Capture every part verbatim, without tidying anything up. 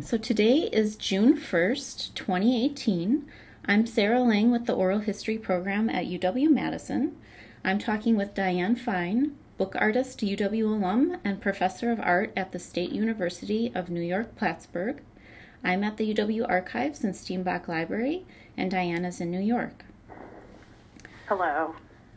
So today is June first, twenty eighteen. I'm Sarah Lang with the Oral History Program at U W-Madison. I'm talking with Diane Fine, book artist, U W alum, and professor of art at the State University of New York-Plattsburgh. I'm at the U W Archives and Steenbach Library, and Diane is in New York. Hello.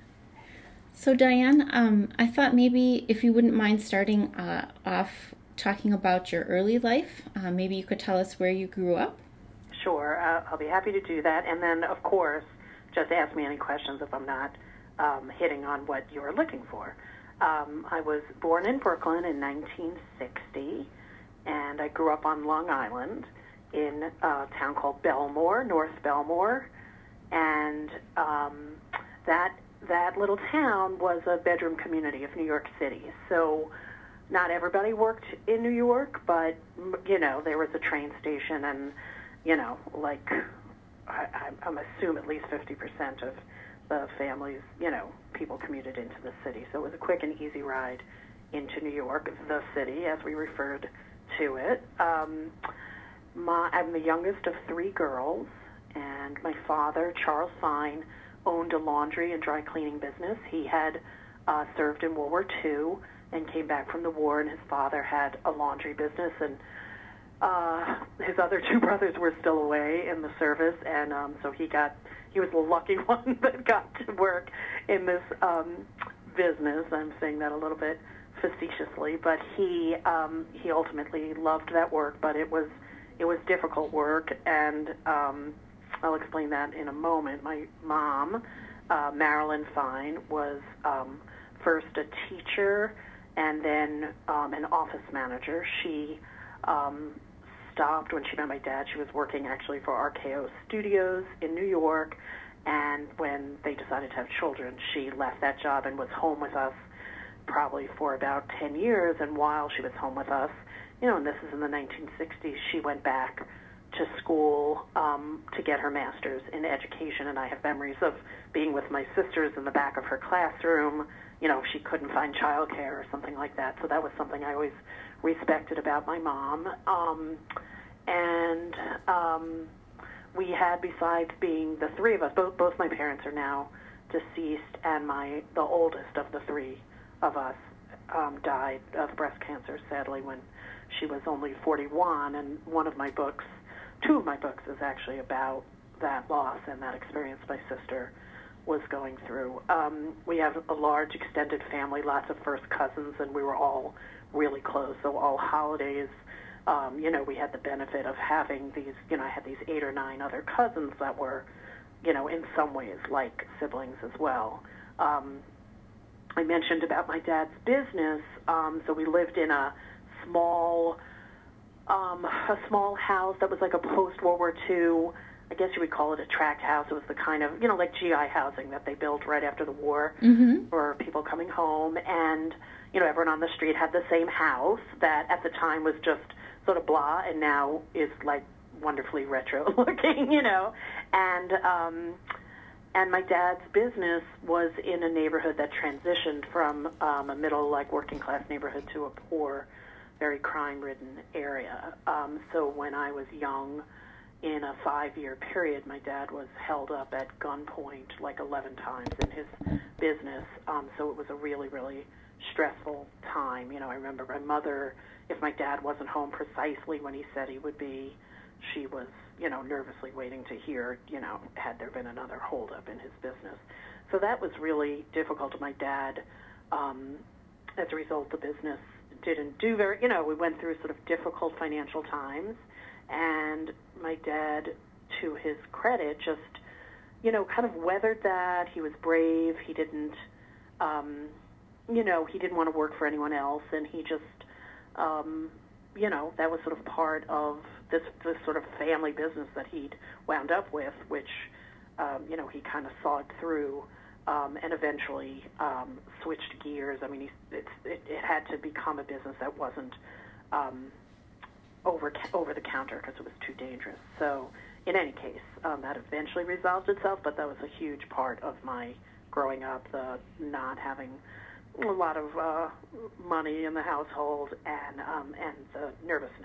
So Diane, um, I thought maybe if you wouldn't mind starting uh, off talking about your early life, uh, maybe you could tell us where you grew up. Sure, uh, I'll be happy to do that. And then, of course, just ask me any questions if I'm not um, hitting on what you're looking for. Um, I was born in Brooklyn in nineteen sixty, and I grew up on Long Island in a town called Belmore, North Belmore. And um, that that little town was a bedroom community of New York City. So not everybody worked in New York, but, you know, there was a train station and, you know, like, I, I'm assuming at least fifty percent of the families, you know, people commuted into the city. So it was a quick and easy ride into New York, the city, as we referred to it. Um, my, I'm the youngest of three girls, and my father, Charles Fine, owned a laundry and dry cleaning business. He had uh, served in World War Two and came back from the war, and his father had a laundry business, and uh, his other two brothers were still away in the service, and um, so he got, he was the lucky one that got to work in this um, business. I'm saying that a little bit facetiously, but he um, he ultimately loved that work, but it was it was difficult work, and um, I'll explain that in a moment. My mom, uh, Marilyn Fine, was um, first a teacher and then um, an office manager. She um, stopped when she met my dad. She was working actually for R K O Studios in New York, and when they decided to have children, she left that job and was home with us probably for about ten years, and while she was home with us, you know, and this is in the nineteen sixties, she went back to school um, to get her master's in education, and I have memories of being with my sisters in the back of her classroom, you know, if she couldn't find childcare or something like that. So that was something I always respected about my mom. Um, and um, we had, besides being the three of us, both, both my parents are now deceased, and my the oldest of the three of us um, died of breast cancer, sadly, when she was only forty-one. And one of my books, two of my books, is actually about that loss and that experience my sister was going through. Um, we have a large extended family, lots of first cousins, and we were all really close. So all holidays, um, you know, we had the benefit of having these, you know, I had these eight or nine other cousins that were, you know, in some ways like siblings as well. Um, I mentioned about my dad's business. Um, so we lived in a small, um, a small house that was like a post-World War Two, I guess you would call it a tract house. It was the kind of, you know, like G I housing that they built right after the war mm-hmm. for people coming home. And, you know, everyone on the street had the same house that at the time was just sort of blah, and now is like wonderfully retro looking, you know. And um, and my dad's business was in a neighborhood that transitioned from um, a middle, like working class neighborhood to a poor, very crime-ridden area. Um, so when I was young, in a five-year period, my dad was held up at gunpoint like eleven times in his business. Um, so it was a really, really stressful time. You know, I remember my mother, if my dad wasn't home precisely when he said he would be, she was, you know, nervously waiting to hear, you know, had there been another holdup in his business. So that was really difficult. My dad, um, as a result, the business didn't do very, you know, we went through sort of difficult financial times. And my dad, to his credit, just, you know, kind of weathered that. He was brave. He didn't, um, you know, he didn't want to work for anyone else. And he just, um, you know, that was sort of part of this, this sort of family business that he'd wound up with, which, um, you know, he kind of sawed through um, and eventually um, switched gears. I mean, he, it's, it, it had to become a business that wasn't um, over over the counter because it was too dangerous. So in any case, um, that eventually resolved itself, but that was a huge part of my growing up, the not having a lot of uh, money in the household and um, and the nervousness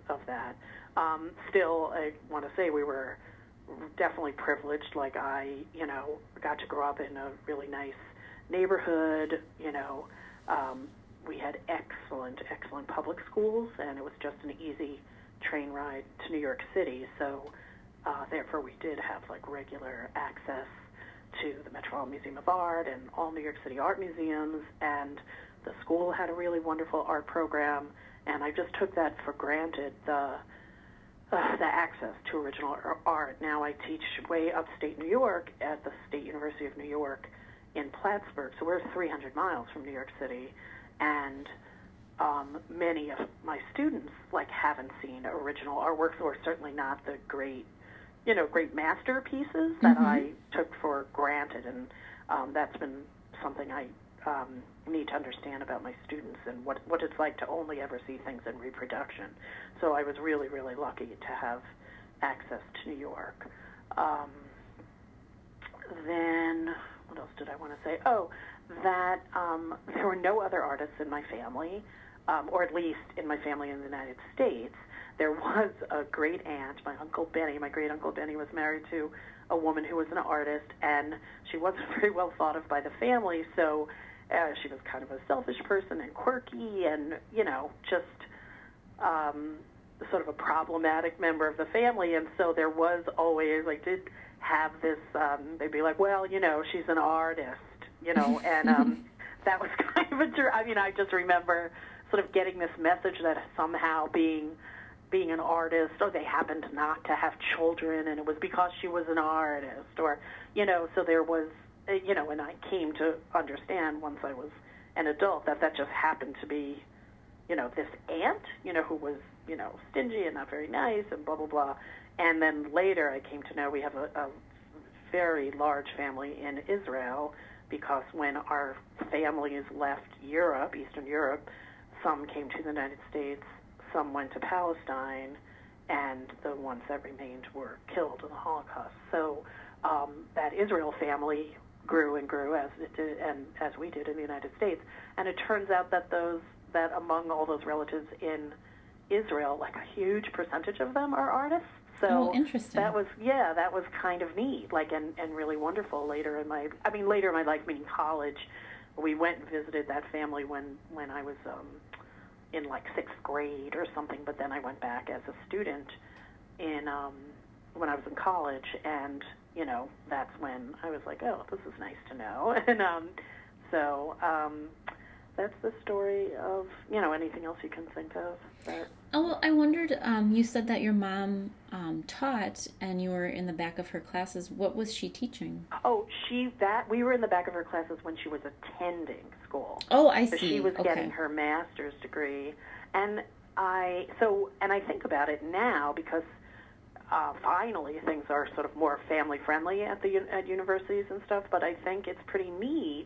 of that. Um, still, I want to say we were definitely privileged. Like I, you know, got to grow up in a really nice neighborhood. You know, um, we had excellent, excellent public schools, and it was just an easy train ride to New York City. So, uh, therefore, we did have like regular access to the Metropolitan Museum of Art and all New York City art museums, and the school had a really wonderful art program, and I just took that for granted, the uh, the access to original art. Now I teach way upstate New York at the State University of New York in Plattsburgh, so we're three hundred miles from New York City, and um, many of my students like haven't seen original artworks, or certainly not the great, you know, great masterpieces that mm-hmm. I took for granted, and um, that's been something I um, need to understand about my students and what what it's like to only ever see things in reproduction. So I was really, really lucky to have access to New York. Um, then, what else did I want to say? Oh, that um, there were no other artists in my family, um, or at least in my family in the United States. There was a great aunt, my Uncle Benny. My great Uncle Benny was married to a woman who was an artist, and she wasn't very well thought of by the family, so uh, she was kind of a selfish person and quirky and, you know, just um, sort of a problematic member of the family, and so there was always, like, did have this, um, they'd be like, well, you know, she's an artist, you know, and um, that was kind of a, I mean, I just remember sort of getting this message that somehow being being an artist, or they happened not to have children, and it was because she was an artist, or, you know, so there was, you know, and I came to understand once I was an adult that that just happened to be, you know, this aunt, you know, who was, you know, stingy and not very nice and blah, blah, blah. And then later I came to know we have a, a very large family in Israel, because when our families left Europe, Eastern Europe, some came to the United States, some went to Palestine, and the ones that remained were killed in the Holocaust. So um, that Israel family grew and grew as it did, and as we did in the United States. And it turns out that those that among all those relatives in Israel, like a huge percentage of them are artists. So oh, interesting. That was yeah, that was kind of neat, like and, and really wonderful. Later in my, I mean, later in my life, meaning college, we went and visited that family when when I was. Um, in like sixth grade or something, but then I went back as a student in um, when I was in college, and you know that's when I was like, oh, this is nice to know, and um, so um, that's the story of, you know, anything else you can think of. That... Oh, well, I wondered. Um, you said that your mom um, taught, and you were in the back of her classes. What was she teaching? Oh, she that we were in the back of her classes when she was attending school. Oh, I so see. She was okay. getting her master's degree, and I so and I think about it now because uh, finally things are sort of more family friendly at the at universities and stuff. But I think it's pretty neat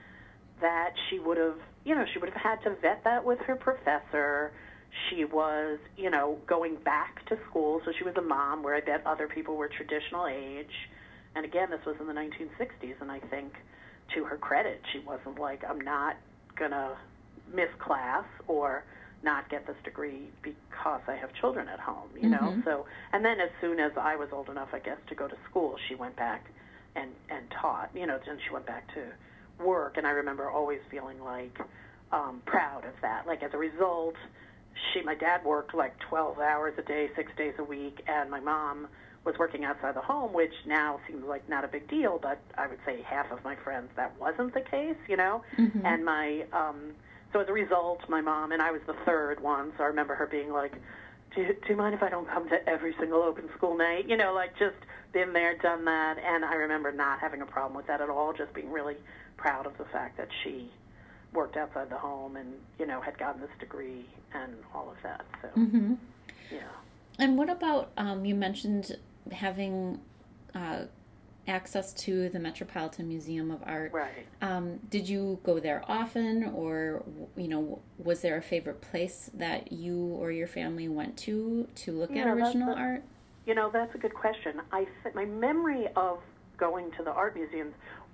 that she would have, you know, she would have had to vet that with her professor. She was, you know, going back to school, so she was a mom, where I bet other people were traditional age. And again, this was in the nineteen sixties, and I think, to her credit, she wasn't like, I'm not going to miss class or not get this degree because I have children at home, you know? Mm-hmm. So, and then as soon as I was old enough, I guess, to go to school, she went back and, and taught, you know, and she went back to work, and I remember always feeling like um, proud of that. Like, as a result, she, my dad worked like twelve hours a day, six days a week, and my mom was working outside the home, which now seems like not a big deal, but I would say half of my friends, that wasn't the case, you know? Mm-hmm. And my, um, so as a result, my mom, and I was the third one, so I remember her being like, do you, do you mind if I don't come to every single open school night? You know, like just been there, done that, and I remember not having a problem with that at all, just being really proud of the fact that she worked outside the home and, you know, had gotten this degree and all of that. So, mm-hmm. yeah. And what about, um, you mentioned having uh, access to the Metropolitan Museum of Art. Right. Um, did you go there often, or, you know, was there a favorite place that you or your family went to to look you at know, original a, art? You know, that's a good question. I My memory of going to the art museums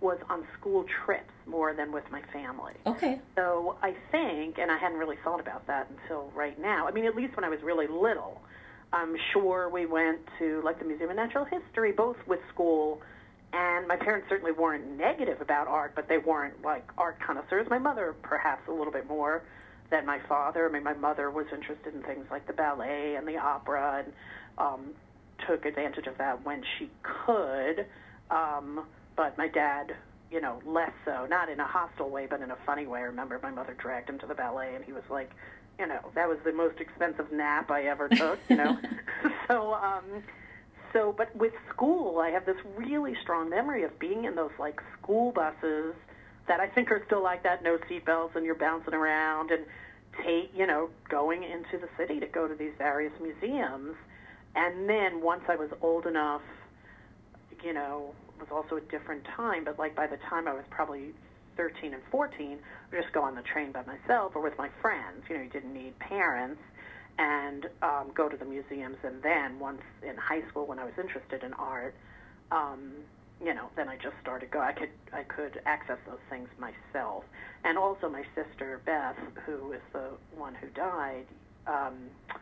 was on school trips more than with my family. Okay. So I think, and I hadn't really thought about that until right now, I mean, at least when I was really little, I'm sure we went to, like, the Museum of Natural History, both with school, and my parents certainly weren't negative about art, but they weren't, like, art connoisseurs. My mother, perhaps, a little bit more than my father. I mean, my mother was interested in things like the ballet and the opera, and um, took advantage of that when she could. Um, but my dad, you know, less so. Not in a hostile way, but in a funny way. I remember my mother dragged him to the ballet, and he was like, you know, that was the most expensive nap I ever took, you know. so, um, so, but with school, I have this really strong memory of being in those, like, school buses that I think are still like that, no seatbelts, and you're bouncing around, and take, you know, going into the city to go to these various museums. And then once I was old enough, you know, it was also a different time, but, like, by the time I was probably thirteen and fourteen, I would just go on the train by myself or with my friends. You know, you didn't need parents, and um, go to the museums. And then once in high school, when I was interested in art, um, you know, then I just started go. I could I could access those things myself. And also my sister Beth, who is the one who died, um,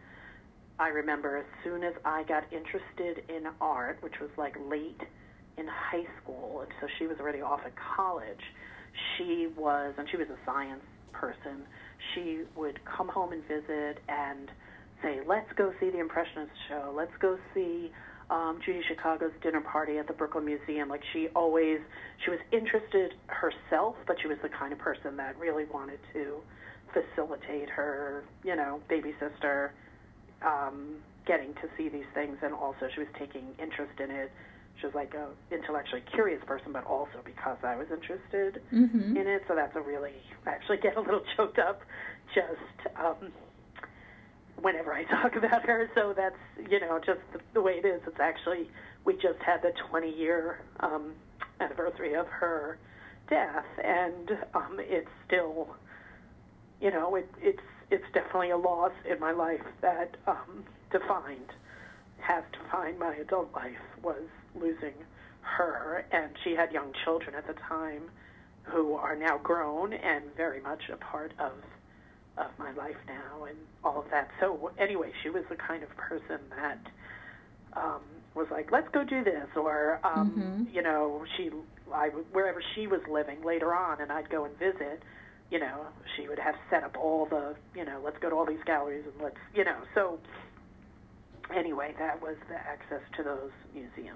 I remember as soon as I got interested in art, which was like late in high school, and so she was already off at college, she was, and she was a science person, she would come home and visit and say, let's go see the Impressionist show, let's go see um, Judy Chicago's dinner party at the Brooklyn Museum. Like, she always, she was interested herself, but she was the kind of person that really wanted to facilitate her, you know, baby sister um, getting to see these things, and also she was taking interest in it. She was like a intellectually curious person, but also because I was interested mm-hmm. in it. So that's a really, I actually get a little choked up just um, whenever I talk about her. So that's, you know, just the, the way it is. It's actually, we just had the twenty-year um, anniversary of her death, and um, it's still, you know, it, it's it's definitely a loss in my life that um, defined, has defined my adult life, was losing her. And she had young children at the time who are now grown and very much a part of of my life now and all of that. So anyway, she was the kind of person that um, was like, let's go do this, or um, mm-hmm. you know, she, I, wherever she was living later on, and I'd go and visit, you know, she would have set up all the, you know, let's go to all these galleries and let's, you know, so anyway, that was the access to those museums.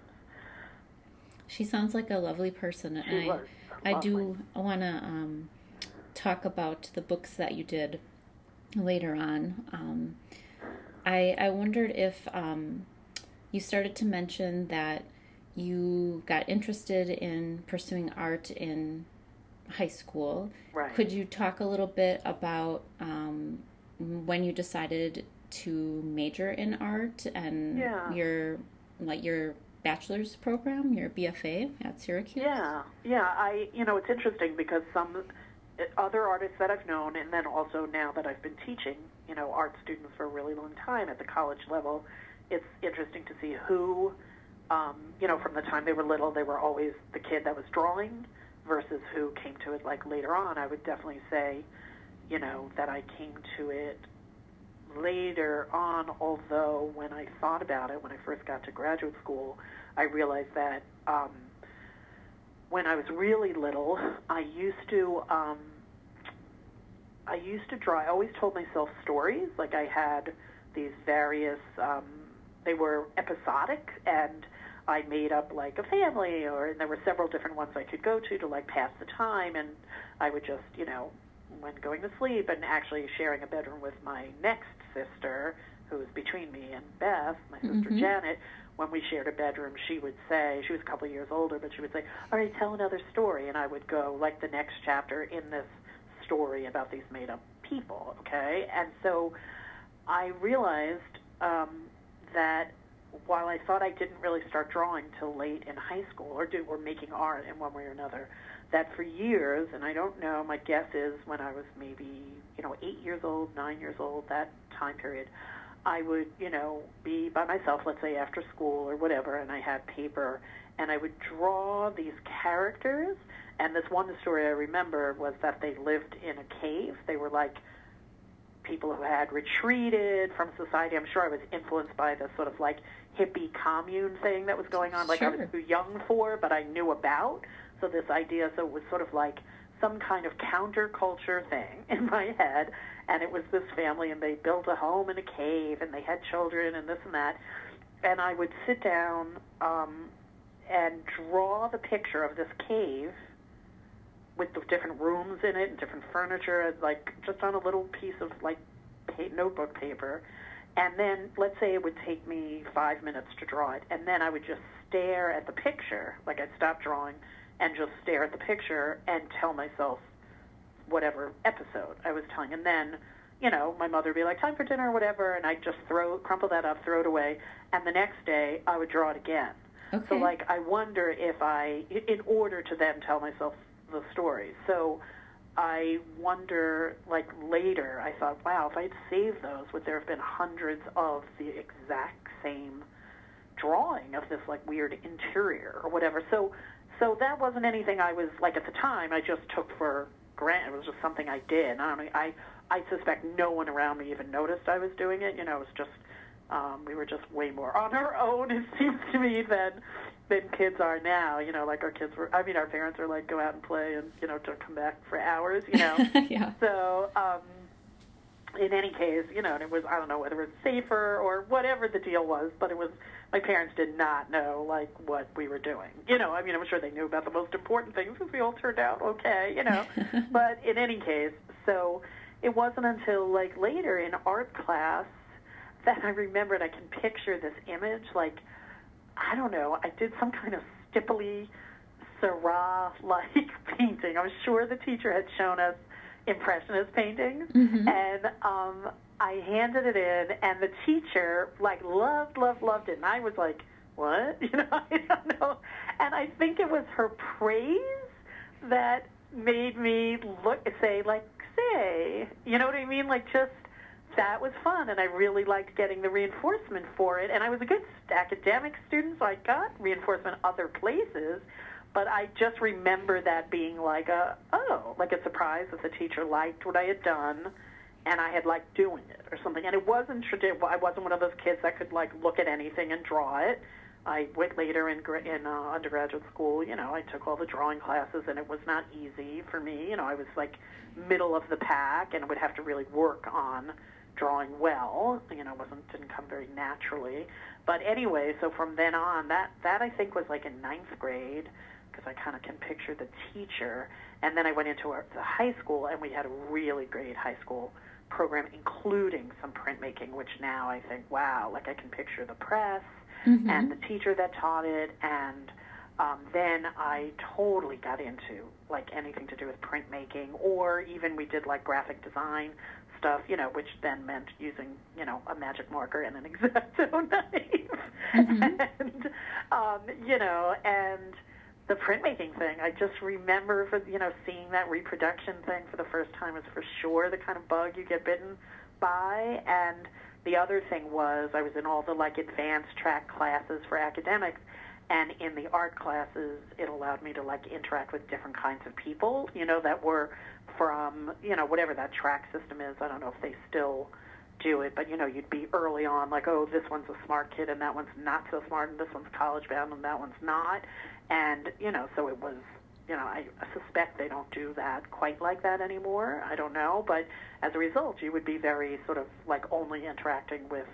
She sounds like a lovely person. She I, was I do want to um, talk about the books that you did later on. Um, I I wondered if um, you started to mention that you got interested in pursuing art in high school. Right. Could you talk a little bit about um, when you decided to major in art and yeah. your like your bachelor's program, your B F A at Syracuse? Yeah, yeah. I, you know, it's interesting because some other artists that I've known, and then also now that I've been teaching, you know, art students for a really long time at the college level, it's interesting to see who, um, you know, from the time they were little, they were always the kid that was drawing versus who came to it like later on. I would definitely say, you know, that I came to it later on, although when I thought about it, when I first got to graduate school, I realized that um, when I was really little, I used to um, I used to draw. I always told myself stories. Like, I had these various, um, they were episodic, and I made up like a family, or and there were several different ones I could go to to like pass the time, and I would just, you know, when going to sleep, and actually sharing a bedroom with my next sister, who was between me and Beth, my sister mm-hmm. Janet. When we shared a bedroom, she would say, she was a couple of years older, but she would say, all right, tell another story, and I would go, like, the next chapter in this story about these made-up people, okay? And so I realized um, that while I thought I didn't really start drawing till late in high school, or do or making art in one way or another, that for years, and I don't know, my guess is when I was maybe, you know, eight years old, nine years old, that time period, I would, you know, be by myself, let's say after school or whatever, and I had paper, and I would draw these characters. And this one story I remember was that they lived in a cave. They were like people who had retreated from society. I'm sure I was influenced by this sort of like hippie commune thing that was going on, like sure. I was too young for, but I knew about. So this idea, so it was sort of like some kind of counterculture thing in my head, and it was this family, and they built a home in a cave, and they had children, and this and that, and I would sit down um, and draw the picture of this cave with the different rooms in it and different furniture, like just on a little piece of like pa- notebook paper. And then let's say it would take me five minutes to draw it, and then I would just stare at the picture, like I'd stop drawing and just stare at the picture and tell myself whatever episode I was telling. And then, you know, my mother would be like, time for dinner or whatever, and I'd just throw, crumple that up, throw it away, and the next day I would draw it again. Okay. So, like, I wonder if I, in order to then tell myself the story. So I wonder, like, later, I thought, wow, if I'd saved those, would there have been hundreds of the exact same drawing of this, like, weird interior or whatever? So so that wasn't anything I was, like, at the time, I just took for granted. It was just something I did. I don't know, I, I suspect no one around me even noticed I was doing it. You know, it was just, um, we were just way more on our own, it seems to me, than than kids are now. You know, like our kids were, I mean, our parents are like, go out and play and, you know, don't come back for hours, you know. Yeah. So, um, in any case, you know, and it was, I don't know whether it was safer or whatever the deal was, but it was, my parents did not know, like, what we were doing. You know, I mean, I'm sure they knew about the most important things because we all turned out okay, you know. But in any case, so it wasn't until, like, later in art class that I remembered I can picture this image, like, I don't know, I did some kind of stipply Seurat-like painting. I'm sure the teacher had shown us Impressionist paintings, mm-hmm. and um, I handed it in, and the teacher, like, loved, loved, loved it, and I was like, what? You know, I don't know. And I think it was her praise that made me look, say, like, say, you know what I mean? Like, just, that was fun, and I really liked getting the reinforcement for it, and I was a good academic student, so I got reinforcement other places, but I just remember that being like a, oh, like a surprise that the teacher liked what I had done, and I had liked doing it or something. And it wasn't traditional. I wasn't one of those kids that could like look at anything and draw it. I went later in in uh, undergraduate school. You know, I took all the drawing classes, and it was not easy for me. You know, I was like middle of the pack, and would have to really work on drawing well. You know, it wasn't didn't come very naturally. But anyway, so from then on, that that I think was like in ninth grade, because I kind of can picture the teacher. And then I went into our, the high school, and we had a really great high school program, including some printmaking, which now I think, wow, like I can picture the press mm-hmm. and the teacher that taught it. And um, then I totally got into like anything to do with printmaking, or even we did like graphic design stuff, you know, which then meant using, you know, a magic marker and an X-Acto knife. Mm-hmm. and, um, you know, and the printmaking thing, I just remember, for you know, seeing that reproduction thing for the first time was for sure the kind of bug you get bitten by. And the other thing was I was in all the, like, advanced track classes for academics, and in the art classes, it allowed me to, like, interact with different kinds of people, you know, that were from, you know, whatever that track system is. I don't know if they still do it, but, you know, you'd be early on, like, oh, this one's a smart kid, and that one's not so smart, and this one's college-bound, and that one's not. And, you know, so it was, you know, I suspect they don't do that quite like that anymore. I don't know. But as a result, you would be very sort of like only interacting with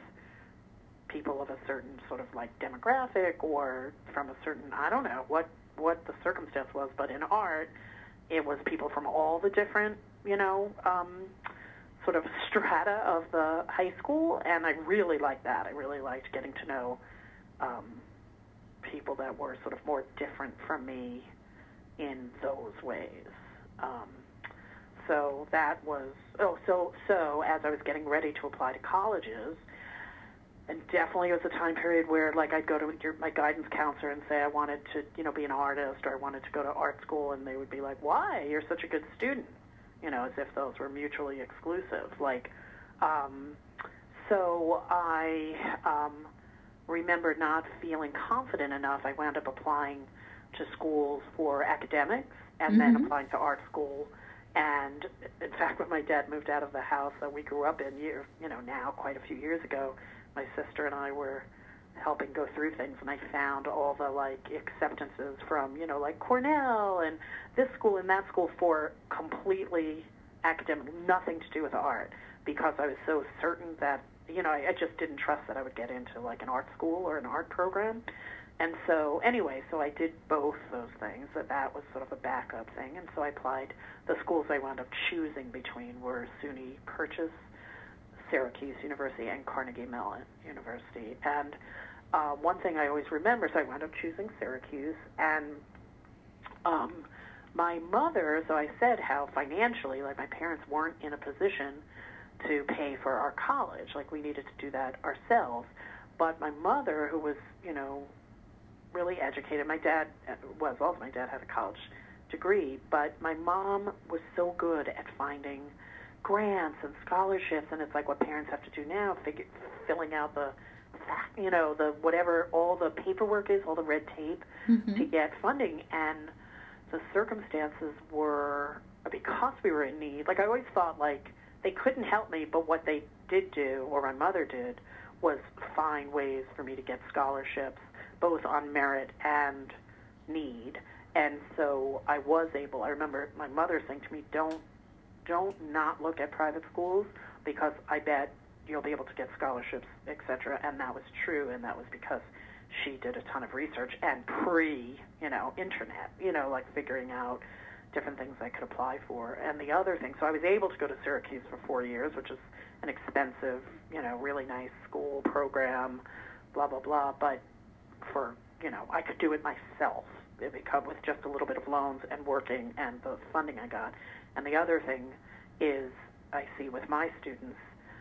people of a certain sort of like demographic, or from a certain, I don't know what, what the circumstance was. But in art, it was people from all the different, you know, um, sort of strata of the high school. And I really liked that. I really liked getting to know um people that were sort of more different from me in those ways. Um, so that was, oh, so so as I was getting ready to apply to colleges, and definitely it was a time period where, like, I'd go to your, my guidance counselor and say I wanted to, you know, be an artist, or I wanted to go to art school, and they would be like, why? You're such a good student, you know, as if those were mutually exclusive. Like, um, so I... Um, remember not feeling confident enough. I wound up applying to schools for academics and mm-hmm. then applying to art school. And in fact, when my dad moved out of the house that we grew up in, year, you know, now quite a few years ago, my sister and I were helping go through things, and I found all the, like, acceptances from, you know, like Cornell and this school and that school for completely academic, nothing to do with art, because I was so certain that, you know, I, I just didn't trust that I would get into, like, an art school or an art program. And so, anyway, so I did both those things. That that was sort of a backup thing. And so I applied. The schools I wound up choosing between were SUNY Purchase, Syracuse University, and Carnegie Mellon University. And uh, one thing I always remember is I wound up choosing Syracuse. And um, my mother, so I said how financially, like, my parents weren't in a position to pay for our college. Like, we needed to do that ourselves. But my mother, who was, you know, really educated. My dad was also, my dad had a college degree, but my mom was so good at finding grants and scholarships, and it's like what parents have to do now, figure, filling out the, you know, the whatever, all the paperwork is, all the red tape mm-hmm. to get funding. And the circumstances were, because we were in need, like I always thought, like, they couldn't help me, but what they did do, or my mother did, was find ways for me to get scholarships, both on merit and need. And so I was able, I remember my mother saying to me, don't don't not look at private schools, because I bet you'll be able to get scholarships, et cetera. And that was true, and that was because she did a ton of research and pre, you know, internet, you know, like figuring out different things I could apply for. And the other thing, so I was able to go to Syracuse for four years, which is an expensive, you know, really nice school program, blah, blah, blah, but for, you know, I could do it myself. It would come with just a little bit of loans and working and the funding I got. And the other thing is, I see with my students,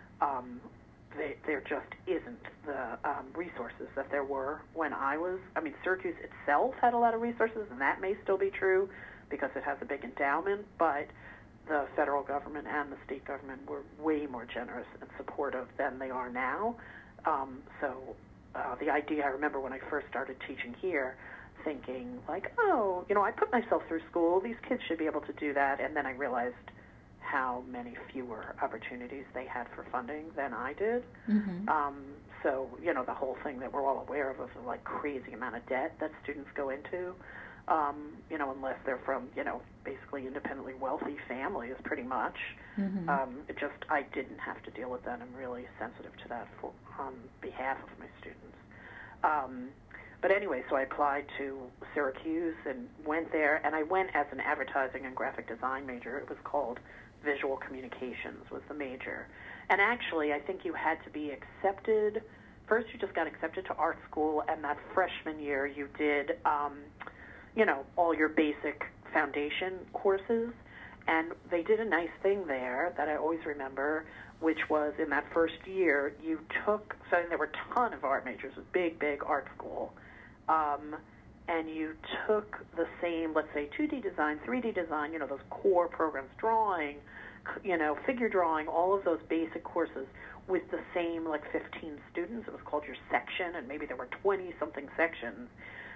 um, they, there just isn't the um, resources that there were when I was. I mean, Syracuse itself had a lot of resources, and that may still be true because it has a big endowment, but the federal government and the state government were way more generous and supportive than they are now. Um, so uh, the idea, I remember when I first started teaching here, thinking like, oh, you know, I put myself through school, these kids should be able to do that, and then I realized how many fewer opportunities they had for funding than I did. Mm-hmm. Um, so, you know, the whole thing that we're all aware of is the, like, crazy amount of debt that students go into, um, you know, unless they're from, you know, basically independently wealthy families, pretty much. Mm-hmm. Um, it just, I didn't have to deal with that. I'm really sensitive to that for, on behalf of my students. Um, But anyway, so I applied to Syracuse and went there, and I went as an advertising and graphic design major. It was called Visual Communications was the major. And actually, I think you had to be accepted. First, you just got accepted to art school, and that freshman year you did, um, you know, all your basic foundation courses. And they did a nice thing there that I always remember, which was in that first year, you took, so there were a ton of art majors, it was a big, big art school. Um, and you took the same, let's say, two D design, three D design, you know, those core programs, drawing, you know, figure drawing, all of those basic courses with the same, like, fifteen students. It was called your section, and maybe there were twenty-something sections.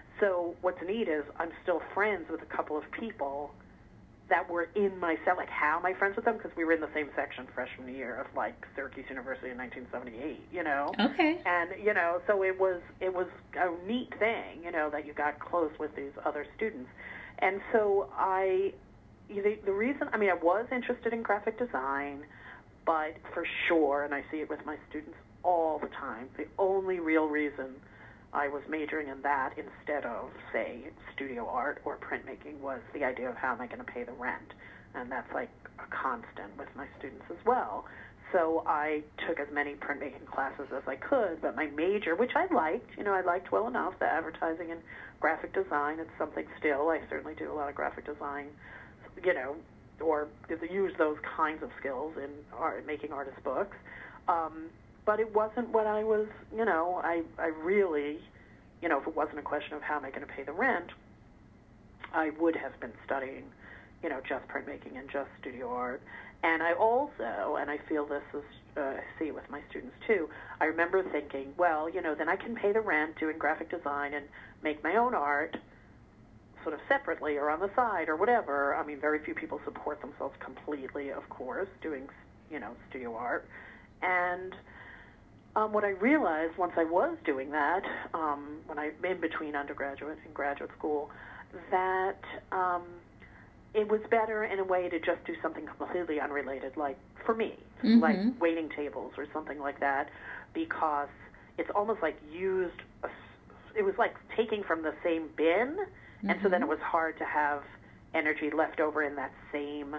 So what's neat is I'm still friends with a couple of people that were in my set. Like, how am I friends with them? Because we were in the same section freshman year of, like, Syracuse University in nineteen seventy-eight, you know? Okay. And, you know, so it was it was a neat thing, you know, that you got close with these other students. And so I, the, the reason, I mean, I was interested in graphic design, but for sure, and I see it with my students all the time, the only real reason I was majoring in that instead of, say, studio art or printmaking was the idea of how am I going to pay the rent. And that's like a constant with my students as well. So I took as many printmaking classes as I could, but my major, which I liked, you know, I liked well enough, the advertising and graphic design, it's something still. I certainly do a lot of graphic design, you know, or use those kinds of skills in art, making artist books. Um, But it wasn't what I was, you know, I, I really, you know, if it wasn't a question of how am I going to pay the rent, I would have been studying, you know, just printmaking and just studio art. And I also, and I feel this is, uh, I see it with my students too, I remember thinking, well, you know, then I can pay the rent doing graphic design and make my own art sort of separately or on the side or whatever. I mean, very few people support themselves completely, of course, doing, you know, studio art. And um, what I realized once I was doing that, um, when I, in between undergraduate and graduate school, that um, it was better in a way to just do something completely unrelated, like for me, mm-hmm. like waiting tables or something like that, because it's almost like used, a, it was like taking from the same bin, mm-hmm. and so then it was hard to have energy left over in that same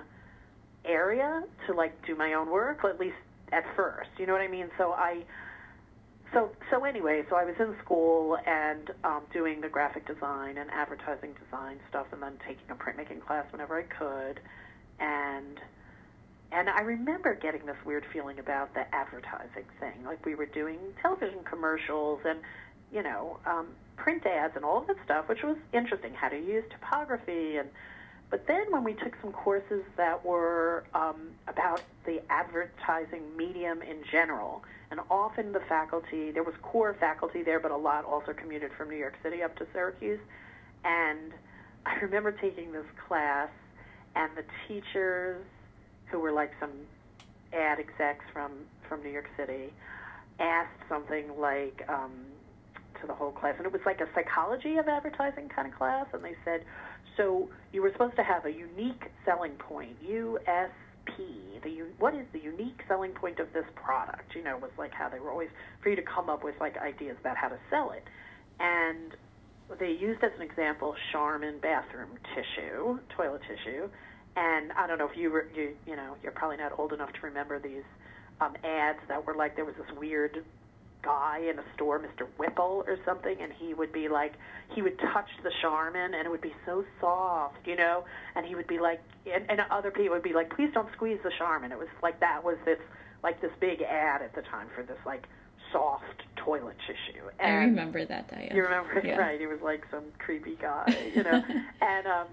area to like do my own work, at least at first, you know what I mean? So I, so so anyway, so I was in school and um, doing the graphic design and advertising design stuff, and then taking a printmaking class whenever I could, and and I remember getting this weird feeling about the advertising thing, like we were doing television commercials and you know um, print ads and all of that stuff, which was interesting. How to use typography and. But then when we took some courses that were um, about the advertising medium in general, and often the faculty, there was core faculty there, but a lot also commuted from New York City up to Syracuse. And I remember taking this class, and the teachers, who were like some ad execs from, from New York City, asked something like um, to the whole class, and it was like a psychology of advertising kind of class, and they said, so you were supposed to have a unique selling point, U S P. The what is the unique selling point of this product? You know, was like how they were always for you to come up with like ideas about how to sell it. And they used as an example Charmin bathroom tissue, toilet tissue. And I don't know if you were, you you know, you're probably not old enough to remember these um, ads that were like there was this weird guy in a store, Mister Whipple or something, and he would be like, he would touch the Charmin, and it would be so soft, you know, and he would be like, and, and other people would be like, please don't squeeze the Charmin. It was like that was this, like this big ad at the time for this, like, soft toilet tissue. And I remember that, Diane. You remember it, yeah. Right? He was like some creepy guy, you know, and um,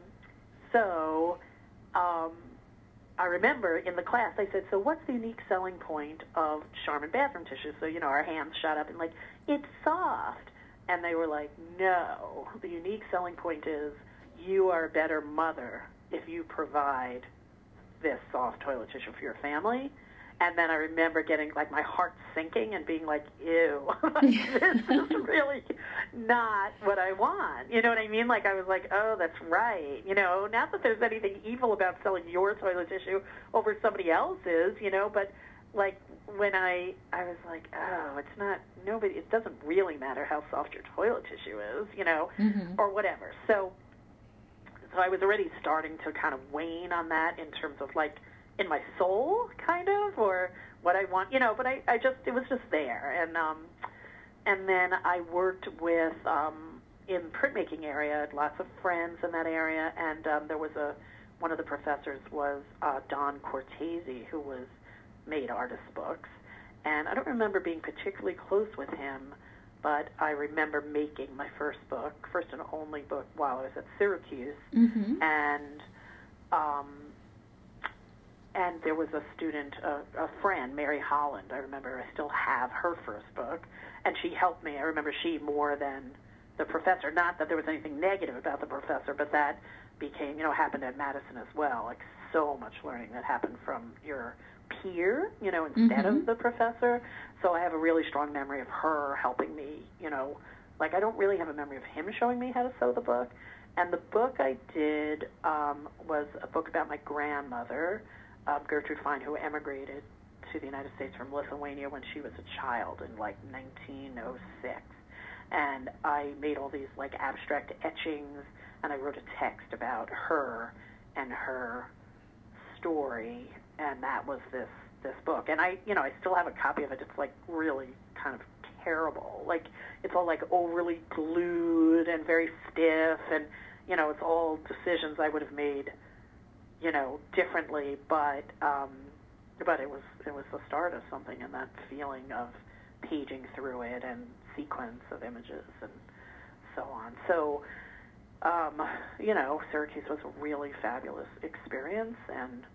so, um, I remember in the class, I said, so what's the unique selling point of Charmin bathroom tissue? So, you know, our hands shot up and like, it's soft. And they were like, no, the unique selling point is you are a better mother if you provide this soft toilet tissue for your family. And then I remember getting, like, my heart sinking and being like, ew, this is really not what I want. You know what I mean? Like, I was like, oh, that's right. You know, not that there's anything evil about selling your toilet tissue over somebody else's, you know, but, like, when I, I was like, oh, it's not, nobody, it doesn't really matter how soft your toilet tissue is, you know, mm-hmm. or whatever. So, so I was already starting to kind of wane on that in terms of, like, in my soul, kind of, or what I want, you know, but I, I just, it was just there. And um, and then I worked with, um, in printmaking area, I had lots of friends in that area, and um, there was a, one of the professors was uh, Don Cortese, who was, made artist books. And I don't remember being particularly close with him, but I remember making my first book, first and only book, while I was at Syracuse. Mm-hmm. And, um, And there was a student, a, a friend, Mary Holland. I remember I still have her first book, and she helped me. I remember she more than the professor. Not that there was anything negative about the professor, but that became, you know, happened at Madison as well. Like so much learning that happened from your peer, you know, instead mm-hmm. of the professor. So I have a really strong memory of her helping me, you know. Like I don't really have a memory of him showing me how to sew the book. And the book I did um, was a book about my grandmother, Um, Gertrude Fine, who emigrated to the United States from Lithuania when she was a child in like nineteen oh six. And I made all these like abstract etchings, and I wrote a text about her and her story, and that was this this book. And I, you know, I still have a copy of it. It's like really kind of terrible. Like it's all like overly glued and very stiff, and you know, it's all decisions I would have made, you know, differently, but um, but it was it was the start of something, and that feeling of paging through it and sequence of images and so on. So, um, you know, Syracuse was a really fabulous experience, and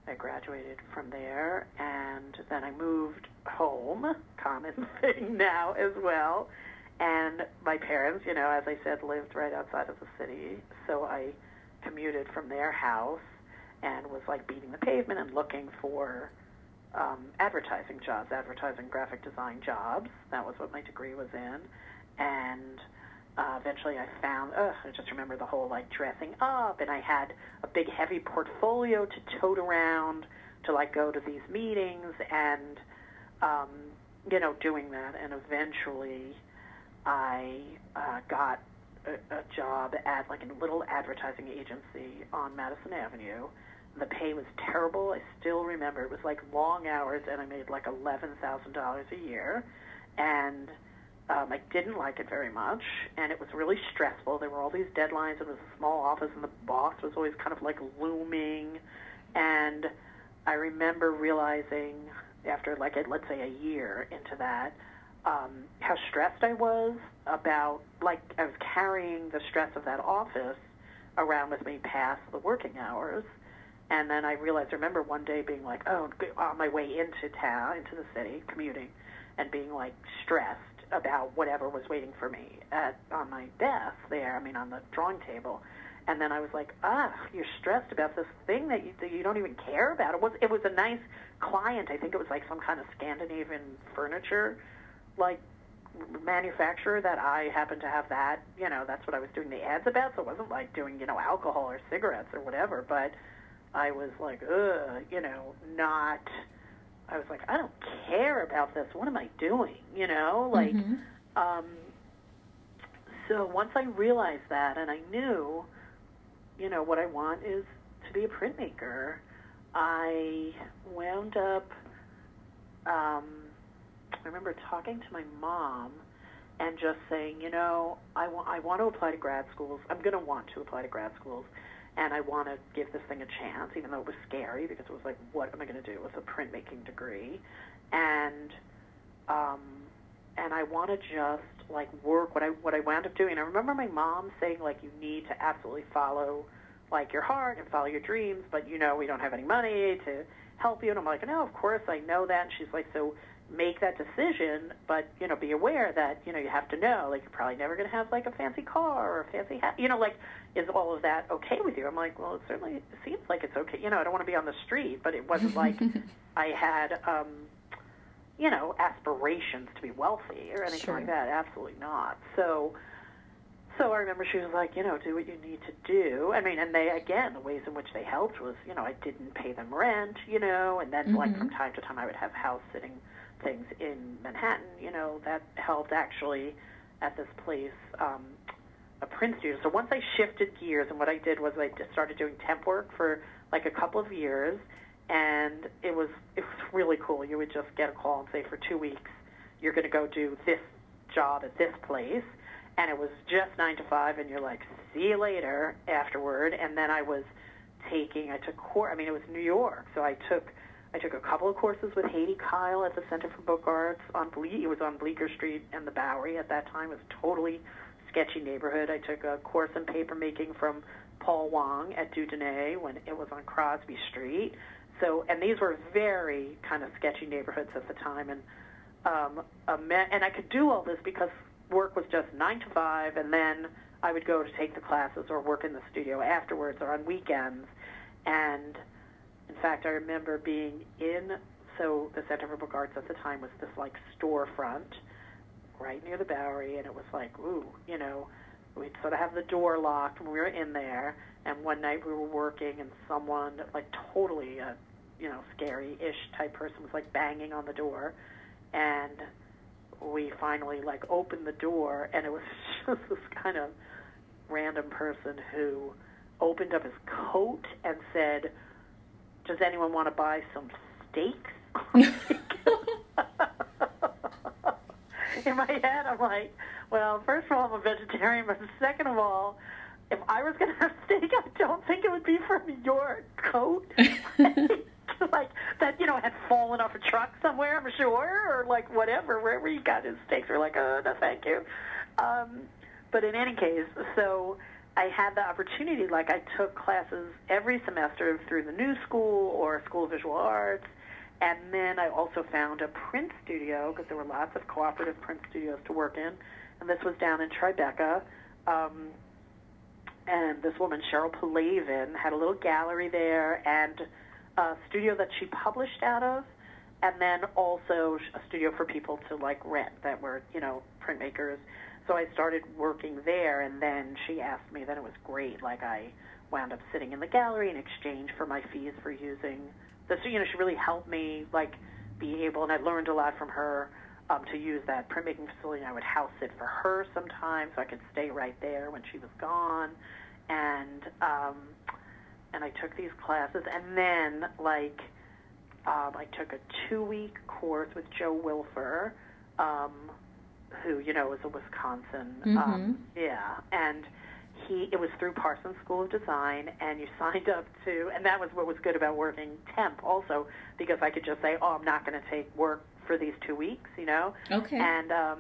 I graduated from there, and then I moved home, common thing now as well. And my parents, you know, as I said, lived right outside of the city, so I commuted from their house and was like beating the pavement and looking for um, advertising jobs, advertising graphic design jobs. That was what my degree was in. And uh, eventually I found, uh, I just remember the whole like dressing up, and I had a big heavy portfolio to tote around to like go to these meetings and, um, you know, doing that. And eventually I uh, got a, a job at like a little advertising agency on Madison Avenue. The pay was terrible. I still remember it was like long hours, and I made like eleven thousand dollars a year. And um, I didn't like it very much, and it was really stressful. There were all these deadlines. It was a small office, and the boss was always kind of like looming. And I remember realizing after like, a, let's say a year into that, um, how stressed I was about, like I was carrying the stress of that office around with me past the working hours. And then I realized, I remember one day being like, oh, on my way into town, into the city, commuting, and being like stressed about whatever was waiting for me at on my desk there, I mean on the drawing table. And then I was like, ah, you're stressed about this thing that you, that you don't even care about. It was it was a nice client. I think it was like some kind of Scandinavian furniture, like, manufacturer that I happened to have that, you know, that's what I was doing the ads about. So it wasn't like doing, you know, alcohol or cigarettes or whatever, but I was like, ugh, you know, not, I was like, I don't care about this. What am I doing? You know, like, mm-hmm. um, so once I realized that, and I knew, you know, what I want is to be a printmaker, I wound up, um, I remember talking to my mom and just saying, you know, I, wa- I want to apply to grad schools. I'm going to want to apply to grad schools. And I want to give this thing a chance, even though it was scary, because it was like, what am I going to do with a printmaking degree? And um, and I want to just like work what I what I wound up doing. I remember my mom saying, like, you need to absolutely follow like your heart and follow your dreams, but you know we don't have any money to help you. And I'm like, no, of course I know that. And she's like, so make that decision, but, you know, be aware that, you know, you have to know, like, you're probably never going to have, like, a fancy car or a fancy hat. You know, like, is all of that okay with you? I'm like, well, it certainly seems like it's okay. You know, I don't want to be on the street, but it wasn't like I had, um, you know, aspirations to be wealthy or anything sure. like that. Absolutely not. So, so I remember she was like, you know, do what you need to do. I mean, and they, again, the ways in which they helped was, you know, I didn't pay them rent, you know, and then, mm-hmm. like, from time to time I would have house sitting things in Manhattan, you know, that helped actually at this place, um, a print studio. So once I shifted gears, and what I did was I just started doing temp work for like a couple of years, and it was it was really cool. You would just get a call and say, for two weeks, you're going to go do this job at this place, and it was just nine to five, and you're like, see you later afterward. And then I was taking, I took course, I mean, it was New York, so I took I took a couple of courses with Haiti Kyle at the Center for Book Arts on Ble- it was on Bleecker Street and the Bowery at that time. It was a totally sketchy neighborhood. I took a course in paper making from Paul Wong at Dudonnet when it was on Crosby Street. So, and these were very kind of sketchy neighborhoods at the time, and um, a me- and I could do all this because work was just nine to five, and then I would go to take the classes or work in the studio afterwards or on weekends. And in fact, I remember being in, so the Center for Book Arts at the time was this, like, storefront right near the Bowery, and it was like, ooh, you know, we'd sort of have the door locked when we were in there, and one night we were working, and someone, like, totally a, you know, scary-ish type person was, like, banging on the door, and we finally, like, opened the door, and it was just this kind of random person who opened up his coat and said, does anyone want to buy some steaks? In my head, I'm like, well, first of all, I'm a vegetarian, but second of all, if I was going to have steak, I don't think it would be from your coat. Like, that, you know, had fallen off a truck somewhere, I'm sure, or, like, whatever, wherever he got his steaks. We're like, oh, no, thank you. Um, but in any case, so I had the opportunity, like I took classes every semester through the New School or School of Visual Arts, and then I also found a print studio, because there were lots of cooperative print studios to work in, and this was down in Tribeca. Um, and this woman, Cheryl Palavin, had a little gallery there and a studio that she published out of, and then also a studio for people to, like, rent that were, you know, printmakers. So I started working there, and then she asked me, then it was great. Like, I wound up sitting in the gallery in exchange for my fees for using the, so, you know, she really helped me, like, be able, and I learned a lot from her, um, to use that printmaking facility. I would house sit for her sometimes, so I could stay right there when she was gone. And, um, and I took these classes, and then, like, um, I took a two-week course with Joe Wilfer, um, who, you know, is a Wisconsin, mm-hmm. um, yeah, and he, it was through Parsons School of Design, and you signed up to, and that was what was good about working temp also, because I could just say, oh, I'm not going to take work for these two weeks, you know? Okay. And um,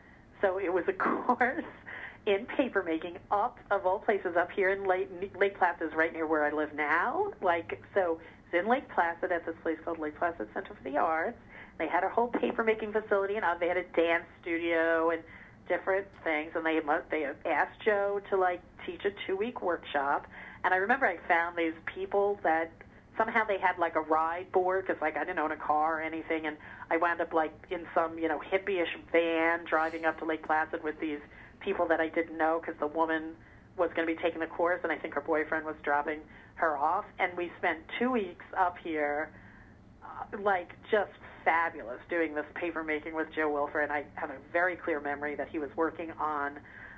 so it was a course in papermaking up, of all places, up here in Lake, Lake Placid, is right near where I live now. Like, so it's in Lake Placid at this place called Lake Placid Center for the Arts. They had a whole papermaking facility, and they had a dance studio and different things, and they they asked Joe to, like, teach a two-week workshop. And I remember I found these people that somehow they had, like, a ride board, because, like, I didn't own a car or anything, and I wound up, like, in some, you know, hippie-ish van driving up to Lake Placid with these people that I didn't know, because the woman was going to be taking the course, and I think her boyfriend was dropping her off. And we spent two weeks up here, uh, like, just fabulous, doing this papermaking with Joe Wilfer. And I have a very clear memory that he was working on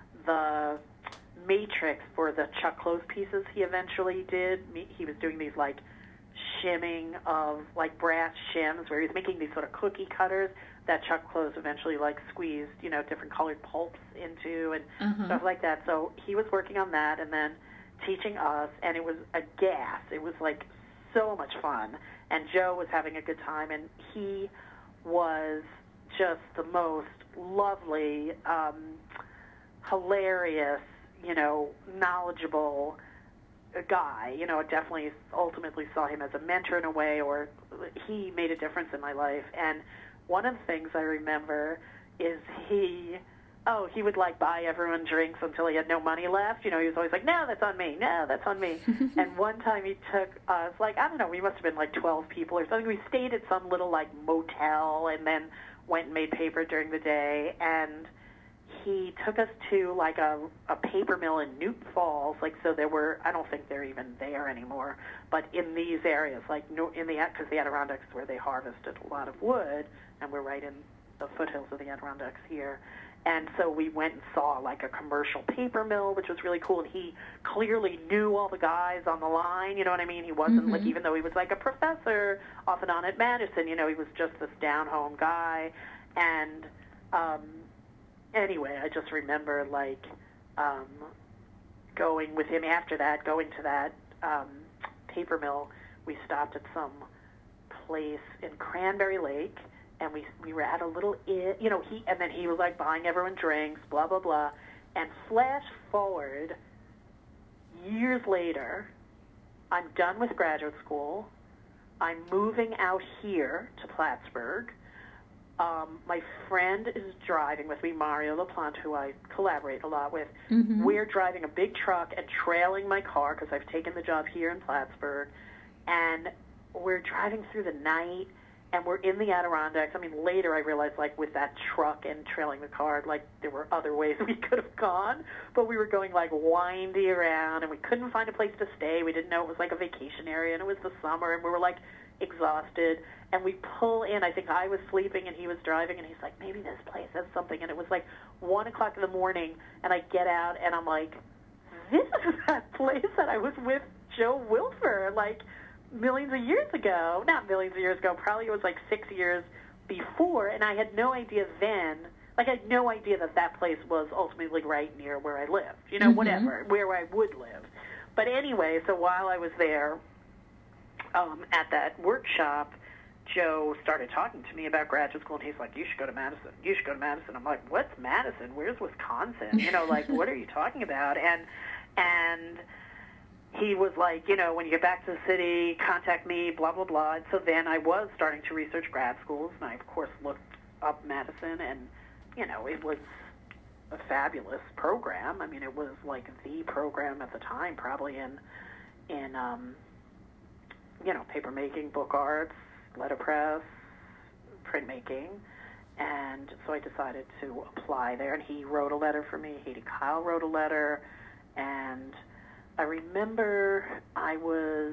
the matrix for the Chuck Close pieces he eventually did. He was doing these, like, shimming of, like, brass shims, where he was making these sort of cookie cutters that Chuck Close eventually, like, squeezed, you know, different colored pulps into and uh-huh. stuff like that. So he was working on that and then teaching us, and it was a gas. It was, like, so much fun. And Joe was having a good time, and he was just the most lovely, um, hilarious, you know, knowledgeable guy. You know, I definitely ultimately saw him as a mentor in a way, or he made a difference in my life. And one of the things I remember is he, oh, he would, like, buy everyone drinks until he had no money left. You know, he was always like, no, that's on me. No, that's on me. And one time he took us, like, I don't know, we must have been like twelve people or something. We stayed at some little, like, motel and then went and made paper during the day. And he took us to, like, a, a paper mill in Newton Falls. Like, so there were, I don't think they're even there anymore, but in these areas, like, in the, because the Adirondacks is where they harvested a lot of wood, and we're right in the foothills of the Adirondacks here. And so we went and saw, like, a commercial paper mill, which was really cool. And he clearly knew all the guys on the line, you know what I mean? He wasn't, mm-hmm. like, even though he was, like, a professor off and on at Madison, you know, he was just this down-home guy. And um, anyway, I just remember, like, um, going with him after that, going to that um, paper mill. We stopped at some place in Cranberry Lake, and we we were at a little inn, you know, he, and then he was, like, buying everyone drinks, blah, blah, blah. And flash forward, years later, I'm done with graduate school. I'm moving out here to Plattsburgh. Um, my friend is driving with me, Mario LaPlante, who I collaborate a lot with. Mm-hmm. We're driving a big truck and trailing my car, because I've taken the job here in Plattsburgh. And we're driving through the night, and we're in the Adirondacks. I mean, later I realized, like, with that truck and trailing the car, like, there were other ways we could have gone. But we were going, like, windy around, and we couldn't find a place to stay. We didn't know it was, like, a vacation area, and it was the summer, and we were, like, exhausted. And we pull in. I think I was sleeping, and he was driving, and he's like, maybe this place has something. And it was, like, one o'clock in the morning, and I get out, and I'm like, this is that place that I was with Joe Wilfer, like, millions of years ago, not millions of years ago, probably it was like six years before, and I had no idea then, like, I had no idea that that place was ultimately right near where I lived, you know, mm-hmm. whatever, where I would live. But anyway, so while I was there um, at that workshop, Joe started talking to me about graduate school, and he's like, you should go to Madison, you should go to Madison. I'm like, what's Madison? Where's Wisconsin? You know, like, what are you talking about? And And he was like, you know, when you get back to the city, contact me, blah, blah, blah. And so then I was starting to research grad schools, and I, of course, looked up Madison, and, you know, it was a fabulous program. I mean, it was like the program at the time, probably in, in um, you know, papermaking, book arts, letterpress, printmaking. And so I decided to apply there, and he wrote a letter for me. Haiti Kyle wrote a letter, and I remember I was,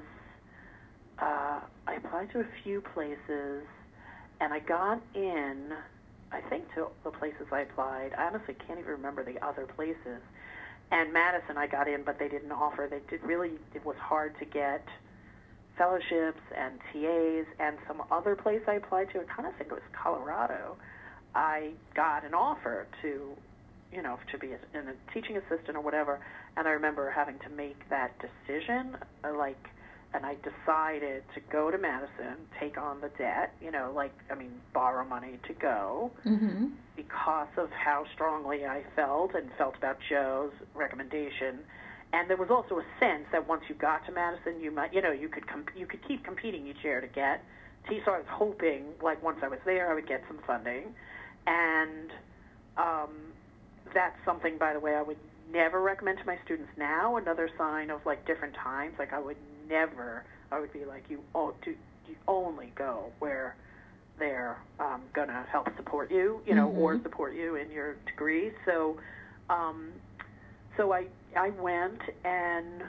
uh, I applied to a few places, and I got in, I think, to the places I applied. I honestly can't even remember the other places. And Madison, I got in, but they didn't offer. They did really, it was hard to get fellowships and T As, and some other place I applied to, I kind of think it was Colorado, I got an offer to, you know, to be a, a teaching assistant or whatever, and I remember having to make that decision, uh, like, and I decided to go to Madison, take on the debt, you know, like, I mean, borrow money to go, mm-hmm. because of how strongly I felt and felt about Joe's recommendation. And there was also a sense that once you got to Madison, you might, you know, you could comp- you could keep competing each year to get. So I was hoping, like, once I was there, I would get some funding. And um, that's something, by the way, I would never recommend to my students now. Another sign of, like, different times. Like, I would never, I would be like, you, oh, do, you only go where they're um, going to help support you, you know, mm-hmm. or support you in your degree. So, um, so I, I went, and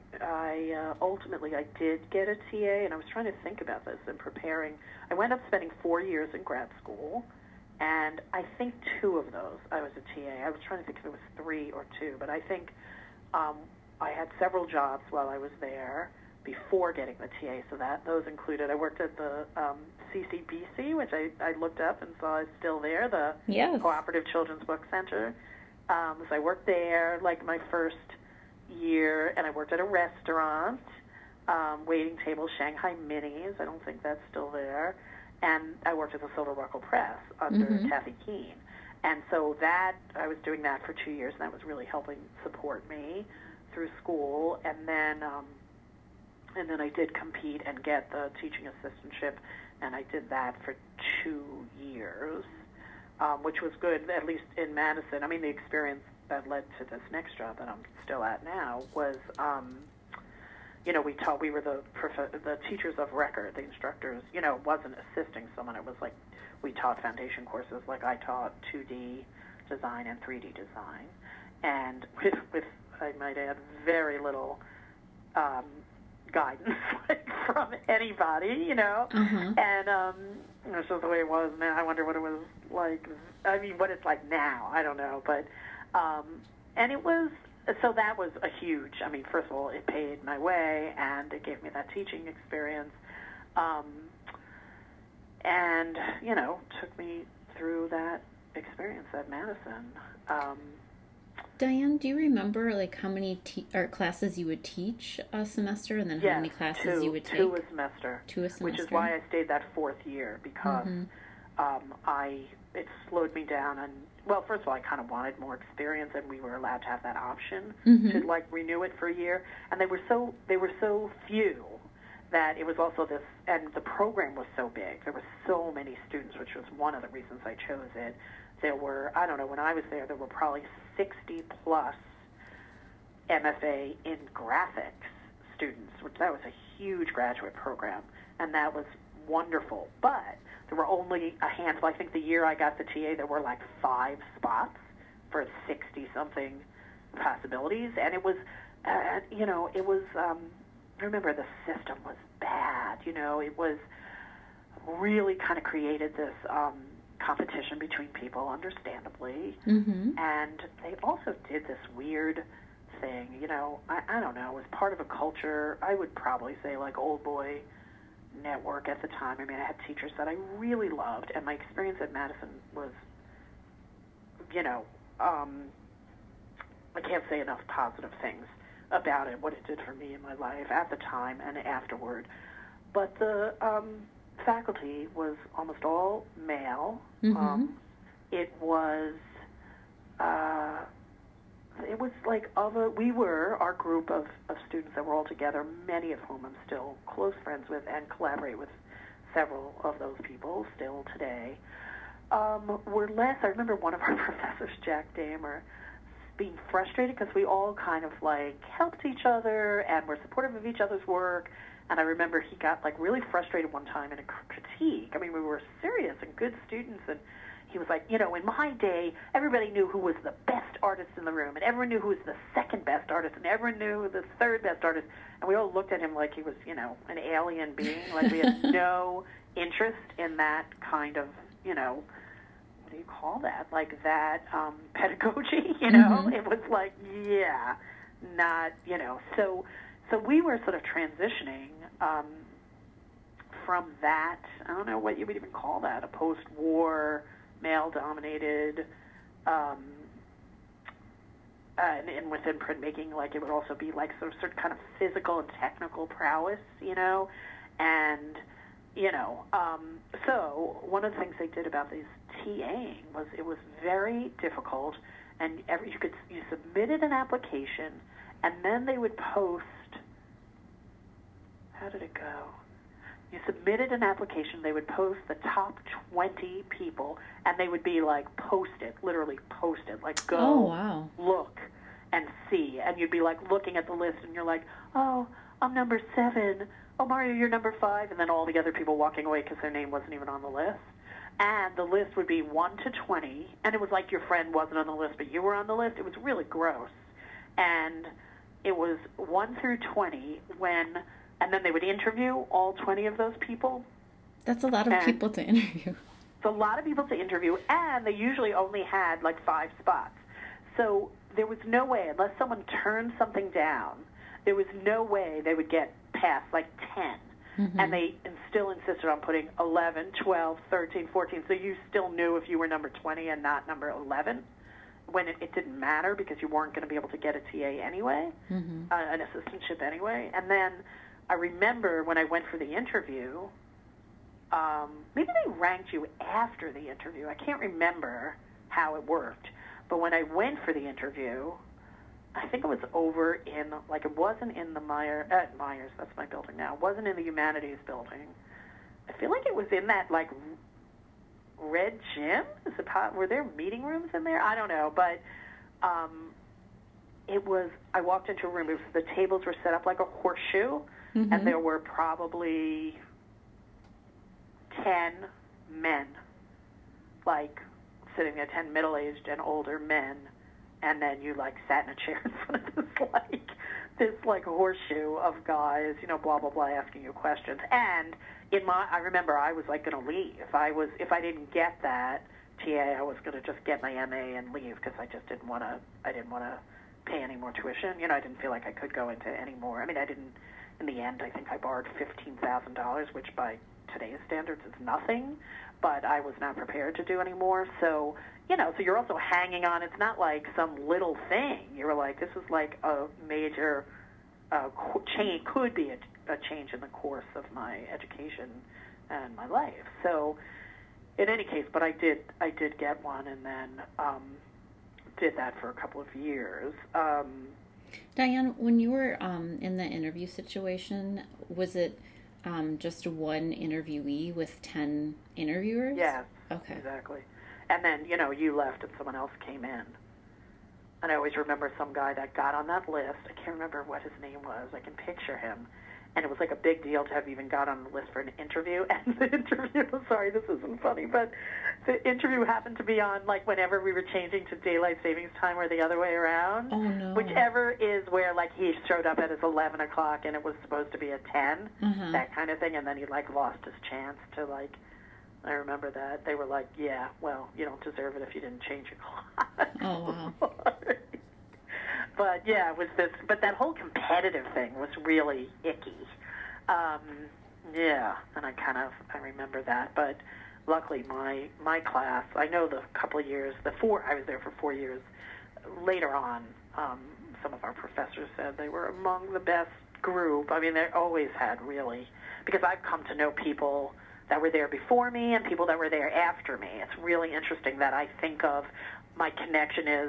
I uh, ultimately I did get a T A, and I was trying to think about this and preparing. I wound up spending four years in grad school, and I think two of those I was a T A. I was trying to think if it was three or two, but I think um, I had several jobs while I was there before getting the T A, so that those included, I worked at the um, C C B C, which I, I looked up and saw is still there, the yes. Cooperative Children's Book Center. Um, so I worked there like my first year, and I worked at a restaurant, um, waiting table, Shanghai Minis. I don't think that's still there. And I worked at the Silver Buckle Press under mm-hmm. Kathy Keene. And so that, I was doing that for two years, and that was really helping support me through school. And then, um, and then I did compete and get the teaching assistantship, and I did that for two years. Um, which was good, at least in Madison. I mean, the experience that led to this next job that I'm still at now was, um, you know, we taught, we were the prof- the teachers of record, the instructors, you know, wasn't assisting someone. It was like we taught foundation courses, like I taught two D design and three D design. And with, with I might add, very little um, guidance like, from anybody, you know. Uh-huh. And um, that's just the way it was now. I wonder what it was like. I mean, what it's like now. I don't know. But, um, and it was, so that was a huge, I mean, first of all, it paid my way, and it gave me that teaching experience. Um, and, you know, took me through that experience at Madison. Um, Diane, do you remember like how many te- or classes you would teach a semester, and then how yes, many classes two, you would take? Two a semester. Two a semester. Which is why I stayed that fourth year, because mm-hmm. um, I it slowed me down. And well, first of all, I kind of wanted more experience, and we were allowed to have that option mm-hmm. to like renew it for a year. And they were so they were so few that it was also this, and the program was so big. There were so many students, which was one of the reasons I chose it. There were, I don't know, when I was there, there were probably sixty plus M F A in graphics students, which that was a huge graduate program, and that was wonderful. But there were only a handful. I think the year I got the T A, there were like five spots for sixty-something possibilities, and it was, uh, you know, it was, um, I remember the system was bad, you know, it was really kind of created this, um, competition between people, understandably, mm-hmm. and they also did this weird thing, you know, I, I don't know, it was part of a culture, I would probably say like Old Boy Network at the time. I mean, I had teachers that I really loved, and my experience at Madison was, you know, um, I can't say enough positive things about it, what it did for me in my life at the time and afterward, but the, um, faculty was almost all male. Mm-hmm. Um, it was uh, it was like of a, we were, our group of, of students that were all together, many of whom I'm still close friends with and collaborate with several of those people still today, um, were less, I remember one of our professors, Jack Damer, being frustrated because we all kind of like helped each other and were supportive of each other's work. And I remember he got like really frustrated one time in a critique. I mean, we were serious and good students, and he was like, you know, in my day, everybody knew who was the best artist in the room, and everyone knew who was the second best artist, and everyone knew who the third best artist. And we all looked at him like he was, you know, an alien being. Like we had no interest in that kind of, you know, what do you call that? Like that um, pedagogy, you know? Mm-hmm. It was like, yeah, not, you know. So, so we were sort of transitioning um, from that, I don't know what you would even call that, a post-war, male-dominated, um, uh, and, and within printmaking, like it would also be like sort of certain kind of physical and technical prowess, you know, and, you know, um, so one of the things they did about these TAing was it was very difficult, and every, you could you submitted an application, and then they would post, how did it go? You submitted an application, they would post the top twenty people, and they would be like, post it, literally post it, like go oh, wow. look and see. And you'd be like looking at the list, and you're like, oh, I'm number seven. Oh, Mario, you're number five. And then all the other people walking away because their name wasn't even on the list. And the list would be one to twenty, and it was like your friend wasn't on the list, but you were on the list. It was really gross. And it was one through twenty when... And then they would interview all twenty of those people. That's a lot of and people to interview. It's a lot of people to interview, and they usually only had like five spots. So there was no way, unless someone turned something down, there was no way they would get past like ten. Mm-hmm. And they and still insisted on putting eleven, twelve, thirteen, fourteen. So you still knew if you were number twenty and not number eleven, when it, it didn't matter because you weren't going to be able to get a T A anyway, mm-hmm. uh, an assistantship anyway. And then I remember when I went for the interview, um, maybe they ranked you after the interview. I can't remember how it worked. But when I went for the interview, I think it was over in, like it wasn't in the Meyer, uh, Myers, that's my building now. It wasn't in the Humanities building. I feel like it was in that, like, red gym? Is it, were there meeting rooms in there? I don't know. But um, it was, I walked into a room. It was, the tables were set up like a horseshoe. Mm-hmm. And there were probably ten men, like sitting there, ten middle-aged and older men, and then you like sat in a chair in front of this like this like horseshoe of guys, you know, blah blah blah, asking you questions. And in my, I remember I was like going to leave. If I was, if I didn't get that T A, I was going to just get my M A and leave because I just didn't want to. I didn't want to pay any more tuition. You know, I didn't feel like I could go into any more. I mean, I didn't. In the end, I think I borrowed fifteen thousand dollars, which by today's standards is nothing, but I was not prepared to do any more. So, you know, so you're also hanging on. It's not like some little thing. You're like, this is like a major uh, change, could be a, a change in the course of my education and my life. So, in any case, but I did, I did get one, and then um, did that for a couple of years. Um, Diane, when you were um, in the interview situation, was it um, just one interviewee with ten interviewers? Yes, okay. Exactly. And then, you know, you left and someone else came in. And I always remember some guy that got on that list. I can't remember what his name was. I can picture him. And it was like a big deal to have even got on the list for an interview. And the interview, sorry, this isn't funny, but the interview happened to be on, like, whenever we were changing to daylight savings time or the other way around. Oh, no. Whichever is where, like, he showed up at his eleven o'clock and it was supposed to be at ten, mm-hmm. that kind of thing. And then he, like, lost his chance to, like, I remember that. They were like, yeah, well, you don't deserve it if you didn't change your clock. Oh, wow. But, yeah, it was this, but that whole competitive thing was really icky. Um, yeah, and I kind of, I remember that. But luckily my, my class, I know the couple of years, the four, I was there for four years, later on, um, some of our professors said they were among the best group. I mean, they always had, really, because I've come to know people that were there before me and people that were there after me. It's really interesting that I think of my connection is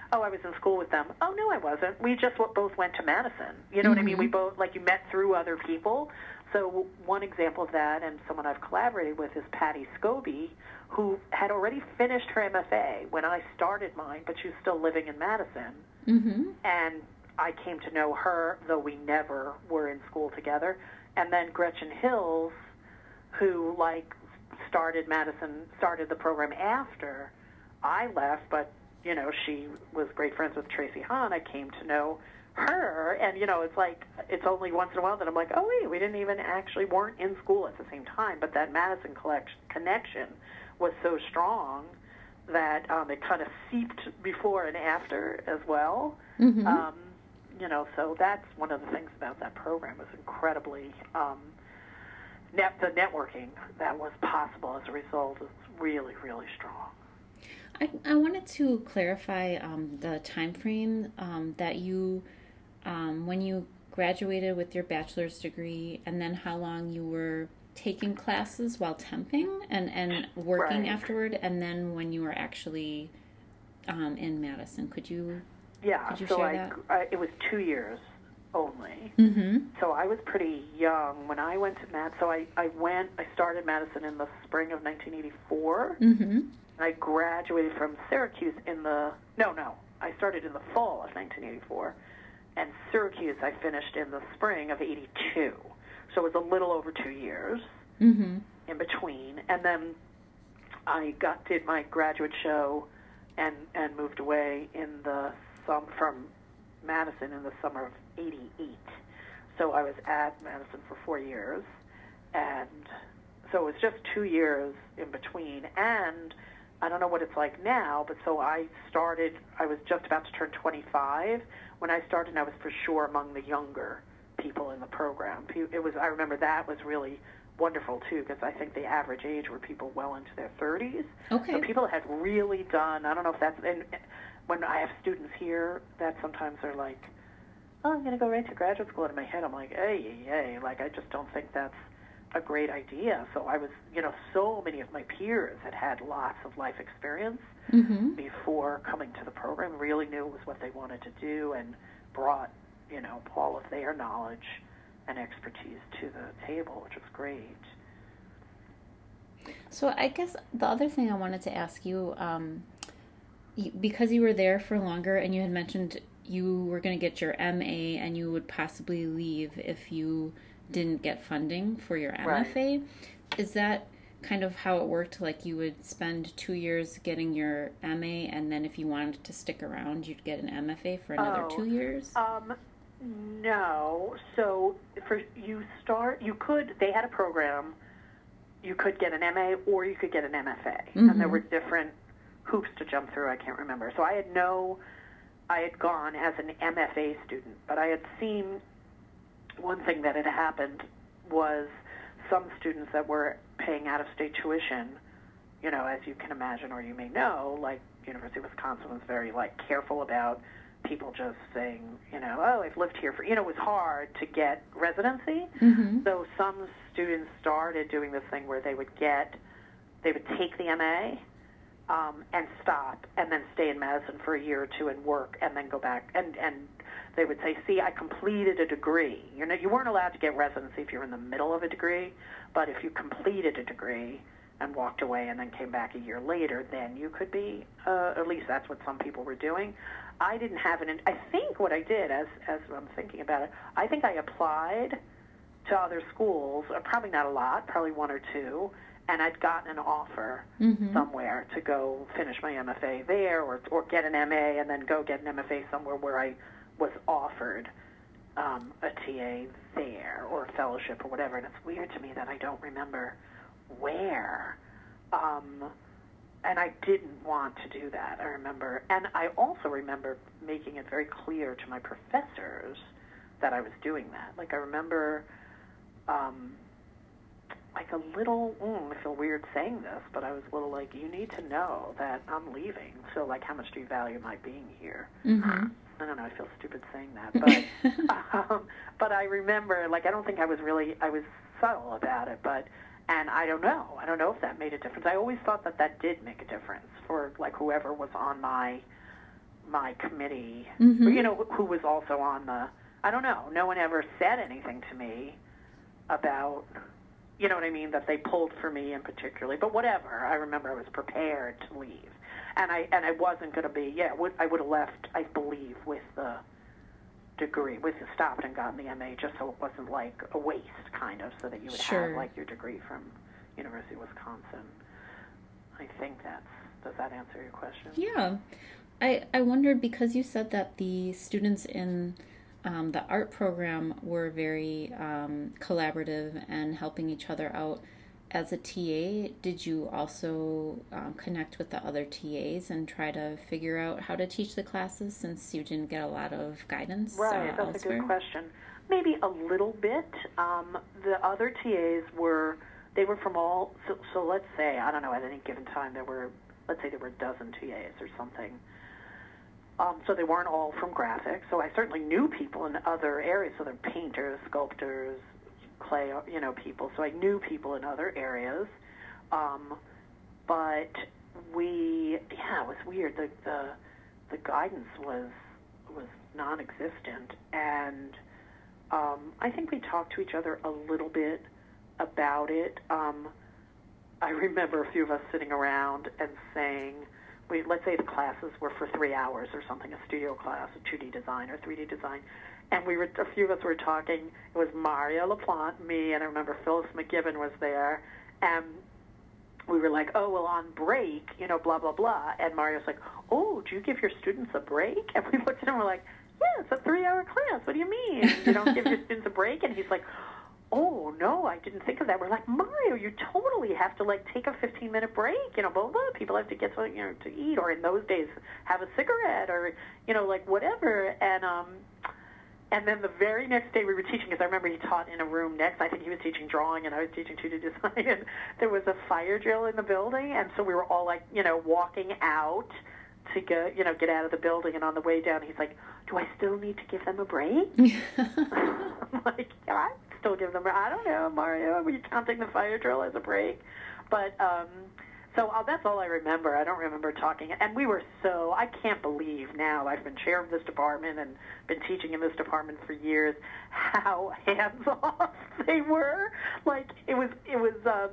oh, I was in school with them. Oh, no, I wasn't. We just w- both went to Madison. You know mm-hmm. what I mean? We both, like, you met through other people. So one example of that, and someone I've collaborated with, is Patty Scobie, who had already finished her M F A when I started mine, but she was still living in Madison. Mm-hmm. And I came to know her, though we never were in school together. And then Gretchen Hills, who, like, started Madison, started the program after I left, but, you know, she was great friends with Tracy Hahn. I came to know her, and, you know, it's like, it's only once in a while that I'm like, oh, wait, we didn't even actually, weren't in school at the same time, but that Madison collection, connection was so strong that um, it kind of seeped before and after as well. Mm-hmm. Um, you know, so that's one of the things about that program was incredibly, um, net, the networking that was possible as a result is really, really strong. I, I wanted to clarify um, the time frame um, that you, um, when you graduated with your bachelor's degree, and then how long you were taking classes while temping and, and working right. afterward, and then when you were actually um, in Madison. Could you Yeah, could you so share I, that? I, it was two years only. Mm-hmm. So I was pretty young when I went to Mad. So I, I went, I started Madison in the spring of nineteen eighty-four. Mm-hmm. I graduated from Syracuse in the, no, no, I started in the fall of nineteen eighty-four, and Syracuse I finished in the spring of eighty-two. So it was a little over two years mm-hmm. in between. And then I got did my graduate show and, and moved away in the sum from Madison in the summer of eighty-eight. So I was at Madison for four years, and so it was just two years in between. And I don't know what it's like now, but so I started, I was just about to turn twenty-five when I started, and I was for sure among the younger people in the program. It was, I remember that was really wonderful, too, because I think the average age were people well into their thirties. Okay. So people had really done, I don't know if that's, and when I have students here that sometimes are like, oh, I'm going to go right to graduate school. And in my head, I'm like, hey, hey, like, I just don't think that's a great idea. So I was, you know, so many of my peers had had lots of life experience mm-hmm. before coming to the program, really knew it was what they wanted to do, and brought, you know, all of their knowledge and expertise to the table, which was great. So I guess the other thing I wanted to ask you, um, you, because you were there for longer and you had mentioned you were going to get your M A and you would possibly leave if you didn't get funding for your M F A. Right. Is that kind of how it worked? Like you would spend two years getting your M A, and then if you wanted to stick around, you'd get an M F A for another oh, two years? Um, no. So for you start, you could, they had a program, you could get an M A or you could get an M F A. Mm-hmm. And there were different hoops to jump through, I can't remember. So I had no, I had gone as an M F A student, but I had seen one thing that had happened was some students that were paying out-of-state tuition, you know, as you can imagine or you may know, like University of Wisconsin was very, like, careful about people just saying, you know, oh, I've lived here for, you know, it was hard to get residency. Mm-hmm. So some students started doing this thing where they would get, they would take the M A um, and stop and then stay in Madison for a year or two and work and then go back. And, and they would say, see, I completed a degree. You know, you weren't allowed to get residency if you were in the middle of a degree, but if you completed a degree and walked away and then came back a year later, then you could be, uh, at least that's what some people were doing. I didn't have an, I think what I did, as as I'm thinking about it, I think I applied to other schools, uh, probably not a lot, probably one or two, and I'd gotten an offer mm-hmm. somewhere to go finish my M F A there or or get an M A and then go get an M F A somewhere where I was offered um, a T A there or a fellowship or whatever. And it's weird to me that I don't remember where. Um, and I didn't want to do that, I remember. And I also remember making it very clear to my professors that I was doing that. Like, I remember, um, like a little, mm, I feel weird saying this, but I was a little like, you need to know that I'm leaving. So, like, how much do you value my being here? Mm-hmm. I don't know, I feel stupid saying that, but um, but I remember, like, I don't think I was really, I was subtle about it, but, and I don't know, I don't know if that made a difference. I always thought that that did make a difference for, like, whoever was on my my committee, Mm-hmm. you know, who was also on the, I don't know, no one ever said anything to me about, you know what I mean, that they pulled for me in particularly, but whatever. I remember I was prepared to leave. And I and I wasn't going to be, yeah, would, I would have left, I believe, with the degree, with the stopped and gotten the M A, just so it wasn't like a waste, kind of, so that you would Sure. have, like, your degree from University of Wisconsin. I think that's, does that answer your question? Yeah. I, I wondered, because you said that the students in um, the art program were very um, collaborative and helping each other out. As a T A, did you also um, connect with the other T As and try to figure out how to teach the classes, since you didn't get a lot of guidance Right, uh, that's elsewhere? a good question. Maybe a little bit. Um, the other T As were, they were from all, so, so let's say, I don't know, at any given time there were, let's say there were a dozen T As or something. Um, so they weren't all from graphics. So I certainly knew people in other areas. So they're painters, sculptors, clay, you know, people. So I knew people in other areas. Um, but we, yeah, it was weird. The, the the guidance was was non-existent, and um, I think we talked to each other a little bit about it. Um, I remember a few of us sitting around and saying, we, let's say the classes were for three hours or something, a studio class, a two D design or three D design, and we were, a few of us were talking. It was Mario LaPlante, me, and I remember Phyllis McGibbon was there, and we were like, oh, well, on break, you know, blah, blah, blah, and Mario's like, oh, do you give your students a break? And we looked at him and we're like, yeah, it's a three-hour class. What do you mean? You don't give your students a break? And he's like, oh, no, I didn't think of that. We're like, Mario, you totally have to, like, take a fifteen-minute break. You know, blah, blah, blah. People have to get something, you know, to eat, or in those days, have a cigarette, or, you know, like, whatever. And, um, and then the very next day we were teaching, because I remember he taught in a room next. I think he was teaching drawing, and I was teaching two D design, and there was a fire drill in the building, and so we were all, like, you know, walking out to go, you know, get out of the building, and on the way down, he's like, do I still need to give them a break? I'm like, yeah, I still give them, I don't know, Mario, were you counting the fire drill as a break? But, um, so uh, that's all I remember. I don't remember talking, and we were so, I can't believe now, I've been chair of this department and been teaching in this department for years, how hands-off they were. Like, it was, it was, um,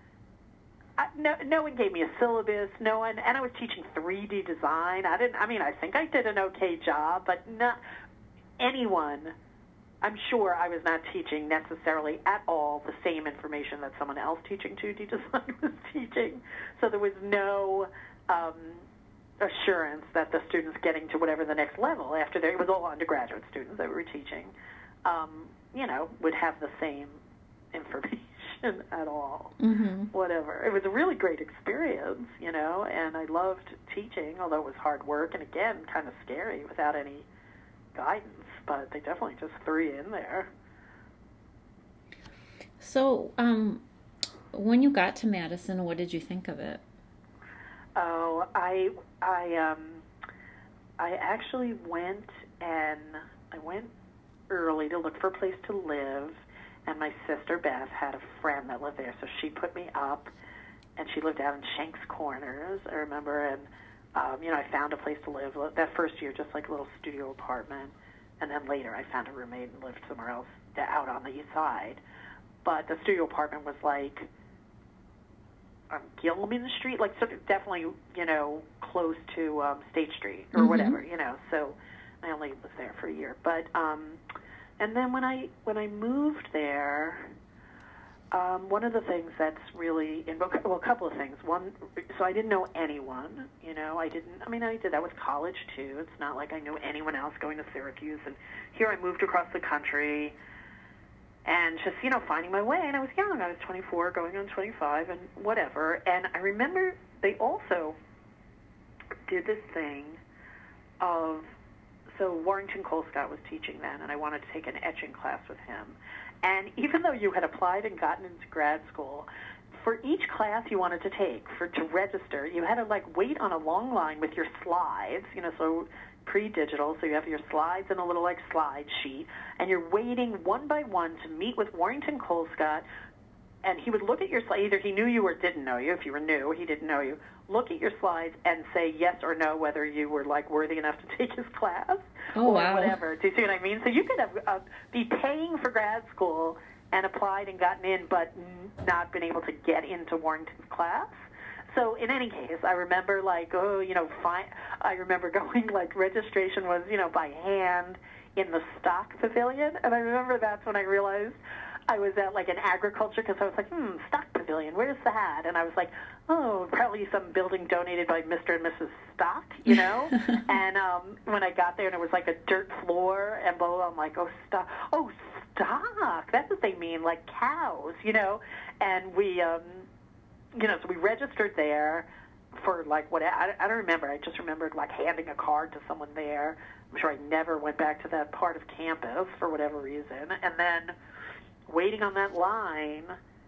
I, no, no one gave me a syllabus, no one, and I was teaching three D design. I didn't, I mean, I think I did an okay job, but not anyone, I'm sure I was not teaching necessarily at all the same information that someone else teaching two D design was teaching. So there was no um, assurance that the students getting to whatever the next level after they, it was all undergraduate students that we were teaching, um, you know, would have the same information at all. Mm-hmm. Whatever. It was a really great experience, you know, and I loved teaching, although it was hard work and, again, kind of scary without any guidance, but they definitely just threw you in there. So, um, when you got to Madison, what did you think of it? Oh, I, I, um, I actually went and I went early to look for a place to live, and my sister Beth had a friend that lived there, so she put me up, and she lived out in Shanks Corners, I remember, and, um, you know, I found a place to live that first year, just like a little studio apartment, and then later I found a roommate and lived somewhere else out on the east side. But the studio apartment was like on Gilman Street, like sort of definitely, you know, close to um, State Street or Mm-hmm. whatever, you know. So I only was there for a year. But um, and then when I when I moved there, um, one of the things that's really in, well, a couple of things. One, so I didn't know anyone, you know. I didn't. I mean, I did that with college too. It's not like I knew anyone else going to Syracuse. And here I moved across the country. And just, you know, finding my way. And I was young. I was twenty-four, going on twenty-five, and whatever. And I remember they also did this thing of, so Warrington Colescott was teaching then, and I wanted to take an etching class with him. And even though you had applied and gotten into grad school, for each class you wanted to take, for to register, you had to, like, wait on a long line with your slides, you know, so pre-digital, so you have your slides and a little, like, slide sheet, and you're waiting one by one to meet with Warrington Colescott, and he would look at your slide. Either he knew you or didn't know you. If you were new, he didn't know you. look at your slides and say yes or no whether you were like worthy enough to take his class oh, or wow. whatever. Do you see what I mean? So you could have uh, be paying for grad school and applied and gotten in, but n- not been able to get into Warrington's class. So in any case, I remember like, oh, you know, fine. I remember going like registration was, you know, by hand in the stock pavilion. And I remember that's when I realized I was at like an agriculture, because I was like, hmm, stock pavilion, where's that? And I was like, oh, probably some building donated by Mister and Missus Stock, you know? and um, when I got there and it was like a dirt floor and blah, blah, blah, I'm like, oh, stock. Oh, stock. That's what they mean, like cows, you know? And we, um, you know, so we registered there for like what, I, I don't remember. I just remembered like handing a card to someone there. I'm sure I never went back to that part of campus for whatever reason. And then waiting on that line,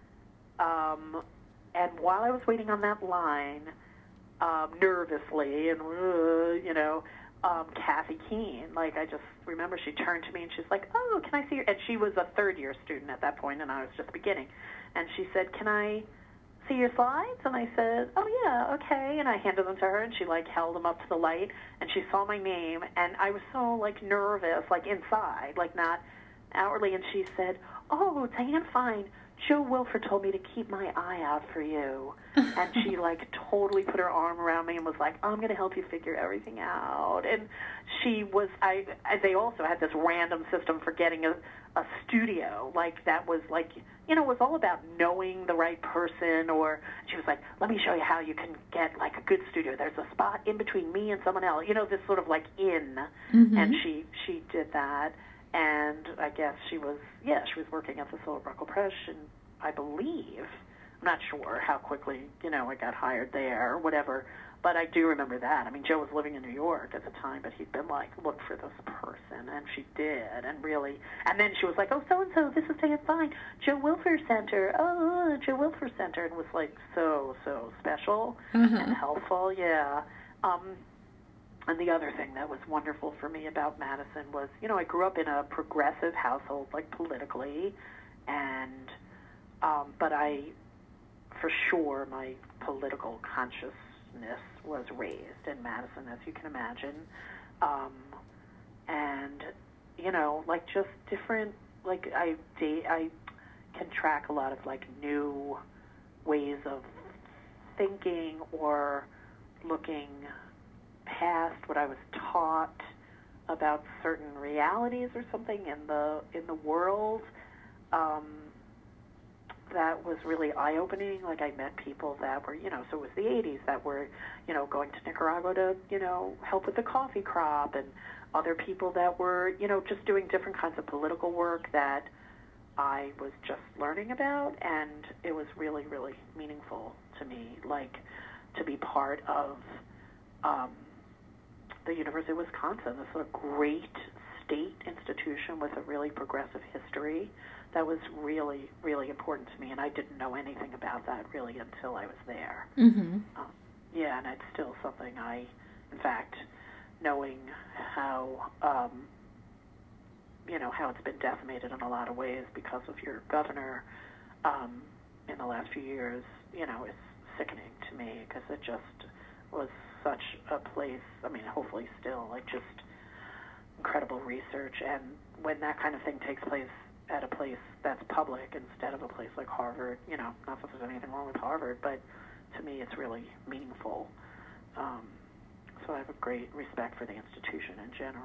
um, and while I was waiting on that line, um, nervously and, uh, you know, um, Kathy Keene, like I just remember she turned to me and she's like, oh, can I see your, and she was a third year student at that point and I was just beginning. And she said, can I see your slides? And I said, oh yeah, okay. And I handed them to her and she like held them up to the light and she saw my name and I was so like nervous, like inside, like not outwardly. And she said, oh, Diane Fine, Joe Wilford told me to keep my eye out for you. And she, like, totally put her arm around me and was like, I'm going to help you figure everything out. And she was, I, they also had this random system for getting a, a studio. Like, that was, like, you know, it was all about knowing the right person. Or she was like, let me show you how you can get, like, a good studio. There's a spot in between me and someone else. You know, this sort of, like, in. Mm-hmm. And she, she did that. And I guess she was, yeah, she was working at the Silverbruckle Press, and I believe, I'm not sure how quickly, you know, I got hired there or whatever, but I do remember that. I mean, Joe was living in New York at the time, but he'd been like, look for this person, and she did, and really, and then she was like, oh, so-and-so, this is Diane Fine, Joe Wilfer Center, oh, Joe Wilfer Center, and was like so, so special uh-huh. and helpful, yeah. Um, And the other thing that was wonderful for me about Madison was, you know, I grew up in a progressive household, like politically, and, um, but I, for sure, my political consciousness was raised in Madison, as you can imagine. Um, and, you know, like just different, like I, I can track a lot of like new ways of thinking or looking past what I was taught about certain realities or something in the in the world, um, that was really eye-opening. Like I met people that were, you know, so it was the eighties, that were, you know, going to Nicaragua to, you know, help with the coffee crop, and other people that were, you know, just doing different kinds of political work that I was just learning about, and it was really, really meaningful to me, like to be part of um, the University of Wisconsin, this sort of great state institution with a really progressive history. That was really, really important to me, and I didn't know anything about that really until I was there. Mm-hmm. Um, yeah, and it's still something I, in fact, knowing how, um, you know, how it's been decimated in a lot of ways because of your governor um, in the last few years, you know, is sickening to me, because it just was such a place, I mean, hopefully still, like just incredible research. And when that kind of thing takes place at a place that's public instead of a place like Harvard, you know, not that there's anything wrong with Harvard, but to me it's really meaningful. Um, so I have a great respect for the institution in general.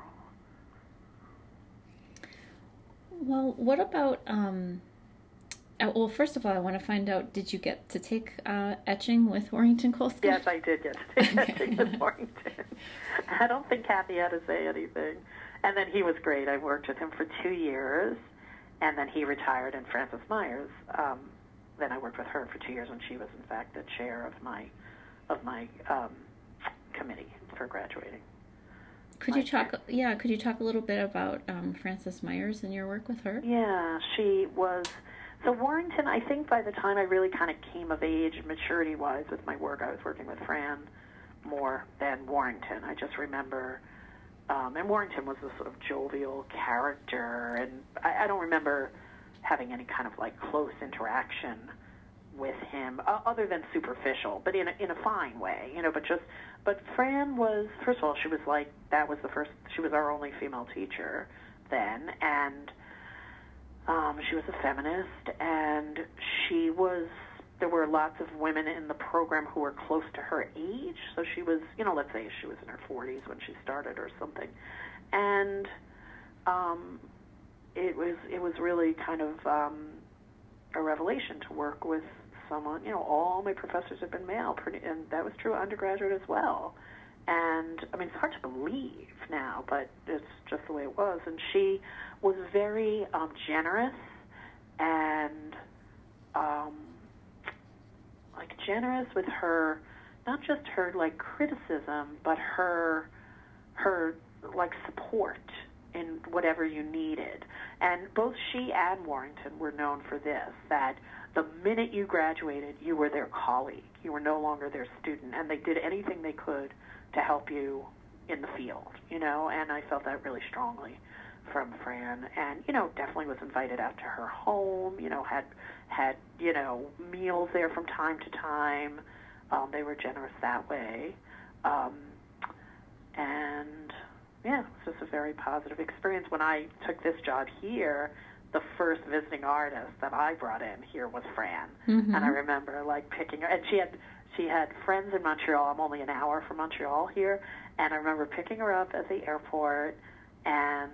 Well, what about, um, uh, well, first of all, I want to find out, did you get to take uh, etching with Warrington Colescott? Yes, I did get to take okay. etching with Warrington. I don't think Kathy had to say anything. And then he was great. I worked with him for two years, and then he retired, and Frances Myers, um, then I worked with her for two years when she was, in fact, the chair of my of my um, committee for graduating. Could you talk, chair. yeah, could you talk a little bit about um, Frances Myers and your work with her? Yeah, she was... So Warrington, I think by the time I really kind of came of age, maturity-wise, with my work, I was working with Fran more than Warrington. I just remember, um, and Warrington was a sort of jovial character, and I, I don't remember having any kind of like close interaction with him, uh, other than superficial, but in a, in a fine way, you know. But just, but Fran was, first of all, she was like, that was the first, she was our only female teacher then, and um, she was a feminist, and she was, there were lots of women in the program who were close to her age, so she was, you know, let's say she was in her forties when she started or something, and um, it was, it was really kind of um, a revelation to work with someone, you know, all my professors have been male, pretty, and that was true undergraduate as well. And, I mean, it's hard to believe now, but it's just the way it was. And she was very um, generous and, um, like, generous with her, not just her, like, criticism, but her, her, like, support in whatever you needed. And both she and Warrington were known for this, that the minute you graduated, you were their colleague. You were no longer their student, and they did anything they could to help you in the field, you know, and I felt that really strongly from Fran. And, you know, definitely was invited out to her home, you know, had, had you know, meals there from time to time. Um, they were generous that way. Um, and, yeah, it was just a very positive experience. When I took this job here, the first visiting artist that I brought in here was Fran. Mm-hmm. And I remember, like, picking her, and she had she had friends in Montreal. I'm only an hour from Montreal here, and I remember picking her up at the airport, and,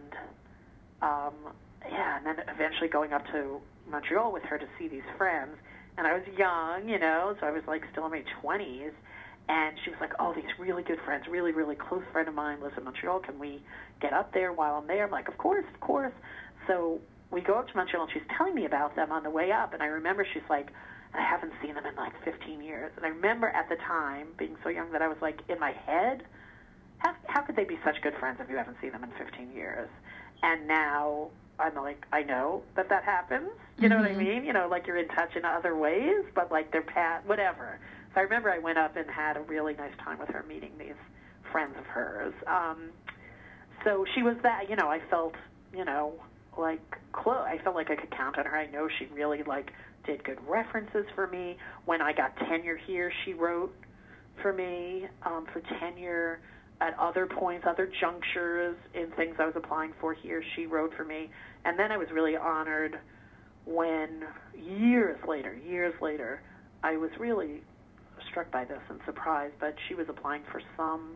um, yeah, and then eventually going up to Montreal with her to see these friends. And I was young, you know, so I was, like, still in my twenties, and she was like, oh, these really good friends, really, really close friend of mine lives in Montreal. Can we get up there while I'm there? I'm like, of course, of course. So we go up to Montreal, and she's telling me about them on the way up, and I remember she's like, I haven't seen them in like fifteen years. And I remember at the time, being so young, that I was like, in my head, how, how could they be such good friends if you haven't seen them in fifteen years? And now I'm like, I know that that happens. You know mm-hmm. what I mean? You know, like you're in touch in other ways, but like they're past, whatever. So I remember I went up and had a really nice time with her, meeting these friends of hers. Um, so she was that, you know, I felt, you know, like close. I felt like I could count on her. I know she really like did good references for me. When I got tenure here, she wrote for me um, for tenure. At other points, other junctures in things I was applying for here, she wrote for me. And then I was really honored when years later, years later, I was really struck by this and surprised, but she was applying for some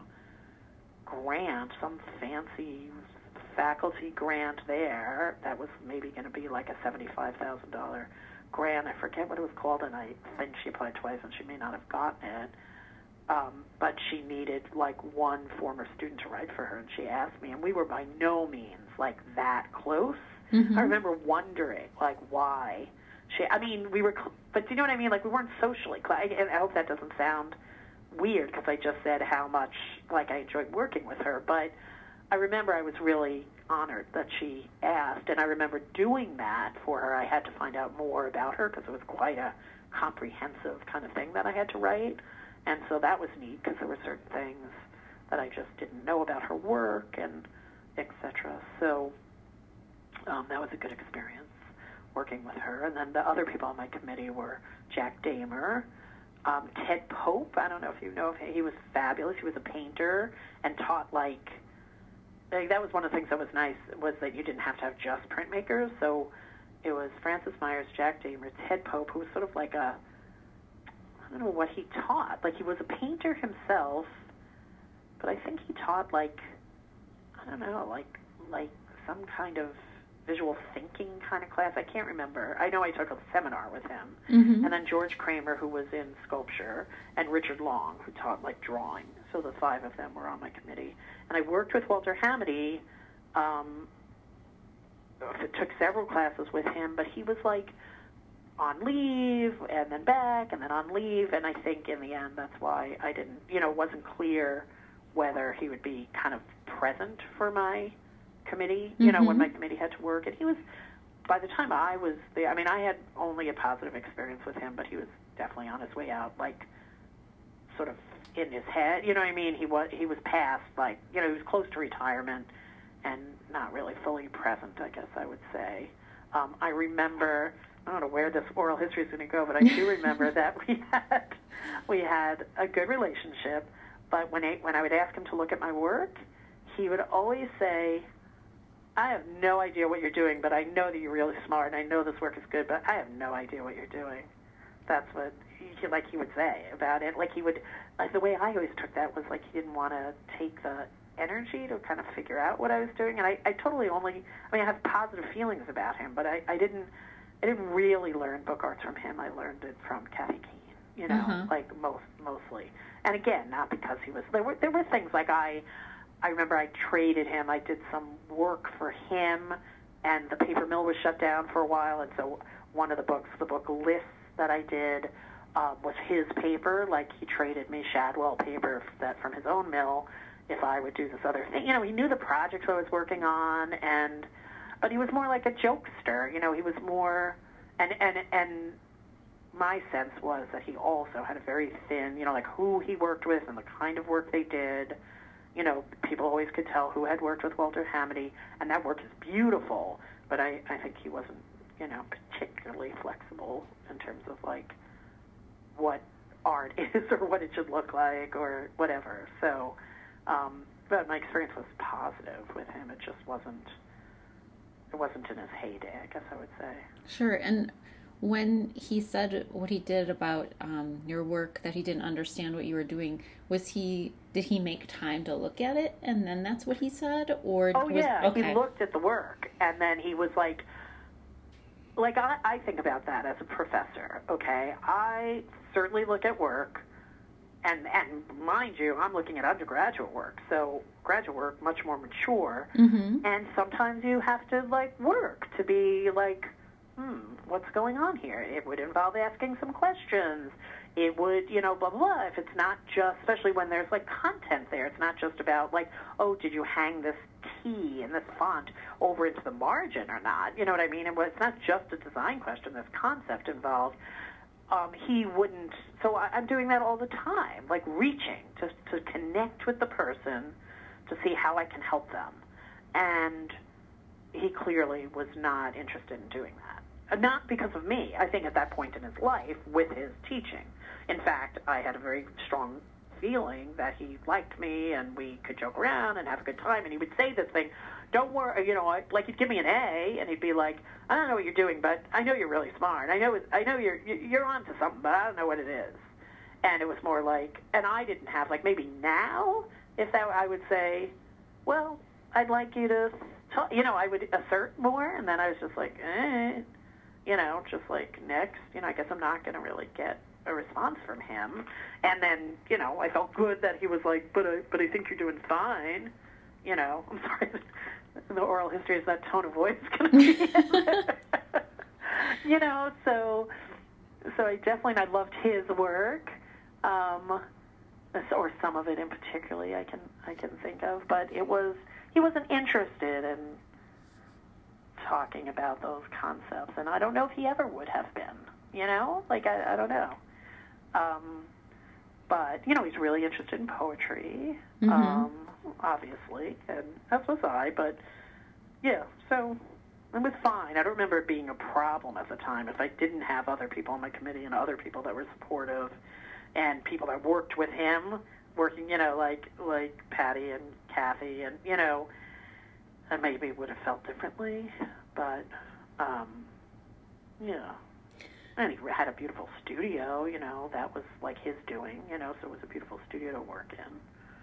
grant, some fancy faculty grant there that was maybe going to be like a seventy-five thousand dollars grant. I forget what it was called, and I think she applied twice, and she may not have gotten it. Um, but she needed, like, one former student to write for her, and she asked me, and we were by no means, like, that close. Mm-hmm. I remember wondering, like, why she, I mean, we were, but do you know what I mean? Like, we weren't socially close, and I hope that doesn't sound weird, because I just said how much, like, I enjoyed working with her, but I remember I was really honored that she asked, and I remember doing that for her. I had to find out more about her, because it was quite a comprehensive kind of thing that I had to write. And so that was neat because there were certain things that I just didn't know about her work and et cetera. So um, that was a good experience working with her. And then the other people on my committee were Jack Damer, um, Ted Pope. I don't know if you know of him. He was fabulous. He was a painter and taught like, like that was one of the things that was nice was that you didn't have to have just printmakers. So it was Francis Myers, Jack Damer, Ted Pope, who was sort of like a, I don't know what he taught. Like, he was a painter himself, but I think he taught, like, I don't know, like, like some kind of visual thinking kind of class. I can't remember. I know I took a seminar with him. Mm-hmm. And then George Kramer, who was in sculpture, and Richard Long, who taught, like, drawing. So the five of them were on my committee. And I worked with Walter Hamady. Um, took several classes with him, but he was, like, on leave, and then back, and then on leave, and I think in the end that's why I didn't, you know, it wasn't clear whether he would be kind of present for my committee, you mm-hmm. know, when my committee had to work, and he was, by the time I was there, I mean, I had only a positive experience with him, but he was definitely on his way out, like, sort of in his head, you know what I mean, he was, he was past, like, you know, he was close to retirement, and not really fully present, I guess I would say. Um, I remember I don't know where this oral history is going to go, but I do remember that we had we had a good relationship. But when I when I would ask him to look at my work, he would always say, "I have no idea what you're doing, but I know that you're really smart, and I know this work is good, but I have no idea what you're doing." That's what he, like he would say about it. Like he would, like the way I always took that was like he didn't want to take the energy to kind of figure out what I was doing, and I, I totally only, I mean, I have positive feelings about him, but I, I didn't, I didn't really learn book arts from him. I learned it from Kathy Keene, you know, uh-huh. like most, mostly. And again, not because he was, there were, there were things like I, I remember I traded him, I did some work for him, and the paper mill was shut down for a while, and so one of the books, the book lists that I did, um, was his paper. Like he traded me Shadwell paper that from his own mill if I would do this other thing. You know, he knew the projects I was working on, and but he was more like a jokester. You know, he was more, and and and my sense was that he also had a very thin, you know, like who he worked with and the kind of work they did. You know, people always could tell who had worked with Walter Hamady, and that work is beautiful, but I, I think he wasn't, you know, particularly flexible in terms of, like, what art is or what it should look like or whatever. So, um, but my experience was positive with him. It just wasn't, it wasn't in his heyday, I guess I would say. Sure, and when he said what he did about um, your work, that he didn't understand what you were doing, was he, did he make time to look at it, and then that's what he said? Or oh, was, yeah, okay. He looked at the work, and then he was like, like, I, I think about that as a professor, okay? I certainly look at work, and, and mind you, I'm looking at undergraduate work, so graduate work, much more mature, mm-hmm. and sometimes you have to, like, work to be, like, hmm, what's going on here? It would involve asking some questions. It would, you know, blah, blah, blah. If it's not just, especially when there's, like, content there, it's not just about, like, oh, did you hang this key and this font over into the margin or not? You know what I mean? And it's not just a design question. There's concept involved. Um, he wouldn't, so I, I'm doing that all the time, like reaching to, to connect with the person to see how I can help them. And he clearly was not interested in doing that. Not because of me. I think at that point in his life, with his teaching. In fact, I had a very strong feeling that he liked me and we could joke around and have a good time. And he would say this thing, don't worry, you know, like he'd give me an A, and he'd be like, I don't know what you're doing, but I know you're really smart. I know, I know you're you're on to something, but I don't know what it is. And it was more like, and I didn't have, like, maybe now, if that, I would say, well, I'd like you to, talk, you know, I would assert more, and then I was just like, eh. You know, just like, next, you know, I guess I'm not going to really get a response from him. And then, you know, I felt good that he was like, but I, but I think you're doing fine. You know, I'm sorry, the oral history is that tone of voice going to be You know, so, so I definitely, I loved his work, um, or some of it in particularly I can, I can think of, but it was, he wasn't interested in talking about those concepts, and I don't know if he ever would have been, you know, like, I, I don't know, um, but, you know, he's really interested in poetry, mm-hmm. um, obviously, and as was I, but, yeah, so it was fine. I don't remember it being a problem at the time if I didn't have other people on my committee and other people that were supportive, and people that worked with him, working, you know, like, like Patty and Kathy, and, you know, I maybe would have felt differently, but, um, yeah. And he had a beautiful studio, you know, that was like his doing, you know, so it was a beautiful studio to work in.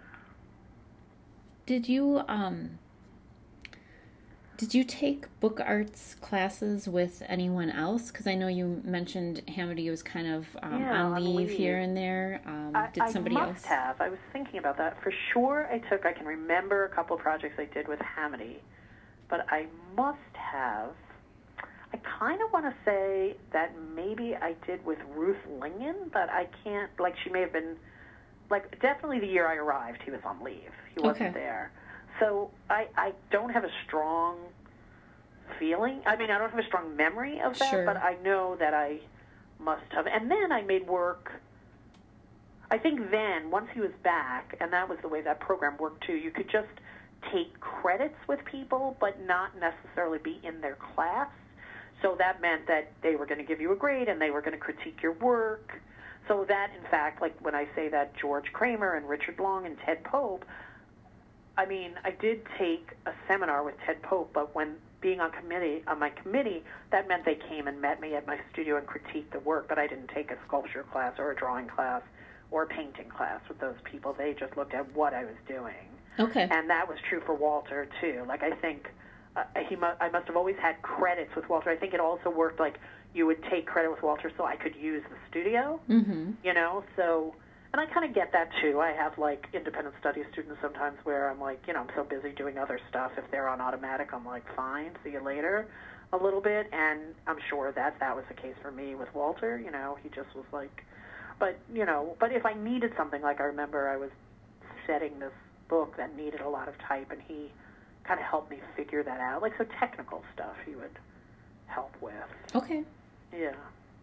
Did you, um, did you take book arts classes with anyone else? Because I know you mentioned Hamady was kind of um, yeah, on leave, leave here and there. Um, I, did somebody I must else? have. I was thinking about that. For sure I took, I can remember a couple of projects I did with Hamady, but I must have, I kind of want to say that maybe I did with Ruth Lingen, but I can't, like she may have been, like definitely the year I arrived, he was on leave. He wasn't okay. there. So I, I don't have a strong feeling. I mean, I don't have a strong memory of that, sure. but I know that I must have. And then I made work, I think then, once he was back, and that was the way that program worked too, you could just take credits with people, but not necessarily be in their class. so that meant that they were going to give you a grade and they were going to critique your work. So that, in fact, like when I say that George Kramer and Richard Long and Ted Pope, I mean, I did take a seminar with Ted Pope, but when being on committee on my committee, that meant they came and met me at my studio and critiqued the work, but I didn't take a sculpture class or a drawing class or a painting class with those people. They just looked at what I was doing. Okay. And that was true for Walter, too. Like, I think uh, he mu- I must have always had credits with Walter. I think it also worked like you would take credit with Walter so I could use the studio, mm-hmm. you know, so... And I kind of get that, too. I have, like, independent studies students sometimes where I'm like, you know, I'm so busy doing other stuff. If they're on automatic, I'm like, fine, see you later a little bit. And I'm sure that that was the case for me with Walter. You know, he just was like... But, you know, but if I needed something, like I remember I was setting this book that needed a lot of type, and he kind of helped me figure that out. Like, so technical stuff he would help with. Okay. Yeah.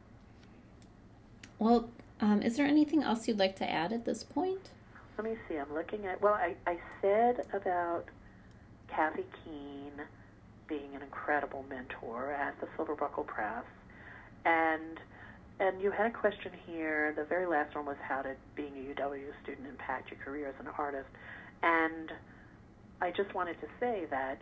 Well... Um, is there anything else you'd like to add at this point? Let me see. I'm looking at... Well, I, I said about Kathy Keene being an incredible mentor at the Silverbuckle Press. And and you had a question here. The very last one was how did being a U W student impact your career as an artist? And I just wanted to say that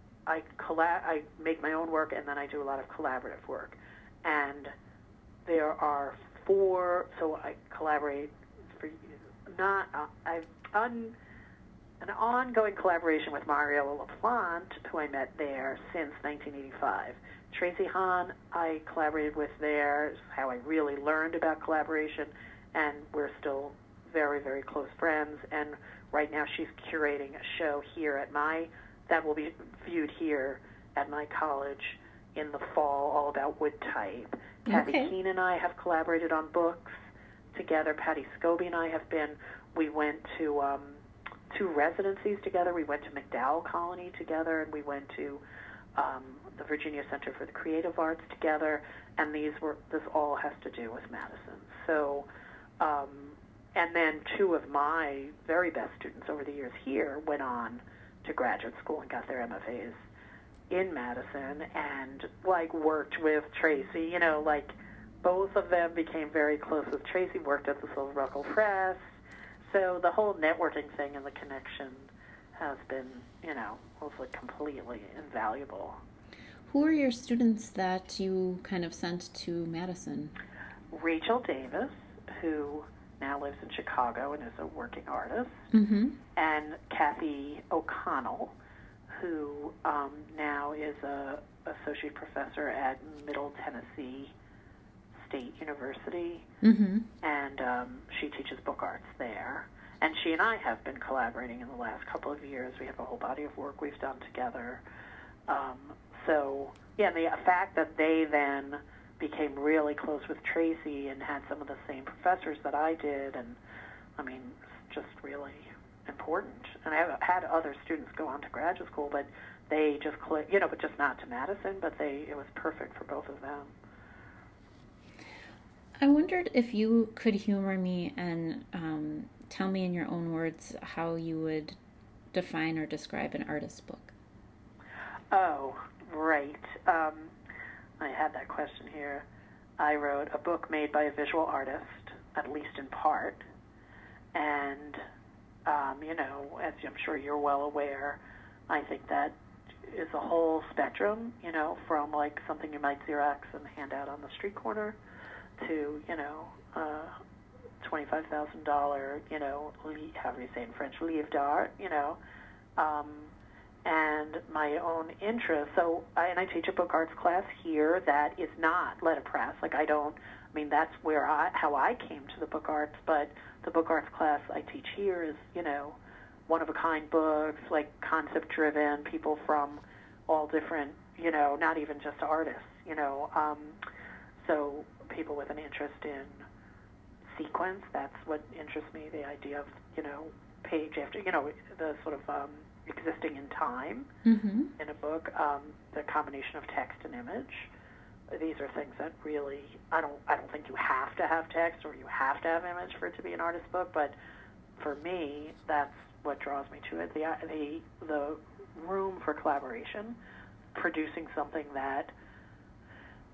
I collab- I make my own work, and then I do a lot of collaborative work. And there are four, so I collaborate for not, uh, I've done an ongoing collaboration with Mariella LaPlante, who I met there since nineteen eighty-five. Tracy Hahn, I collaborated with there, is how I really learned about collaboration, and we're still very, very close friends. And right now she's curating a show here at my, that will be viewed here at my college in the fall, all about wood type. Kathy Okay. Keene and I have collaborated on books together. Patty Scobie and I have been, we went to um, two residencies together. We went to MacDowell Colony together, and we went to um, the Virginia Center for the Creative Arts together, and these were, this all has to do with Madison. So, um, and then two of my very best students over the years here went on to graduate school and got their M F As in Madison, and like worked with Tracy, you know, like both of them became very close with Tracy, worked at the Silverbuckle Press. So the whole networking thing and the connection has been, you know, hopefully completely invaluable. Who are your students that you kind of sent to Madison? Rachel Davis, who now lives in Chicago and is a working artist, mm-hmm. and Kathy O'Connell, who um, now is a associate professor at Middle Tennessee State University, mm-hmm. and um, she teaches book arts there. And she and I have been collaborating in the last couple of years. We have a whole body of work we've done together. Um, so, yeah, the fact that they then became really close with Tracy and had some of the same professors that I did, and, I mean, it's just really important. And I have had other students go on to graduate school, but they just clicked, you know, but just not to Madison, but they it was perfect for both of them. I wondered if you could humor me and um, tell me in your own words how you would define or describe an artist's book. Oh, right. Um, I had that question here. I wrote a book made by a visual artist, at least in part, and Um, you know, as I'm sure you're well aware, I think that is a whole spectrum, you know, from like something you might Xerox and hand out on the street corner to, you know, uh, twenty-five thousand dollars, you know, however you say in French, livre d'art, you know, um, and my own interest. So, I, and I teach a book arts class here that is not letterpress. Like I don't, I mean, that's where I, how I came to the book arts, but the book arts class I teach here is, you know, one-of-a-kind books, like concept-driven, people from all different, you know, not even just artists, you know. Um, so people with an interest in sequence, that's what interests me, the idea of, you know, page after, you know, the sort of um, existing in time mm-hmm. in a book, um, the combination of text and image. These are things that really, I don't I don't think you have to have text or you have to have image for it to be an artist book, but for me, that's what draws me to it. The, the, the room for collaboration, producing something that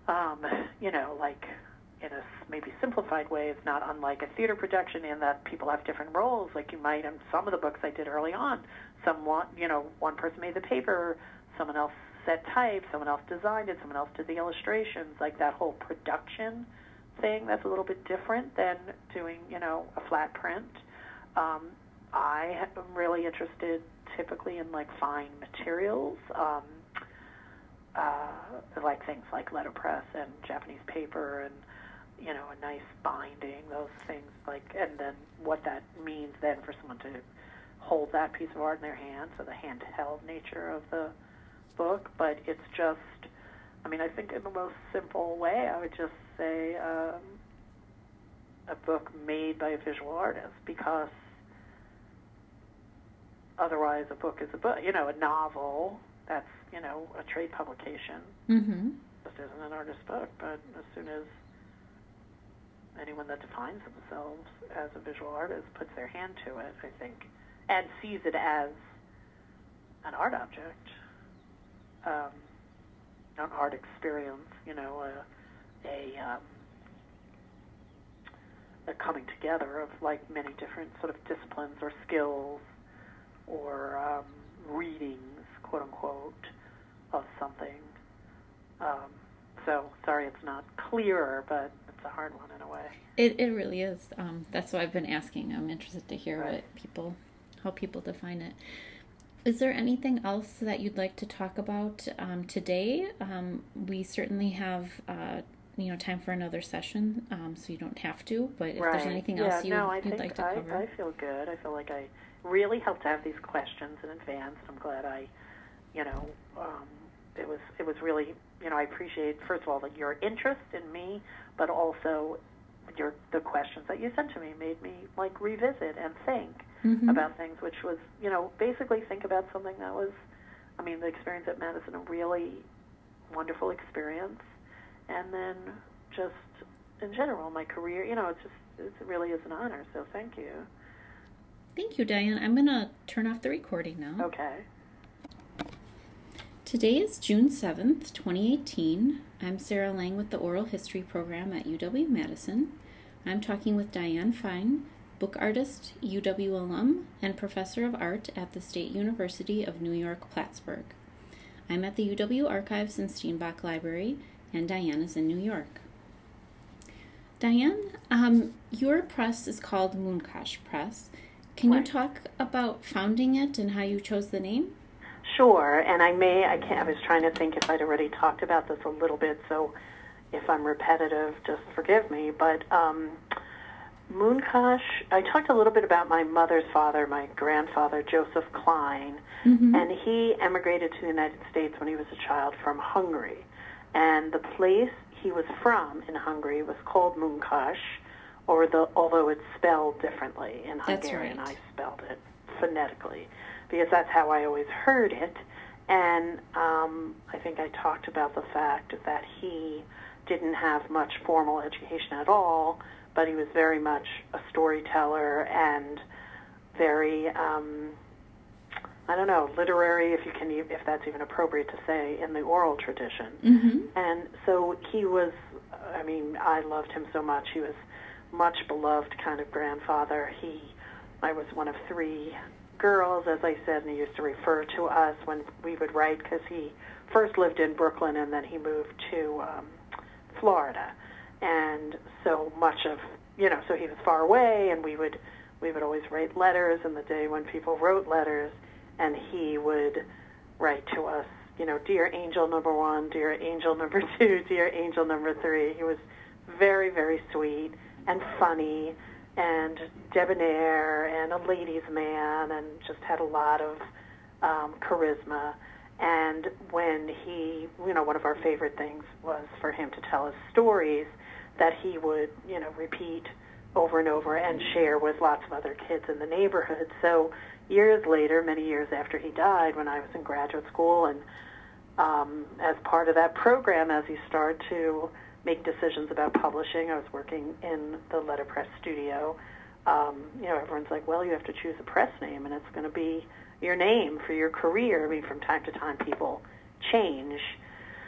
um, you know, like in a maybe simplified way, it's not unlike a theater production in that people have different roles. Like you might, in some of the books I did early on, someone, you know, one person made the paper, someone else set type, someone else designed it, someone else did the illustrations. Like that whole production thing, that's a little bit different than doing, you know, a flat print. Um, I am really interested typically in like fine materials, um, uh, like things like letterpress and Japanese paper and, you know, a nice binding, those things like, and then what that means then for someone to hold that piece of art in their hand, so the handheld nature of the book. But it's just, I mean, I think in the most simple way, I would just say um, a book made by a visual artist, because otherwise a book is a book. You know, a novel, that's, you know, a trade publication. Mm-hmm. Just isn't an artist's book. But as soon as anyone that defines themselves as a visual artist puts their hand to it, I think, and sees it as an art object, um, an art experience, you know, a, a, um, a coming together of like many different sort of disciplines or skills or um, readings, quote unquote, of something. Um, so, sorry it's not clearer, but it's a hard one in a way. It it really is. Um, that's why I've been asking. I'm interested to hear Right. what people, how people define it. Is there anything else that you'd like to talk about um, today? Um, we certainly have, uh, you know, time for another session, um, so you don't have to. But if Right. there's anything yeah, else you, no, I you'd think like to I, cover, I feel good. I feel like I really helped to have these questions in advance. I'm glad I, you know, um, it was it was really, you know, I appreciate first of all like your interest in me, but also your the questions that you sent to me made me like revisit and think mm-hmm. about things, which was, you know, basically think about something that was, I mean, the experience at Madison, a really wonderful experience, and then just in general, my career, you know, it's just, it really is an honor, so thank you. Thank you, Diane. I'm going to turn off the recording now. Okay. Today is June seventh, twenty eighteen. I'm Sarah Lang with the Oral History Program at U W-Madison. I'm talking with Diane Fine, book artist, U W alum, and professor of art at the State University of New York, Plattsburgh. I'm at the U W Archives and Steenbach Library, and Diane is in New York. Diane, um, your press is called Moonkosh Press. Can Right. you talk about founding it and how you chose the name? Sure, and I may, I can't, I was trying to think if I'd already talked about this a little bit, so if I'm repetitive, just forgive me, but um, Moonkosh, I talked a little bit about my mother's father, my grandfather, Joseph Klein, Mm-hmm. and he emigrated to the United States when he was a child from Hungary, and the place he was from in Hungary was called Moonkosh, or the, although it's spelled differently in That's Hungarian, right. I spelled it phonetically, because that's how I always heard it. And um, I think I talked about the fact that he didn't have much formal education at all, but he was very much a storyteller and very, um, I don't know, literary, if you can, if that's even appropriate to say, in the oral tradition. Mm-hmm. And so he was, I mean, I loved him so much. He was much beloved kind of grandfather. He, I was one of three girls, as I said, and he used to refer to us when we would write, because he first lived in Brooklyn and then he moved to um, Florida. And so much of, you know, so he was far away, and we would we would always write letters in the day when people wrote letters, and he would write to us, you know, dear angel number one, dear angel number two, dear angel number three. He was very, very sweet and funny and debonair and a ladies' man, and just had a lot of um, charisma. And when he, you know, one of our favorite things was for him to tell us stories that he would, you know, repeat over and over and share with lots of other kids in the neighborhood. So years later, many years after he died, when I was in graduate school, and um, as part of that program, as you start to make decisions about publishing, I was working in the letterpress studio. Um, you know, everyone's like, well, you have to choose a press name, and it's going to be your name for your career. I mean, from time to time, people change.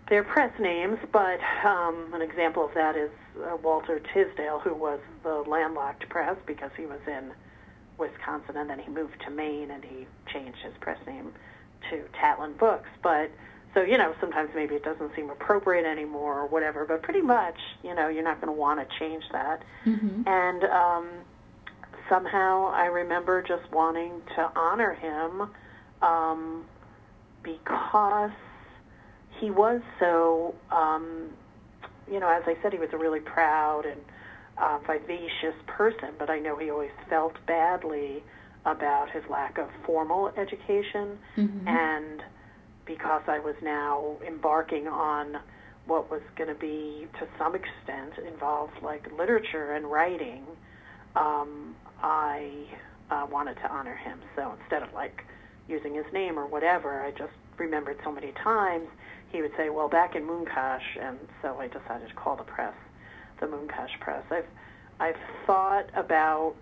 they're press names, but um, an example of that is uh, Walter Tisdale, who was the landlocked press because he was in Wisconsin, and then he moved to Maine, and he changed his press name to Tatlin Books. But, so, you know, sometimes maybe it doesn't seem appropriate anymore or whatever, but pretty much, you know, you're not going to want to change that. Mm-hmm. And um, somehow I remember just wanting to honor him um, because he was so, um, you know, as I said, he was a really proud and uh, vivacious person, but I know he always felt badly about his lack of formal education. Mm-hmm. And because I was now embarking on what was going to be, to some extent, involved like literature and writing, um, I uh, wanted to honor him. So instead of like using his name or whatever, I just remembered so many times he would say, well, back in Moonkosh, and so I decided to call the press the Moonkosh Press. I've, I've thought about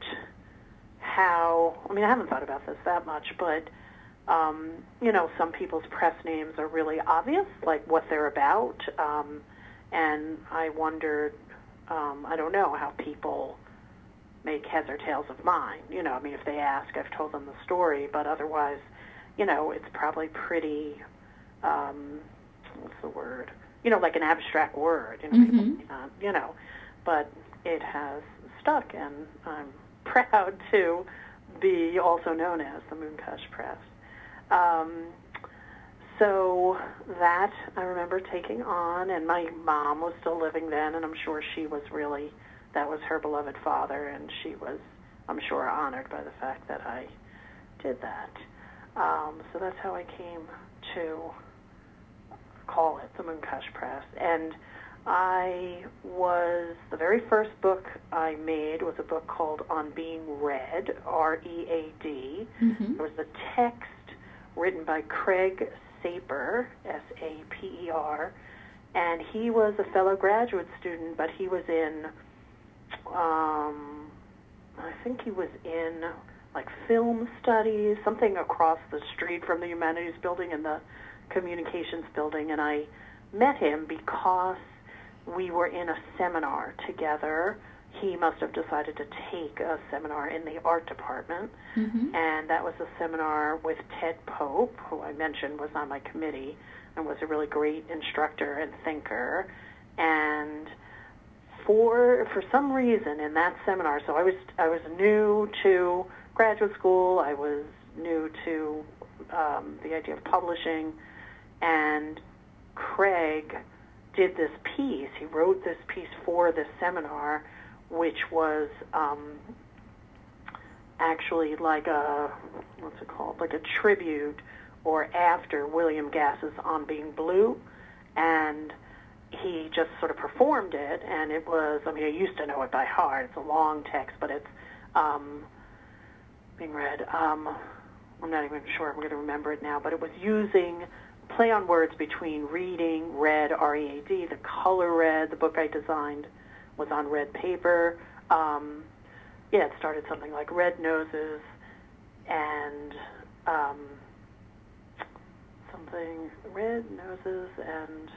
how, I mean, I haven't thought about this that much, but, um, you know, some people's press names are really obvious, like what they're about, um, and I wondered, um, I don't know how people make heads or tails of mine. You know, I mean, if they ask, I've told them the story, but otherwise, you know, it's probably pretty, um, what's the word? You know, like an abstract word, you know, Mm-hmm. people, uh, you know, but it has stuck, and I'm proud to be also known as the Moonkosh Press. Um, so that I remember taking on, and my mom was still living then, and I'm sure she was really, that was her beloved father, and she was, I'm sure, honored by the fact that I did that. Um, so that's how I came to call it the Moonkosh Press. And I was, the very first book I made was a book called On Being Read, R E A D. Mm-hmm. It was a text written by Craig Saper, S A P E R, and he was a fellow graduate student, but he was in, um, I think he was in, like, film studies, something across the street from the Humanities Building and the Communications Building, and I met him because we were in a seminar together. He must have decided to take a seminar in the art department, Mm-hmm. and that was a seminar with Ted Pope, who I mentioned was on my committee and was a really great instructor and thinker. And for for some reason in that seminar, so I was I was new to graduate school, I was new to um, the idea of publishing, and Craig did this piece. He wrote this piece for this seminar, which was um, actually like a, what's it called, like a tribute or after William Gass's On Being Blue, and he just sort of performed it, and it was, I mean, I used to know it by heart. It's a long text, but it's um, being read. Um, I'm not even sure I'm going to remember it now, but it was using play on words between reading, read, R E A D, the color red. The book I designed was on red paper. Um, yeah, it started something like red noses and um, something, red noses and,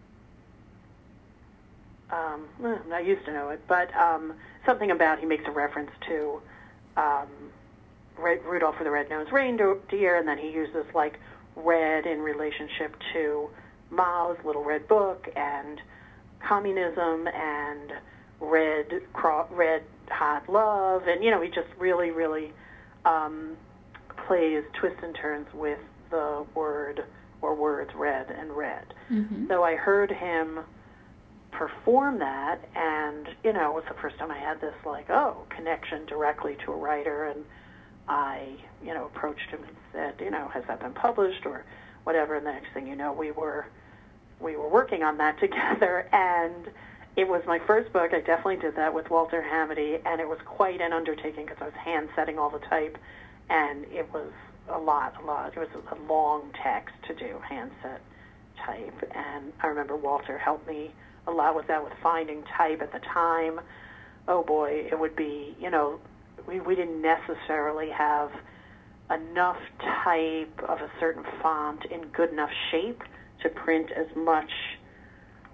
um, eh, I used to know it, but um, something about, he makes a reference to um, Red, Rudolph with the Red-Nosed Reindeer, and then he uses like red in relationship to Mao's Little Red Book and communism and red, cro- red hot love, and you know, he just really, really um, plays twists and turns with the word or words red and red. Mm-hmm. So I heard him perform that, and you know, it was the first time I had this like, oh, connection directly to a writer, and I, you know, approached him and said, you know, has that been published or whatever? And the next thing you know, we were we were working on that together, and it was my first book. I definitely did that with Walter Hamady, and it was quite an undertaking because I was hand setting all the type, and it was a lot, a lot. It was a long text to do, hand set type, and I remember Walter helped me a lot with that, with finding type at the time. Oh boy, it would be, you know, we, we didn't necessarily have enough type of a certain font in good enough shape to print as much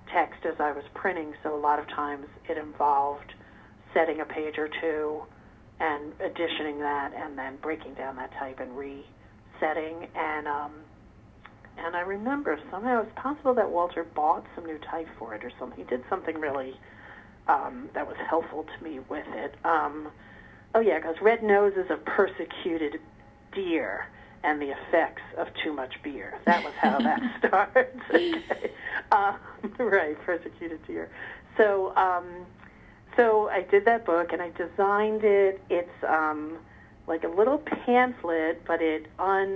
text as I was printing, so a lot of times it involved setting a page or two and additioning that and then breaking down that type and resetting. And um, and I remember somehow it's possible that Walter bought some new type for it or something. He did something really um, that was helpful to me with it. Um, oh, yeah, because Red Noses of Persecuted Deer and the Effects of Too Much Beer. That was how that starts. Okay. Um, right, Persecuted Deer. So... Um, So I did that book, and I designed it. It's um, like a little pamphlet, but it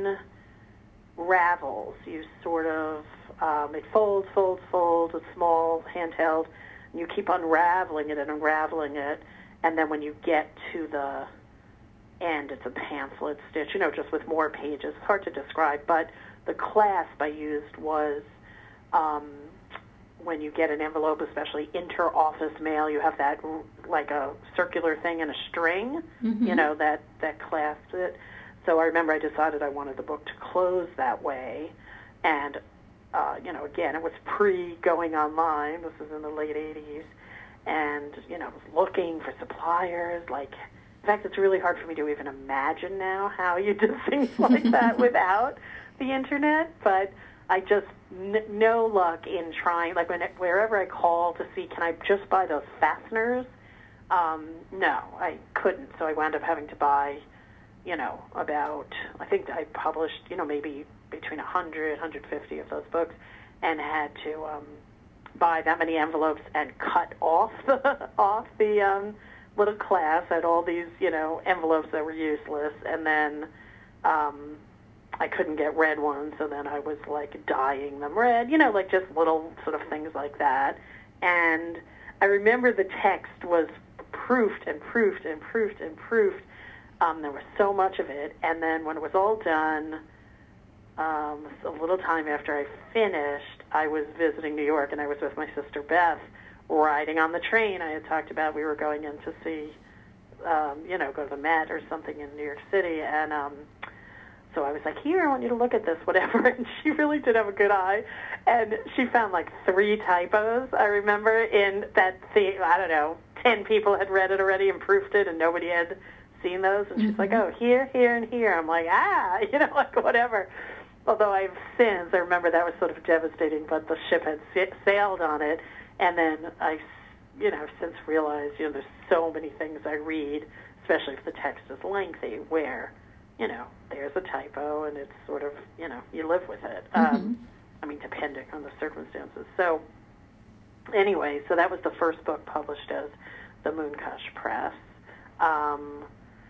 unravels. You sort of, um, it folds, folds, folds, a small handheld, and you keep unraveling it and unraveling it, and then when you get to the end, it's a pamphlet stitch, you know, just with more pages. It's hard to describe, but the clasp I used was... Um, when you get an envelope, especially inter-office mail, you have that like a circular thing and a string, mm-hmm. you know, that, that clasps it. So I remember I decided I wanted the book to close that way. And, uh, you know, again, it was pre-going online. This was in the late eighties. And, you know, I was looking for suppliers. Like, in fact, it's really hard for me to even imagine now how you do things like that without the Internet. But I just... N- no luck in trying, like when it, wherever I call to see, can I just buy those fasteners? Um, no, I couldn't. So I wound up having to buy, you know, about, I think I published, you know, maybe between one hundred, one hundred fifty of those books, and had to um, buy that many envelopes and cut off the, off the um, little class. I had all these, you know, envelopes that were useless, and then... Um, I couldn't get red ones, so then I was, like, dyeing them red, you know, like just little sort of things like that. And I remember the text was proofed and proofed and proofed and proofed. Um, there was so much of it. And then when it was all done, um, a little time after I finished, I was visiting New York, and I was with my sister Beth, riding on the train. I had talked about we were going in to see, um, you know, go to the Met or something in New York City, and... Um, So I was like, here, I want you to look at this, whatever. And she really did have a good eye. And she found like three typos, I remember, in that thing. I don't know, ten people had read it already and proofed it, and nobody had seen those. And she's mm-hmm. like, oh, here, here, and here. I'm like, ah, you know, like whatever. Although I've since, I remember that was sort of devastating, but the ship had sailed on it. And then I, you know, since realized, you know, there's so many things I read, especially if the text is lengthy, where... you know, there's a typo, and it's sort of, you know, you live with it. Mm-hmm. Um, I mean, depending on the circumstances. So, anyway, so that was the first book published as the Mooncush Press. Um,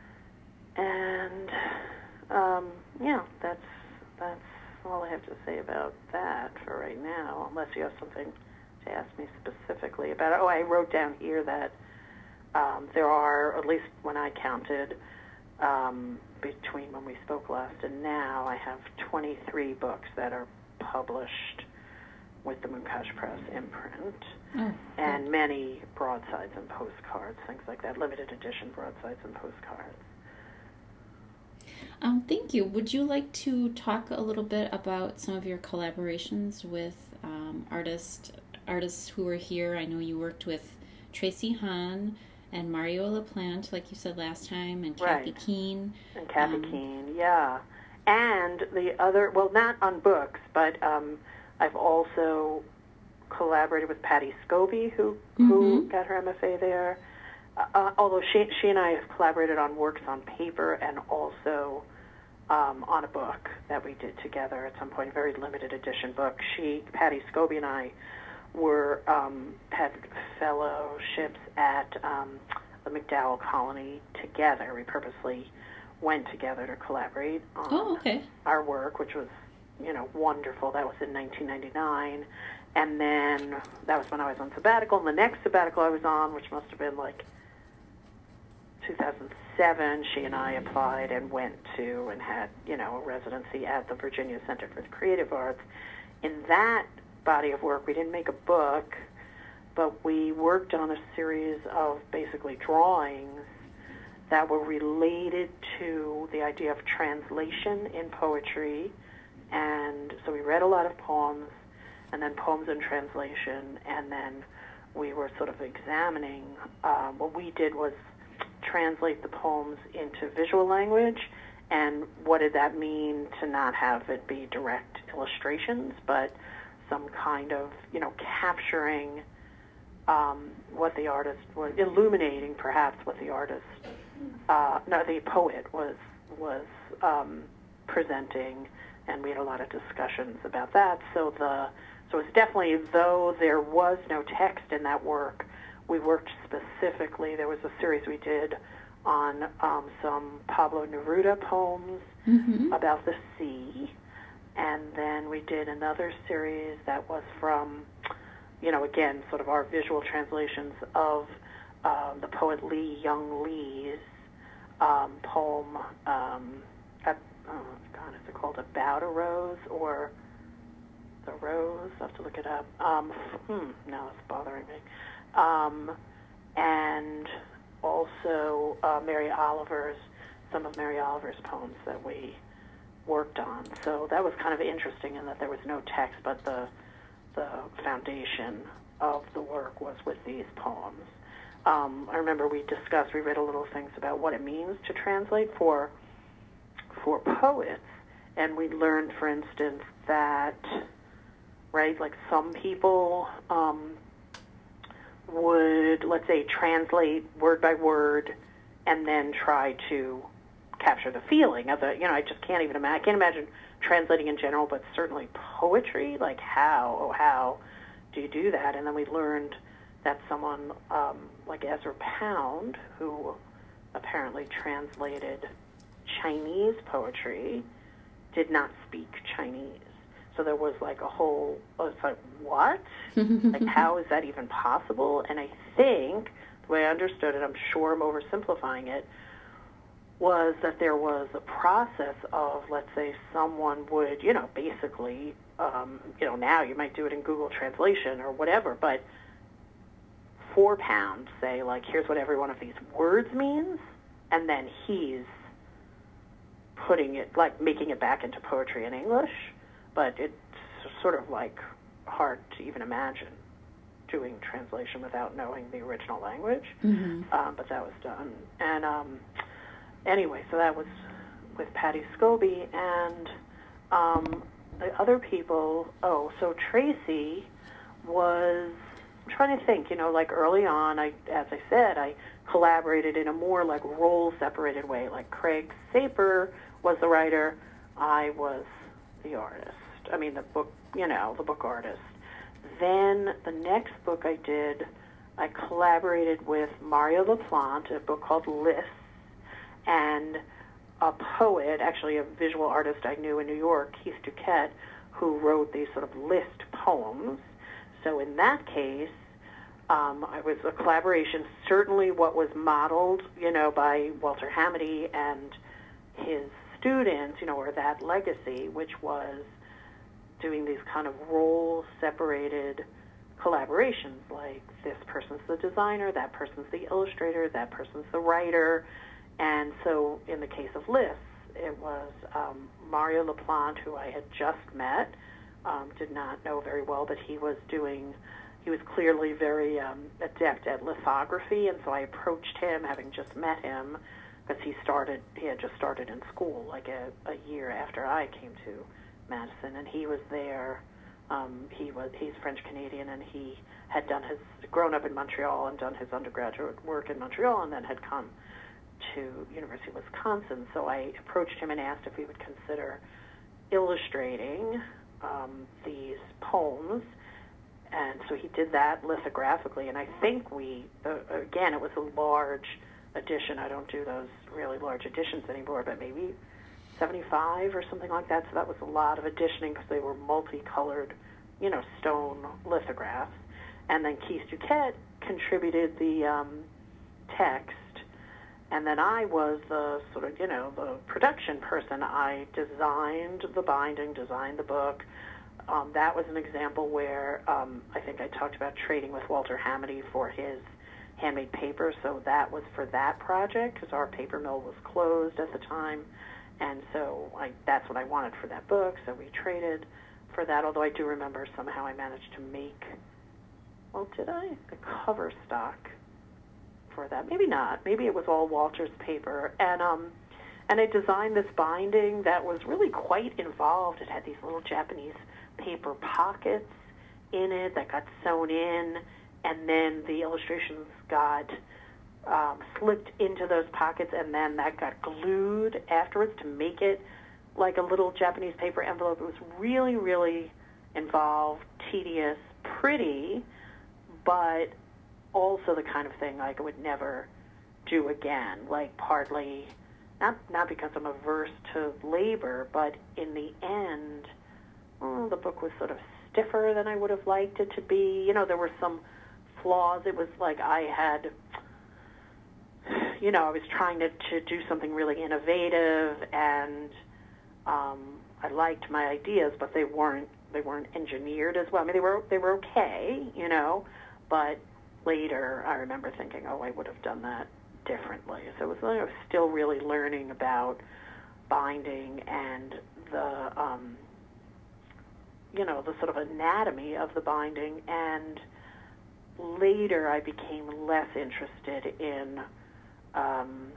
and, um, yeah, that's, that's all I have to say about that for right now, unless you have something to ask me specifically about it. Oh, I wrote down here that um, there are, at least when I counted, Um, between when we spoke last and now, I have twenty-three books that are published with the Mooncush Press imprint, oh, and good. Many broadsides and postcards, things like that, limited edition broadsides and postcards. Um, thank you. Would you like to talk a little bit about some of your collaborations with um, artists, artists who are here? I know you worked with Tracy Hahn and Mario LaPlante, like you said last time, and Kathy right. Keene. And Kathy um, Keene, yeah. And the other, well, not on books, but um, I've also collaborated with Patty Scobie, who mm-hmm. who got her M F A there. Uh, although she she and I have collaborated on works on paper and also um, on a book that we did together at some point, a very limited edition book. She, Patty Scobie, and I were um, had fellowships at um, the MacDowell Colony together. We purposely went together to collaborate on oh, okay. our work, which was, you know, wonderful. That was in nineteen ninety-nine. And then that was when I was on sabbatical. And the next sabbatical I was on, which must have been like two thousand seven, she and I applied and went to and had, you know, a residency at the Virginia Center for the Creative Arts. In that body of work, we didn't make a book, but we worked on a series of basically drawings that were related to the idea of translation in poetry. And so we read a lot of poems, and then poems in translation, and then we were sort of examining, uh, what we did was translate the poems into visual language, and what did that mean to not have it be direct illustrations, but some kind of, you know, capturing um, what the artist was, illuminating perhaps what the artist, uh, no, the poet was, was um, presenting, and we had a lot of discussions about that. So the so it's definitely, though there was no text in that work, we worked specifically. There was a series we did on um, some Pablo Neruda poems mm-hmm. about the sea, and then we did another series that was from, you know, again, sort of our visual translations of um, the poet Lee Young Lee's um, poem. Um, at, oh God, is it called About a Rose or The Rose? I have to look it up. Um, hmm, now it's bothering me. Um, and also uh, Mary Oliver's, some of Mary Oliver's poems that we worked on. So that was kind of interesting in that there was no text, but the the foundation of the work was with these poems. Um, I remember we discussed, we read a little things about what it means to translate for for poets, and we learned, for instance, that, right, like some people um, would, let's say, translate word by word and then try to capture the feeling of it. You know, I just can't even imagine. I can't imagine translating in general, but certainly poetry. Like, how, oh, how do you do that? And then we learned that someone um, like Ezra Pound, who apparently translated Chinese poetry, did not speak Chinese. So there was like a whole, oh, it's like, what? Like, how is that even possible? And I think, the way I understood it, I'm sure I'm oversimplifying it, was that there was a process of, let's say, someone would, you know, basically, um, you know, now you might do it in Google Translation or whatever, but for Pound, say, like, here's what every one of these words means, and then he's putting it, like, making it back into poetry in English, but it's sort of, like, hard to even imagine doing translation without knowing the original language, mm-hmm. um, but that was done. And um, anyway, so that was with Patty Scobie, and um, the other people, oh, so Tracy was, I'm trying to think, you know, like early on, I, as I said, I collaborated in a more like role-separated way. Like Craig Saper was the writer, I was the artist. I mean, the book, you know, the book artist. Then the next book I did, I collaborated with Mario LaPlante, a book called Lists, and a poet, actually a visual artist I knew in New York, Keith Duquette, who wrote these sort of list poems. So in that case, um, I was a collaboration, certainly what was modeled, you know, by Walter Hamady and his students, you know, or that legacy, which was doing these kind of role-separated collaborations, like this person's the designer, that person's the illustrator, that person's the writer. And so in the case of Lists, it was um, Mario LaPlante, who I had just met, um, did not know very well, but he was doing, he was clearly very um, adept at lithography, and so I approached him, having just met him, because he started, he had just started in school, like a, a year after I came to Madison, and he was there. Um, he was, he's French-Canadian, and he had done his, grown up in Montreal and done his undergraduate work in Montreal, and then had come to University of Wisconsin. So I approached him and asked if he would consider illustrating um, these poems, and so he did that lithographically, and I think we, uh, again, it was a large edition. I don't do those really large editions anymore, but maybe seventy-five or something like that, so that was a lot of editioning because they were multicolored, you know, stone lithographs. And then Keith Duquette contributed the um, text, and then I was the sort of, you know, the production person. I designed the binding, designed the book. Um, that was an example where um, I think I talked about trading with Walter Hamady for his handmade paper, so that was for that project because our paper mill was closed at the time. And so I, that's what I wanted for that book, so we traded for that, although I do remember somehow I managed to make, well, did I? The cover stock for that. Maybe not. Maybe it was all Walters paper. And um, and I designed this binding that was really quite involved. It had these little Japanese paper pockets in it that got sewn in, and then the illustrations got um, slipped into those pockets, and then that got glued afterwards to make it like a little Japanese paper envelope. It was really, really involved, tedious, pretty, but also the kind of thing like I would never do again, like partly, not not because I'm averse to labor, but in the end, well, the book was sort of stiffer than I would have liked it to be. You know, there were some flaws. It was like I had, you know, I was trying to, to do something really innovative, and um, I liked my ideas, but they weren't they weren't engineered as well. I mean, they were they were okay, you know, but later I remember thinking, oh, I would have done that differently. So it was, I was still really learning about binding and the, um, you know, the sort of anatomy of the binding. And later I became less interested in um,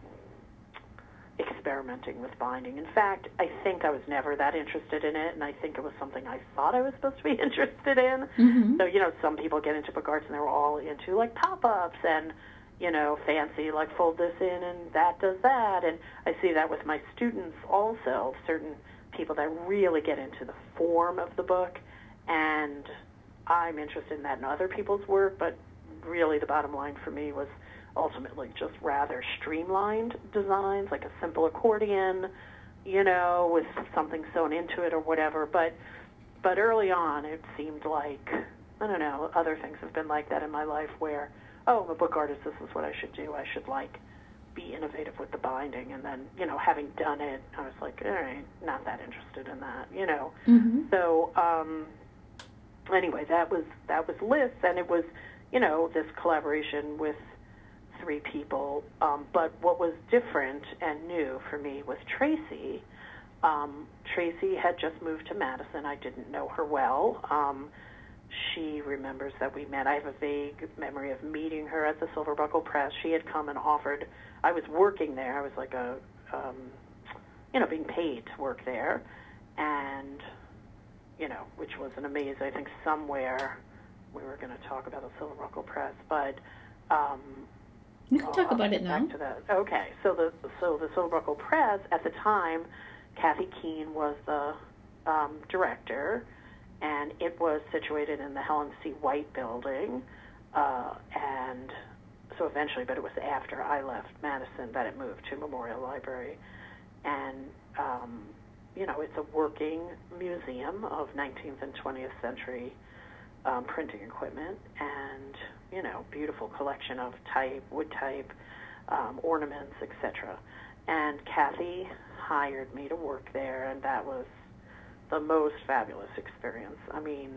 experimenting with binding. In fact, I think I was never that interested in it, and I think it was something I thought I was supposed to be interested in. Mm-hmm. So, you know, some people get into book arts and they're all into, like, pop-ups and, you know, fancy, like, fold this in and that does that. And I see that with my students also, certain people that really get into the form of the book, and I'm interested in that in other people's work, but really the bottom line for me was ultimately just rather streamlined designs, like a simple accordion, you know, with something sewn into it or whatever. But but early on, it seemed like, I don't know, other things have been like that in my life where, oh, I'm a book artist, this is what I should do. I should, like, be innovative with the binding. And then, you know, having done it, I was like, all right, not that interested in that, you know. Mm-hmm. So, um, anyway, that was, that was Liz, and it was, you know, this collaboration with three people, um, but what was different and new for me was Tracy. Um, Tracy had just moved to Madison. I didn't know her well. Um, she remembers that we met. I have a vague memory of meeting her at the Silver Buckle Press. She had come and offered, I was working there. I was like a, um, you know, being paid to work there, and, you know, which was an amaze. I think somewhere we were going to talk about the Silver Buckle Press, but um, you can talk I'll about it now. Back to that. Okay, so the so the Silver Buckle Press at the time, Kathy Keene was the um, director, and it was situated in the Helen C. White building, uh, and so eventually, but it was after I left Madison that it moved to Memorial Library, and um, you know, it's a working museum of nineteenth and twentieth century um, printing equipment, and you know, beautiful collection of type, wood type, um, ornaments, et cetera. And Kathy hired me to work there, and that was the most fabulous experience. I mean,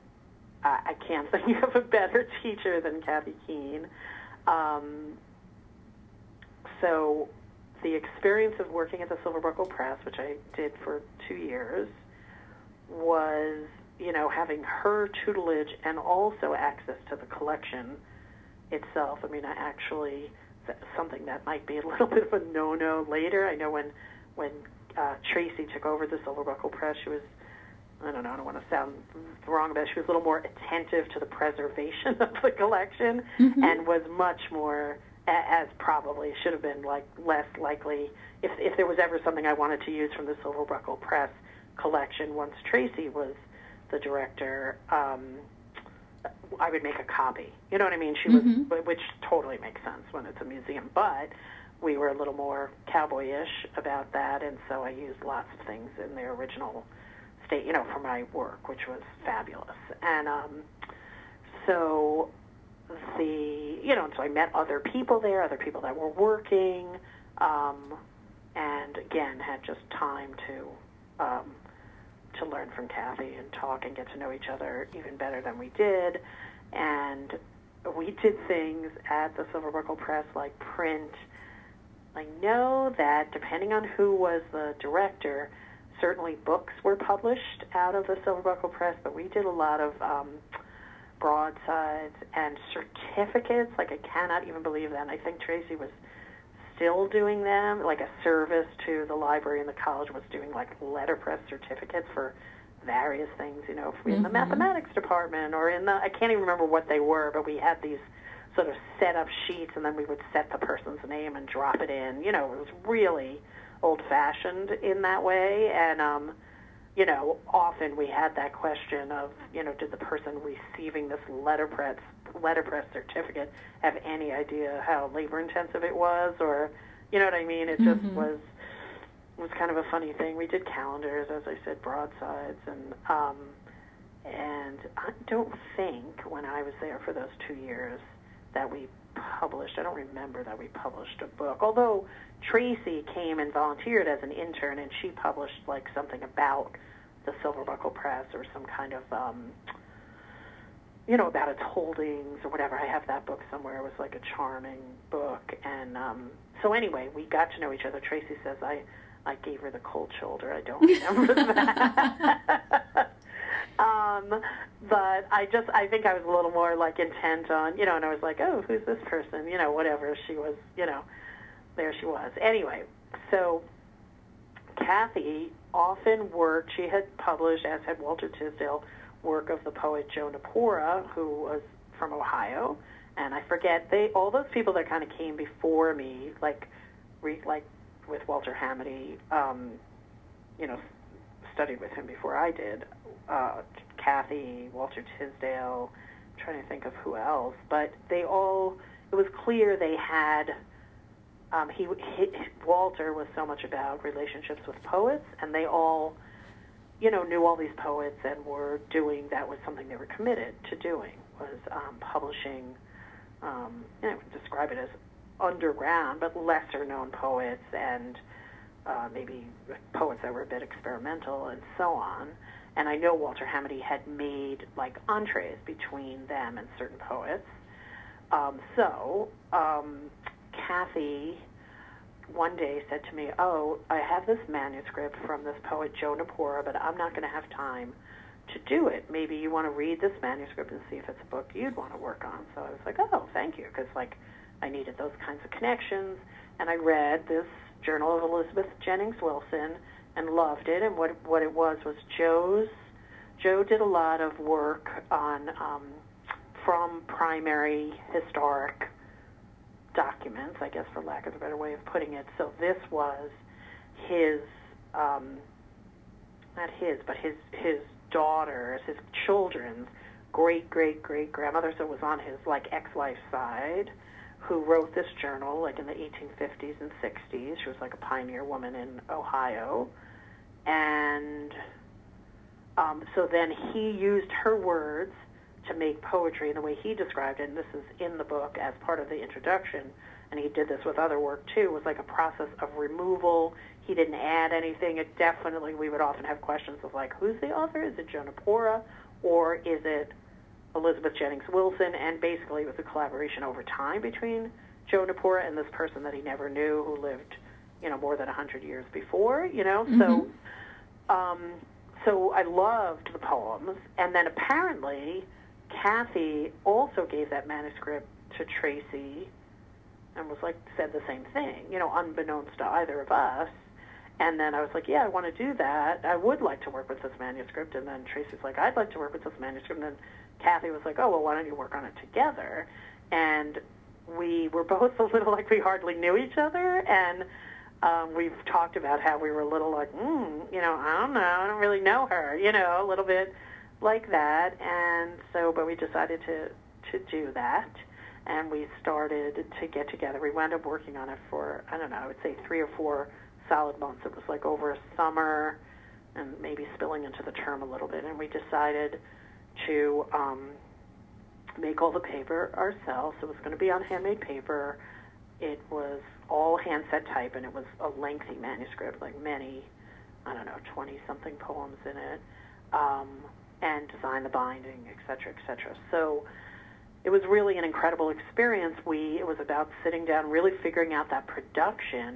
I, I can't think of a better teacher than Kathy Keene. Um, so the experience of working at the Silver Buckle Press, which I did for two years, was, you know, having her tutelage and also access to the collection itself. I mean, I actually, something that might be a little bit of a no-no later. I know when when uh, Tracy took over the Silver Buckle Press, she was, I don't know, I don't want to sound wrong about it, she was a little more attentive to the preservation of the collection, mm-hmm. and was much more, as probably should have been, like less likely, if if there was ever something I wanted to use from the Silver Buckle Press collection, once Tracy was the director, um, I would make a copy. You know what I mean? She was, mm-hmm. which totally makes sense when it's a museum, but we were a little more cowboyish about that, and so I used lots of things in their original state, you know, for my work, which was fabulous. And um, so the, you know, and so I met other people there, other people that were working, um, and again, had just time to um, to learn from Kathy and talk and get to know each other even better than we did. And we did things at the Silver Buckle Press like print. I know that depending on who was the director, certainly books were published out of the Silver Buckle Press, but we did a lot of um, broadsides and certificates. Like, I cannot even believe that. And I think Tracy was still doing them. Like, a service to the library and the college was doing, like, letterpress certificates for various things, you know, if we mm-hmm. in the mathematics department or in the, I can't even remember what they were, but we had these sort of set up sheets, and then we would set the person's name and drop it in. You know, it was really old-fashioned in that way, and, um, you know, often we had that question of, you know, did the person receiving this letterpress, letterpress certificate have any idea how labor-intensive it was, or, you know what I mean? It just mm-hmm. was was kind of a funny thing. We did calendars, as I said, broadsides, and um, and I don't think when I was there for those two years that we published, I don't remember that we published a book, although Tracy came and volunteered as an intern, and she published, like, something about the Silver Buckle Press or some kind of, um, you know, about its holdings or whatever. I have that book somewhere. It was, like, a charming book. And um, so anyway, we got to know each other. Tracy says I, I gave her the cold shoulder. I don't remember that. Um, but I just, I think I was a little more, like, intent on, you know, and I was like, oh, who's this person? You know, whatever. She was, you know, there she was. Anyway, so Kathy often worked, she had published, as had Walter Tisdale, work of the poet Joe Napora, who was from Ohio. And I forget, they, all those people that kind of came before me, like, re, like with Walter Hamady, um, you know, studied with him before I did. Uh, Kathy, Walter Tisdale, I'm trying to think of who else, but they all, it was clear they had, um, he, he, Walter was so much about relationships with poets, and they all, you know, knew all these poets and were doing, that was something they were committed to doing, was um, publishing, um, you know, describe it as underground, but lesser-known poets and uh, maybe poets that were a bit experimental and so on. And I know Walter Hamady had made, like, entrees between them and certain poets. Um, so um, Kathy one day said to me, oh, I have this manuscript from this poet Joe Napora, but I'm not going to have time to do it. Maybe you want to read this manuscript and see if it's a book you'd want to work on. So I was like, oh, thank you, because, like, I needed those kinds of connections. And I read this Journal of Elizabeth Jennings Wilson and loved it. And what what it was was Joe's, Joe did a lot of work on, um, from primary historic documents, I guess, for lack of a better way of putting it. So this was his, um, not his, but his, his daughter's, his children's great-great-great-grandmother, so it was on his, like, ex-wife's side, who wrote this journal, like, in the eighteen fifties and sixties. She was, like, a pioneer woman in Ohio. And um, so then he used her words to make poetry in the way he described it, and this is in the book as part of the introduction, and he did this with other work, too. It was like a process of removal. He didn't add anything. It definitely, we would often have questions of, like, who's the author? Is it Joe Napora, or is it Elizabeth Jennings Wilson? And basically it was a collaboration over time between Joe Napora and this person that he never knew who lived, you know, more than one hundred years before, you know. Mm-hmm. So um, so I loved the poems. And then apparently Kathy also gave that manuscript to Tracy and was like, said the same thing, you know, unbeknownst to either of us. And then I was like, yeah, I want to do that. I would like to work with this manuscript. And then Tracy's like, I'd like to work with this manuscript. And then Kathy was like, oh, well, why don't you work on it together? And we were both a little like we hardly knew each other. And um, we've talked about how we were a little like, hmm, you know, I don't know. I don't really know her, you know, a little bit like that. And so, but we decided to, to do that. And we started to get together. We wound up working on it for, I don't know, I would say three or four solid months. It was like over a summer and maybe spilling into the term a little bit. And we decided to um, make all the paper ourselves. It was going to be on handmade paper. It was all hand-set type, and it was a lengthy manuscript, like many, I don't know, twenty-something poems in it, um, and design the binding, et cetera, et cetera. So it was really an incredible experience. We It was about sitting down, really figuring out that production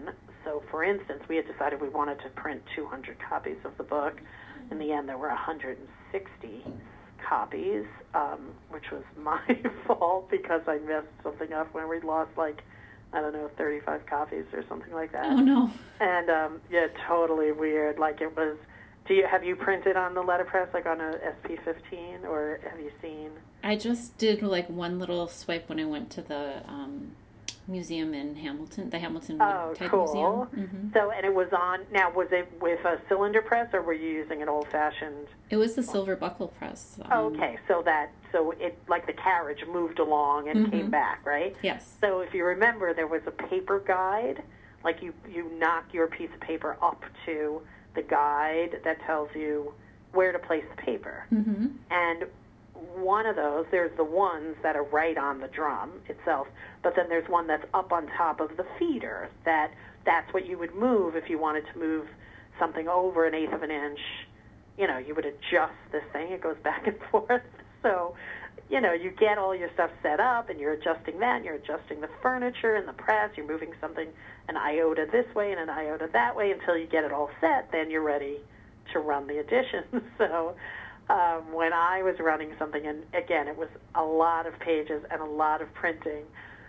So, for instance, we had decided we wanted to print two hundred copies of the book. In the end, there were one hundred sixty copies, um, which was my fault because I messed something up when we lost, like, I don't know, thirty-five copies or something like that. Oh, no. And, um, yeah, totally weird. Like, it was, do you, have you printed on the letterpress, like on a S P fifteen, or have you seen? I just did, like, one little swipe when I went to the um, museum in Hamilton, the Hamilton Oh, Type cool. Museum. Mm-hmm. So, and it was on, now, was it with a cylinder press, or were you using an old-fashioned? It was the silver buckle press. Um, Oh, okay, so that, so it, like the carriage moved along and Mhm. came back, right? Yes. So if you remember, there was a paper guide, like you, you knock your piece of paper up to the guide that tells you where to place the paper. Mm-hmm. And one of those, there's the ones that are right on the drum itself, but then there's one that's up on top of the feeder, that that's what you would move if you wanted to move something over an eighth of an inch. You know, you would adjust this thing. It goes back and forth. So, you know, you get all your stuff set up, and you're adjusting that, and you're adjusting the furniture and the press. You're moving something, an iota this way and an iota that way until you get it all set. Then you're ready to run the edition. So um, when I was running something, and again, it was a lot of pages and a lot of printing,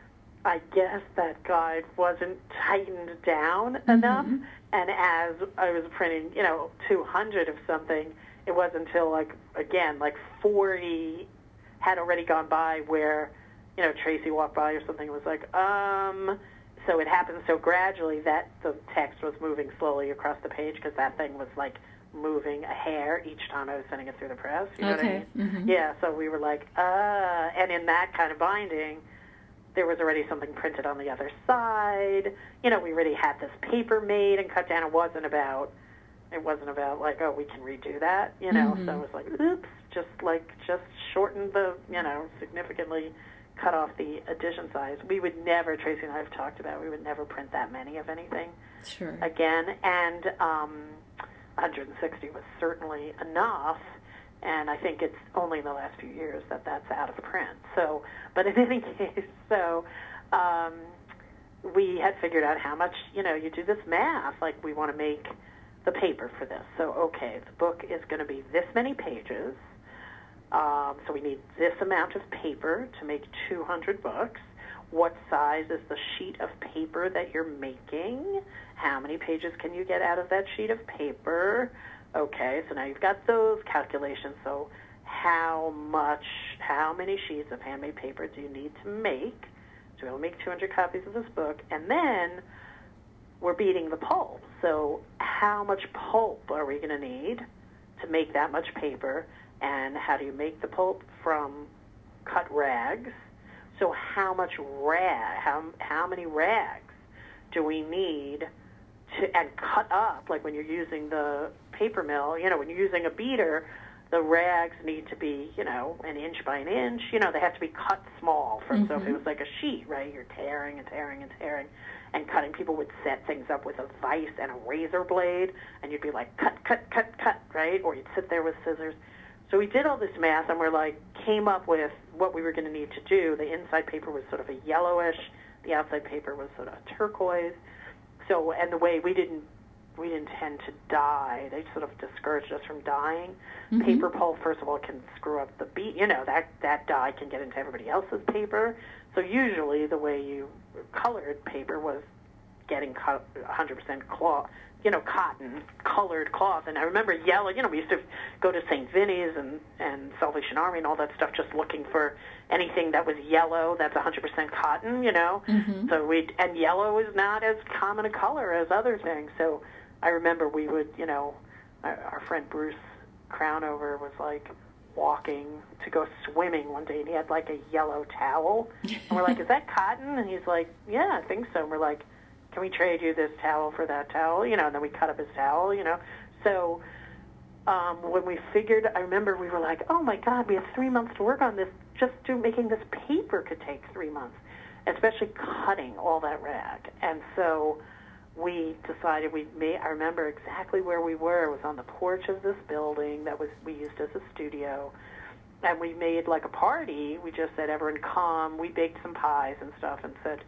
I guess that guide wasn't tightened down Mm-hmm. enough. And as I was printing, you know, two hundred of something, it wasn't until, like, again, like forty had already gone by where, you know, Tracy walked by or something and was like, um, so it happened so gradually that the text was moving slowly across the page because that thing was, like, moving a hair each time I was sending it through the press. You know Okay. what I mean? Mm-hmm. Yeah, so we were like, uh, and in that kind of binding, there was already something printed on the other side. You know, we already had this paper made and cut down. It wasn't about, it wasn't about like, oh, we can redo that, you know. Mhm. So it was like, oops, just like, just shorten the, you know, significantly cut off the edition size. We would never, Tracy and I have talked about, we would never print that many of anything Sure. again. And um, one hundred sixty was certainly enough. And I think it's only in the last few years that that's out of print. So, but in any case, so um, we had figured out how much, you know, you do this math, like we want to make the paper for this. So, okay, the book is going to be this many pages. Um, so we need this amount of paper to make two hundred books. What size is the sheet of paper that you're making? How many pages can you get out of that sheet of paper? Okay, so now you've got those calculations. So how much, how many sheets of handmade paper do you need to make to be able to make two hundred copies of this book? And then we're beating the pulp. So how much pulp are we going to need to make that much paper? And how do you make the pulp from cut rags? So how much rag, how, how many rags do we need to, and cut up, like when you're using the paper mill, you know, when you're using a beater, the rags need to be, you know, an inch by an inch. You know, they have to be cut small. For, Mm-hmm. So if it was like a sheet, right, you're tearing and tearing and tearing and cutting. People would set things up with a vise and a razor blade, and you'd be like, cut, cut, cut, cut, right? Or you'd sit there with scissors. So we did all this math, and we're like, came up with what we were going to need to do. The inside paper was sort of a yellowish. The outside paper was sort of turquoise. So, and the way we didn't, we didn't tend to dye. They sort of discouraged us from dyeing. Mm-hmm. Paper pulp, first of all, can screw up the beat. You know, that, that dye can get into everybody else's paper. So usually the way you colored paper was getting co- one hundred percent cloth, you know, cotton, colored cloth. And I remember yellow, you know, we used to go to Saint Vinny's and, and Salvation Army and all that stuff just looking for anything that was yellow that's one hundred percent cotton, you know. Mm-hmm. So we and yellow is not as common a color as other things. So I remember we would, you know, our, our friend Bruce Crownover was like walking to go swimming one day, and he had like a yellow towel. And we're like, is that cotton? And he's like, yeah, I think so. And we're like, can we trade you this towel for that towel? You know, and then we cut up his towel, you know. So um, when we figured, I remember we were like, oh, my God, we have three months to work on this. Just to making this paper could take three months, especially cutting all that rag. And so we decided we'd make, I remember exactly where we were. It was on the porch of this building that was we used as a studio. And we made like a party. We just said, everyone come. We baked some pies and stuff and said,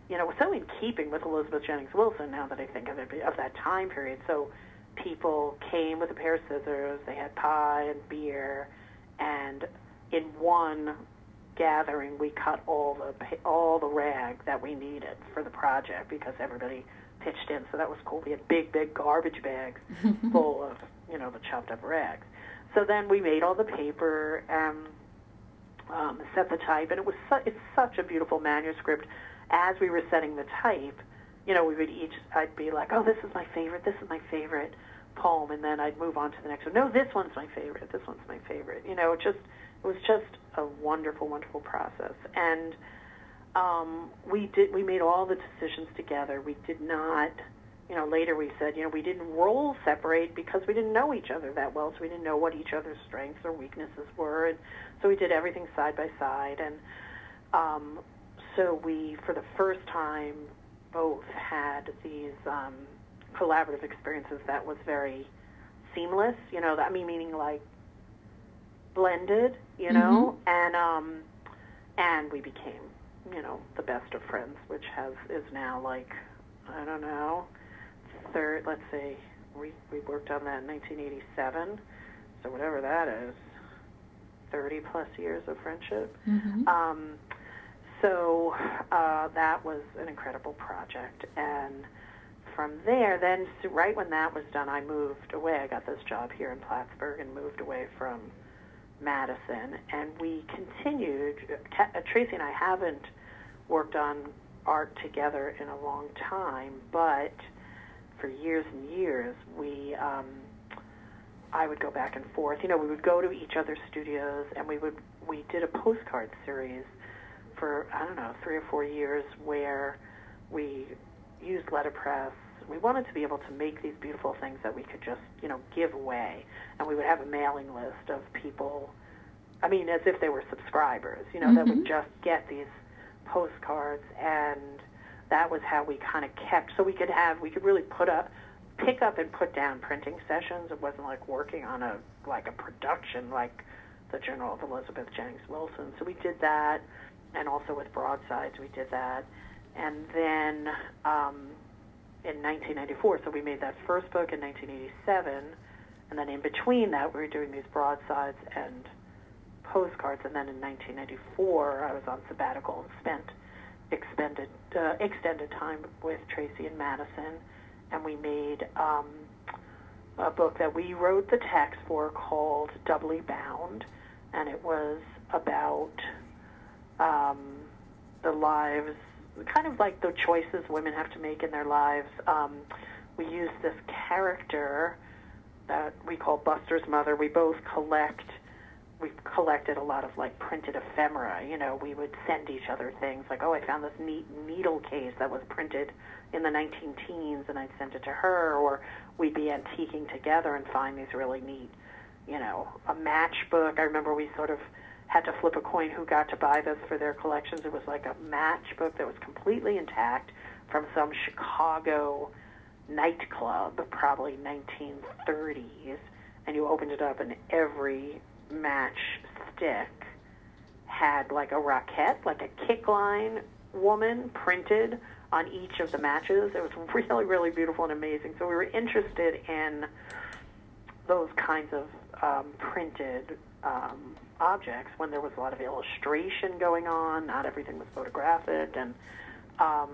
you know, so in keeping with Elizabeth Jennings Wilson, now that I think of it, of that time period. So people came with a pair of scissors, they had pie and beer, and in one gathering we cut all the all the rag that we needed for the project because everybody pitched in, so that was cool. We had big, big garbage bags full of, you know, the chopped up rags. So then we made all the paper and um, set the type, and it was su- it's such a beautiful manuscript. As we were setting the type, you know, we would each, I'd be like, oh, this is my favorite, this is my favorite poem, and then I'd move on to the next one. No, this one's my favorite, this one's my favorite. You know, it just, it was just a wonderful, wonderful process. And um, we did, we made all the decisions together. We did not, you know, later we said, you know, we didn't role separate because we didn't know each other that well, so we didn't know what each other's strengths or weaknesses were, and so we did everything side by side. And um, so we, for the first time, both had these um, collaborative experiences that was very seamless, you know, I mean, meaning like blended, you know, mm-hmm. and um, and we became, you know, the best of friends, which has is now like, I don't know, third, let's say, we, we worked on that in nineteen eighty-seven, so whatever that is, thirty plus years of friendship. Mm-hmm. Um, so uh, that was an incredible project, and from there, then so right when that was done, I moved away. I got this job here in Plattsburgh and moved away from Madison, and we continued. Tracy and I haven't worked on art together in a long time, but for years and years, we, um, I would go back and forth. You know, we would go to each other's studios, and we would, we did a postcard series for, I don't know, three or four years where we used letterpress. We wanted to be able to make these beautiful things that we could just, you know, give away. And we would have a mailing list of people, I mean, as if they were subscribers, you know, mm-hmm. that would just get these postcards. And that was how we kind of kept, so we could have, we could really put up, pick up and put down printing sessions. It wasn't like working on a, like a production like the Journal of Elizabeth Jennings Wilson. So we did that, and also with broadsides we did that. And then um, in nineteen ninety-four, so we made that first book in nineteen eighty-seven, and then in between that we were doing these broadsides and postcards, and then in nineteen ninety-four I was on sabbatical and spent expended, uh, extended time with Tracy and Madison, and we made um, a book that we wrote the text for called Doubly Bound, and it was about um, the lives, kind of like the choices women have to make in their lives. Um, we used this character that we call Buster's mother. We both collect, we've collected a lot of like printed ephemera. You know, we would send each other things like, oh, I found this neat needle case that was printed in the nineteen teens, and I'd send it to her, or we'd be antiquing together and find these really neat, you know, a matchbook. I remember we sort of had to flip a coin who got to buy this for their collections. It was like a matchbook that was completely intact from some Chicago nightclub, probably nineteen thirties, and you opened it up and every match stick had like a roquette, like a kick line woman printed on each of the matches. It was really, really beautiful and amazing. So we were interested in those kinds of um, printed um, objects when there was a lot of illustration going on. Not everything was photographic. And um,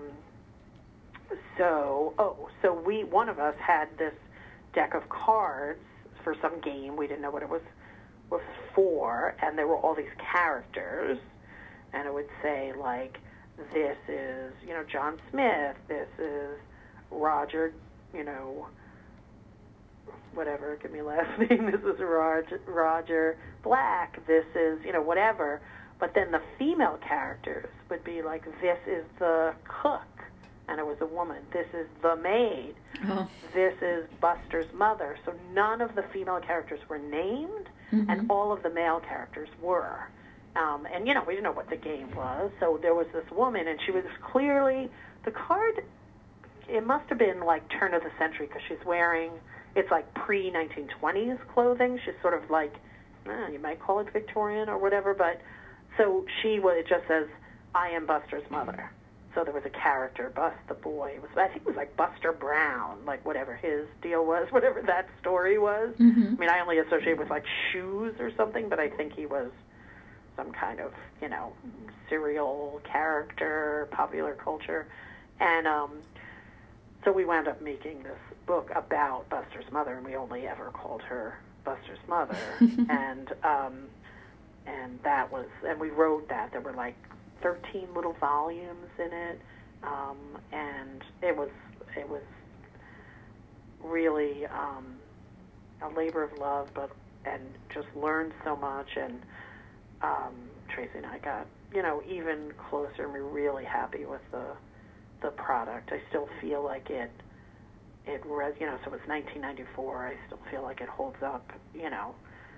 so, oh, so we, one of us had this deck of cards for some game. We didn't know what it was was for, and there were all these characters, and it would say, like, this is, you know, John Smith, this is Roger, you know, whatever, give me a last name, this is Roger, Roger Black, this is, you know, whatever. But then the female characters would be like, this is the cook, and it was a woman. This is the maid. Oh. This is Buster's mother. So none of the female characters were named, mm-hmm. and all of the male characters were. Um, and, you know, we didn't know what the game was. So there was this woman, and she was clearly, the card, it must have been like turn of the century, because she's wearing, it's like pre nineteen twenties clothing. She's sort of like, eh, you might call it Victorian or whatever, but so she was, it just says, I am Buster's mother. so there was a character, Bus the boy. It was, I think it was like Buster Brown, like whatever his deal was, whatever that story was. Mm-hmm. I mean, I only associate with like shoes or something, but I think he was some kind of, you know, serial character, popular culture. And um, so we wound up making this book about Buster's mother, and we only ever called her Buster's mother. and um, and that was, and we wrote that. There were like thirteen little volumes in it, um, and it was it was really um, a labor of love, but and just learned so much. And um, Tracy and I got, you know, even closer, and we're really happy with the the product. I still feel like it it res, you know, so it's nineteen ninety-four. I still feel like it holds up, you know,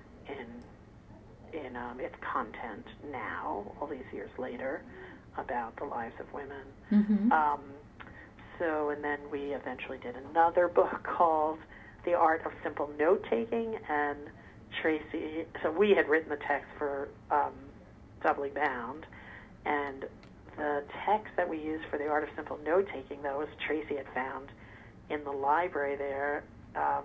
in in um, its content now, all these years later, about the lives of women. Mm-hmm. Um, so, and then we eventually did another book called The Art of Simple Note-Taking, and Tracy, so we had written the text for um, Doubly Bound, and the text that we used for The Art of Simple Note-Taking, though, was Tracy had found in the library there um,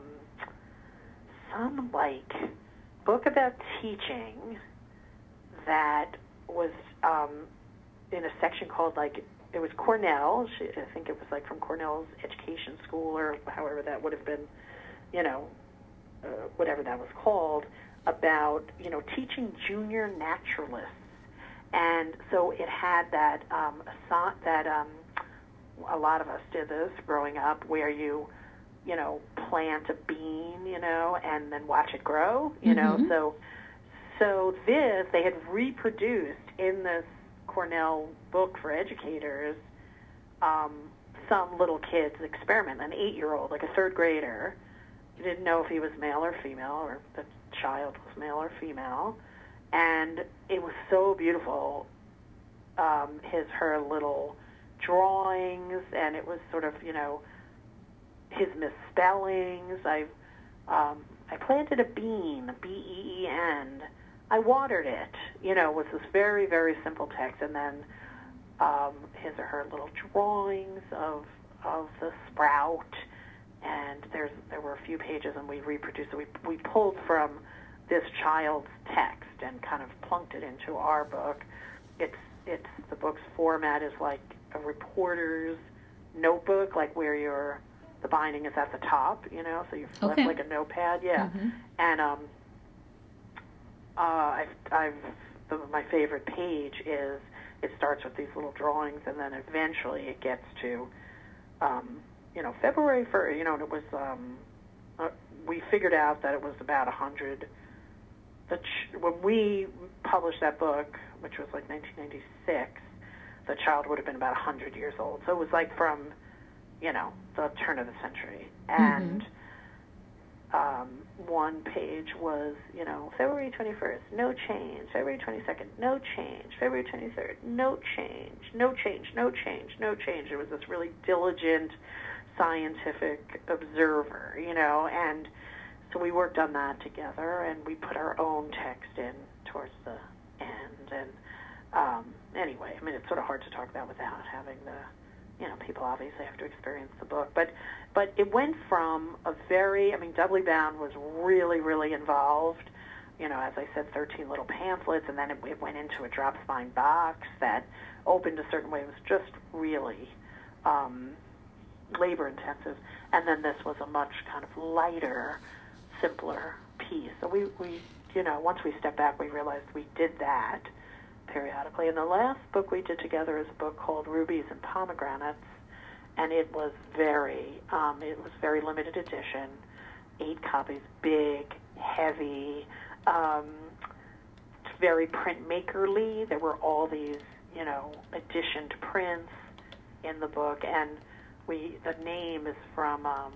some, like, book about teaching that was um, in a section called, like, it was Cornell. She, I think it was, like, from Cornell's education school, or however that would have been, you know, uh, whatever that was called, about, you know, teaching junior naturalists. And so it had that, um, that um, a lot of us did this growing up, where you, you know, plant a bean, you know, and then watch it grow, you Mm-hmm. know. So, so this, they had reproduced in this Cornell book for educators, um, some little kid's experiment, an eight-year-old, like a third grader. You didn't know if he was male or female, or the child was male or female. And it was so beautiful, um, his, her little drawings, and it was sort of, you know, his misspellings. I, um, I planted a bean, B E E N. I watered it. You know, it was this very, very simple text, and then um, his or her little drawings of of the sprout. And there's there were a few pages, and we reproduced it. We we pulled from this child's text and kind of plunked it into our book. It's it's the book's format is like a reporter's notebook, like where your the binding is at the top, you know, so you flip Okay. like a notepad, yeah. Mm-hmm. And um, uh, I've I've the, my favorite page is it starts with these little drawings, and then eventually it gets to um, you know February first, you know, and it was um, uh, we figured out that it was about a hundred. The ch- when we published that book, which was like nineteen ninety-six, the child would have been about one hundred years old. So it was like from, you know, the turn of the century. And mm-hmm. um, one page was, you know, February twenty-first, no change. February twenty-second, no change. February twenty-third, no change. No change, no change, no change. It was this really diligent scientific observer, you know, and so we worked on that together, and we put our own text in towards the end. And um, anyway, I mean, it's sort of hard to talk about without having the, you know, people obviously have to experience the book. But but it went from a very, I mean, Doubly Bound was really, really involved. You know, as I said, thirteen little pamphlets, and then it, it went into a drop spine box that opened a certain way. It was just really um, labor intensive. And then this was a much kind of lighter, simpler piece. So we, we, you know, once we stepped back, we realized we did that periodically. And the last book we did together is a book called Rubies and Pomegranates, and it was very, um, it was very limited edition, eight copies, big, heavy, um, very printmakerly. There were all these, you know, editioned prints in the book, and we, the name is from um,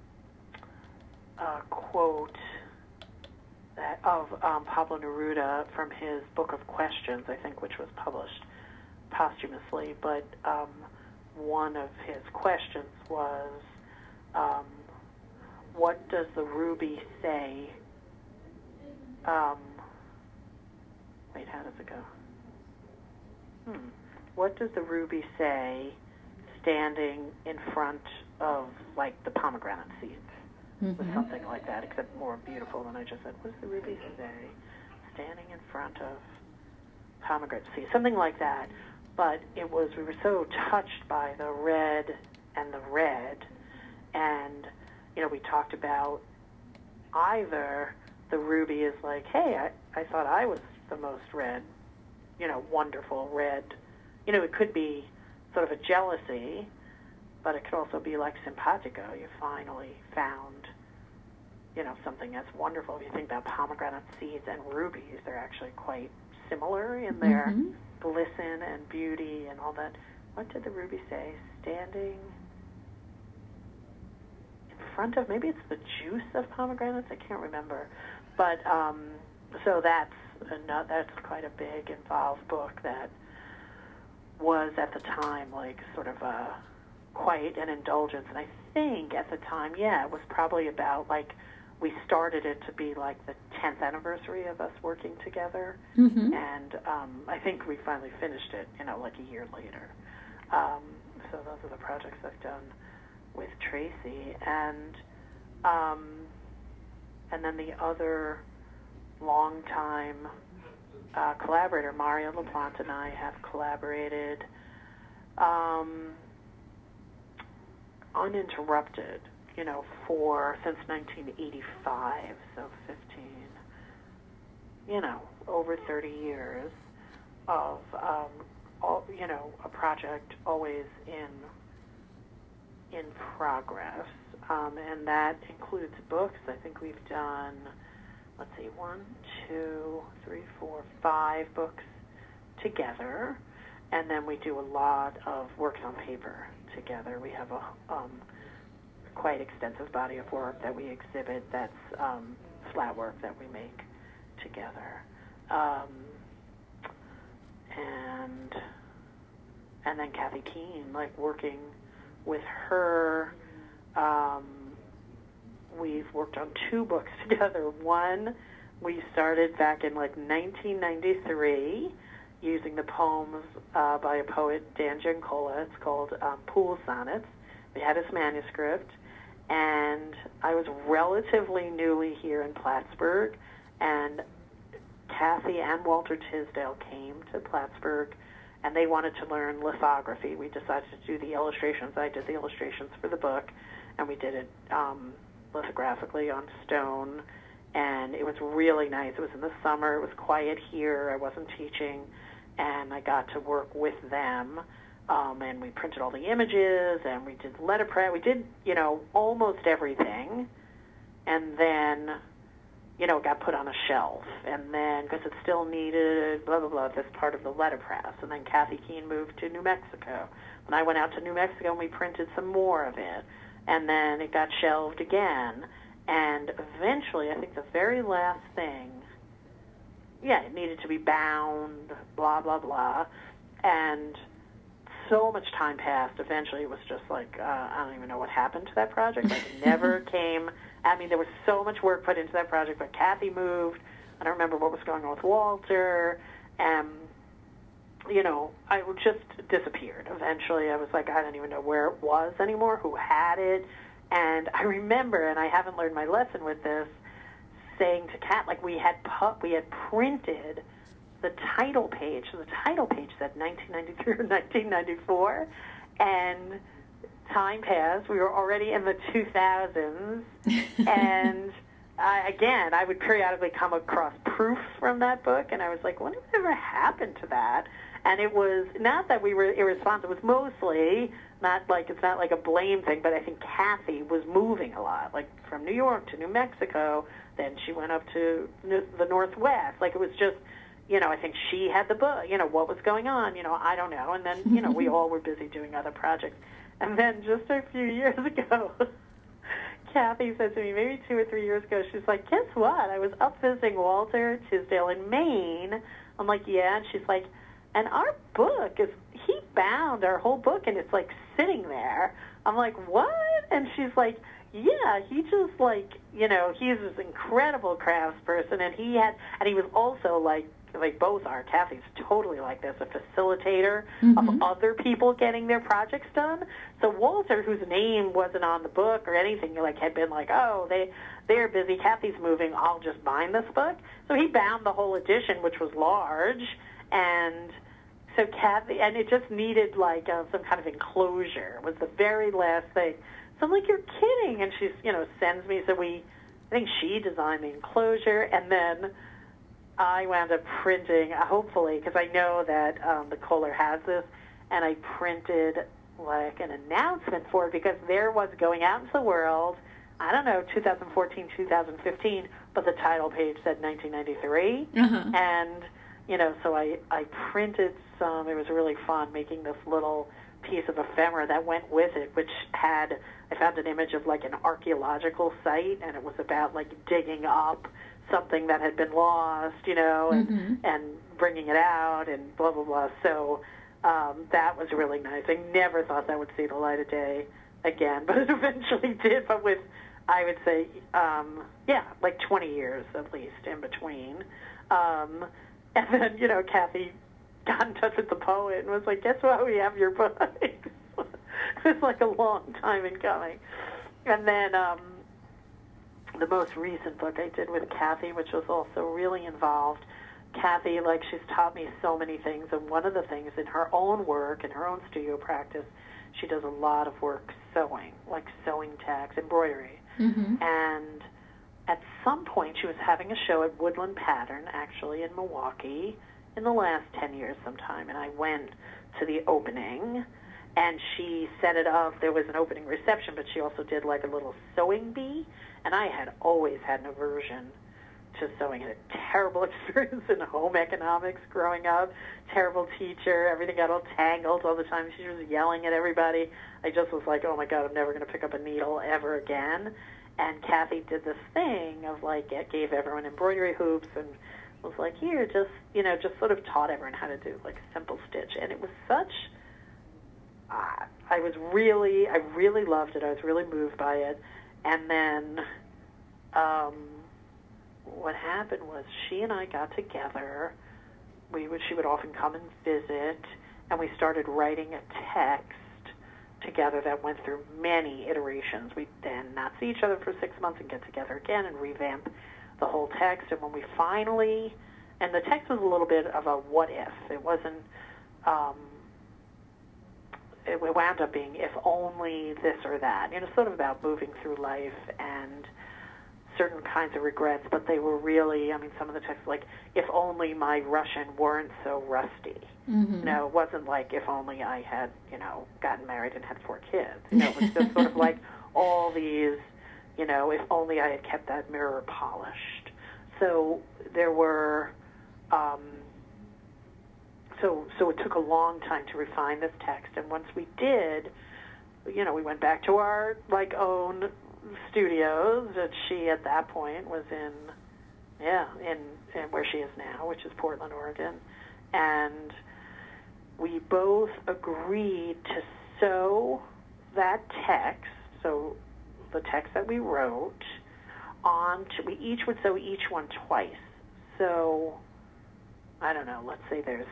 a quote that of um, Pablo Neruda from his Book of Questions, I think, which was published posthumously. But um, one of his questions was, um, what does the ruby say? Um, wait, how does it go? Hmm. what does the ruby say standing in front of, like, the pomegranate seeds? Mm-hmm. Was something like that, except more beautiful than I just said. What does the ruby say standing in front of pomegranate seeds? Something like that. But it was, we were so touched by the red and the red, and, you know, we talked about either the ruby is like, hey, I, I thought I was the most red, you know, wonderful red. You know, it could be sort of a jealousy, but it could also be like simpatico. You finally found, you know, something that's wonderful. If you think about pomegranate seeds and rubies, they're actually quite similar in their mm-hmm. glisten and beauty and all that. What did the ruby say? Standing in front of, maybe it's the juice of pomegranates? I can't remember. But, um, so that's, a, that's quite a big, involved book that was at the time like sort of a, quite an indulgence. And I think at the time, yeah, it was probably about like, we started it to be like the tenth anniversary of us working together. Mm-hmm. And um, I think we finally finished it, you know, like a year later. Um, so those are the projects I've done with Tracy. And um, and then the other longtime uh, collaborator, Mario LaPlante, and I have collaborated um, uninterrupted, you know, for, since nineteen eighty-five, so fifteen, you know, over thirty years of, um, all, you know, a project always in, in progress. Um, and that includes books. I think we've done, let's see, one, two, three, four, five books together. And then we do a lot of works on paper together. We have a, um, quite extensive body of work that we exhibit that's um, flat work that we make together. Um, and and then Kathy Keene, like working with her, um, we've worked on two books together. One we started back in like nineteen ninety-three using the poems uh, by a poet, Dan Giancola. It's called um, Pool Sonnets. We had his manuscript, and I was relatively newly here in Plattsburgh, and Kathy and Walter Tisdale came to Plattsburgh, and they wanted to learn lithography. We decided to do the illustrations. I did the illustrations for the book, and we did it um, lithographically on stone, and it was really nice. It was in the summer. It was quiet here. I wasn't teaching, and I got to work with them. Um, and we printed all the images, and we did letterpress. We did, you know, almost everything. And then, you know, it got put on a shelf. And then, because it still needed, blah, blah, blah, this part of the letterpress. And then Kathy Keene moved to New Mexico. And I went out to New Mexico, and we printed some more of it. And then it got shelved again. And eventually, I think the very last thing, yeah, it needed to be bound, blah, blah, blah. And so much time passed. Eventually, it was just like, uh, I don't even know what happened to that project. Like, it never came. I mean, there was so much work put into that project, but Kathy moved. I don't remember what was going on with Walter. And, you know, I just disappeared. Eventually, I was like, I don't even know where it was anymore, who had it. And I remember, and I haven't learned my lesson with this, saying to Kat, like, we had pu- we had printed the title page. So the title page said nineteen ninety-three or nineteen ninety-four, and time passed. We were already in the two thousands, and I, again, I would periodically come across proofs from that book, and I was like, whatever happened to that? And it was not that we were irresponsible. It was mostly not like, it's not like a blame thing, but I think Kathy was moving a lot, like from New York to New Mexico. Then she went up to the Northwest. Like, it was just, you know, I think she had the book, you know, what was going on, you know, I don't know. And then, you know, we all were busy doing other projects. And then just a few years ago, Kathy said to me, maybe two or three years ago, she's like, guess what? I was up visiting Walter Tisdale in Maine. I'm like, yeah. And she's like, and our book is, he bound our whole book, and it's like sitting there. I'm like, what? And she's like, Yeah, he just like, you know, he's this incredible craftsperson, and he had, and he was also like, like both are. Kathy's totally like this, a facilitator mm-hmm. of other people getting their projects done. So Walter, whose name wasn't on the book or anything, like had been like, oh, they they're busy. Kathy's moving. I'll just bind this book. So he bound the whole edition, which was large, and so Kathy, and it just needed like uh, some kind of enclosure. Was the very last thing. So I'm like, you're kidding. And she's, you know, sends me. So we, I think she designed the enclosure. And then I wound up printing, uh, hopefully, because I know that um, the Kohler has this. And I printed, like, an announcement for it because there was going out into the world, I don't know, two thousand fourteen, two thousand fifteen, but the title page said nineteen ninety-three. Uh-huh. And, you know, so I, I printed some. It was really fun making this little piece of ephemera that went with it, which had, I found an image of like an archaeological site, and it was about like digging up something that had been lost, you know, and, mm-hmm. and bringing it out and blah, blah, blah. So um, that was really nice. I never thought that would see the light of day again, but it eventually did, but with, I would say, um, yeah, like twenty years at least in between. Um, and then, you know, Kathy got in touch with the poet and was like, guess what, we have your book. It was like a long time in coming. And then um, the most recent book I did with Kathy, which was also really involved. Kathy, like, she's taught me so many things, and one of the things in her own work, in her own studio practice, she does a lot of work sewing, like sewing tags, embroidery. Mm-hmm. And at some point she was having a show at Woodland Pattern, actually, in Milwaukee, in the last ten years sometime, and I went to the opening, and she set it up. There was an opening reception, but she also did like a little sewing bee, and I had always had an aversion to sewing. I had a terrible experience in home economics growing up, terrible teacher, everything got all tangled all the time. She was yelling at everybody. I just was like, oh my God, I'm never going to pick up a needle ever again. And Kathy did this thing of like, it gave everyone embroidery hoops and was like, here, just, you know, just sort of taught everyone how to do, like, simple stitch. And it was such, uh, I was really, I really loved it. I was really moved by it. And then um, what happened was she and I got together. We would, she would often come and visit, and we started writing a text together that went through many iterations. We'd then not see each other for six months and get together again and revamp the whole text. And when we finally, and the text was a little bit of a what if. It wasn't, um, it wound up being if only this or that. You know, sort of about moving through life and certain kinds of regrets, but they were really, I mean, some of the texts, like, if only my Russian weren't so rusty. Mm-hmm. You know, it wasn't like if only I had, you know, gotten married and had four kids. You know, it was just sort of like all these, you know, if only I had kept that mirror polished. So there were, um, so so it took a long time to refine this text, and once we did, you know, we went back to our, like, own studios that she, at that point, was in, yeah, in, in where she is now, which is Portland, Oregon, and we both agreed to sew that text, so the text that we wrote, on to, we each would sew each one twice. So, I don't know, let's say there's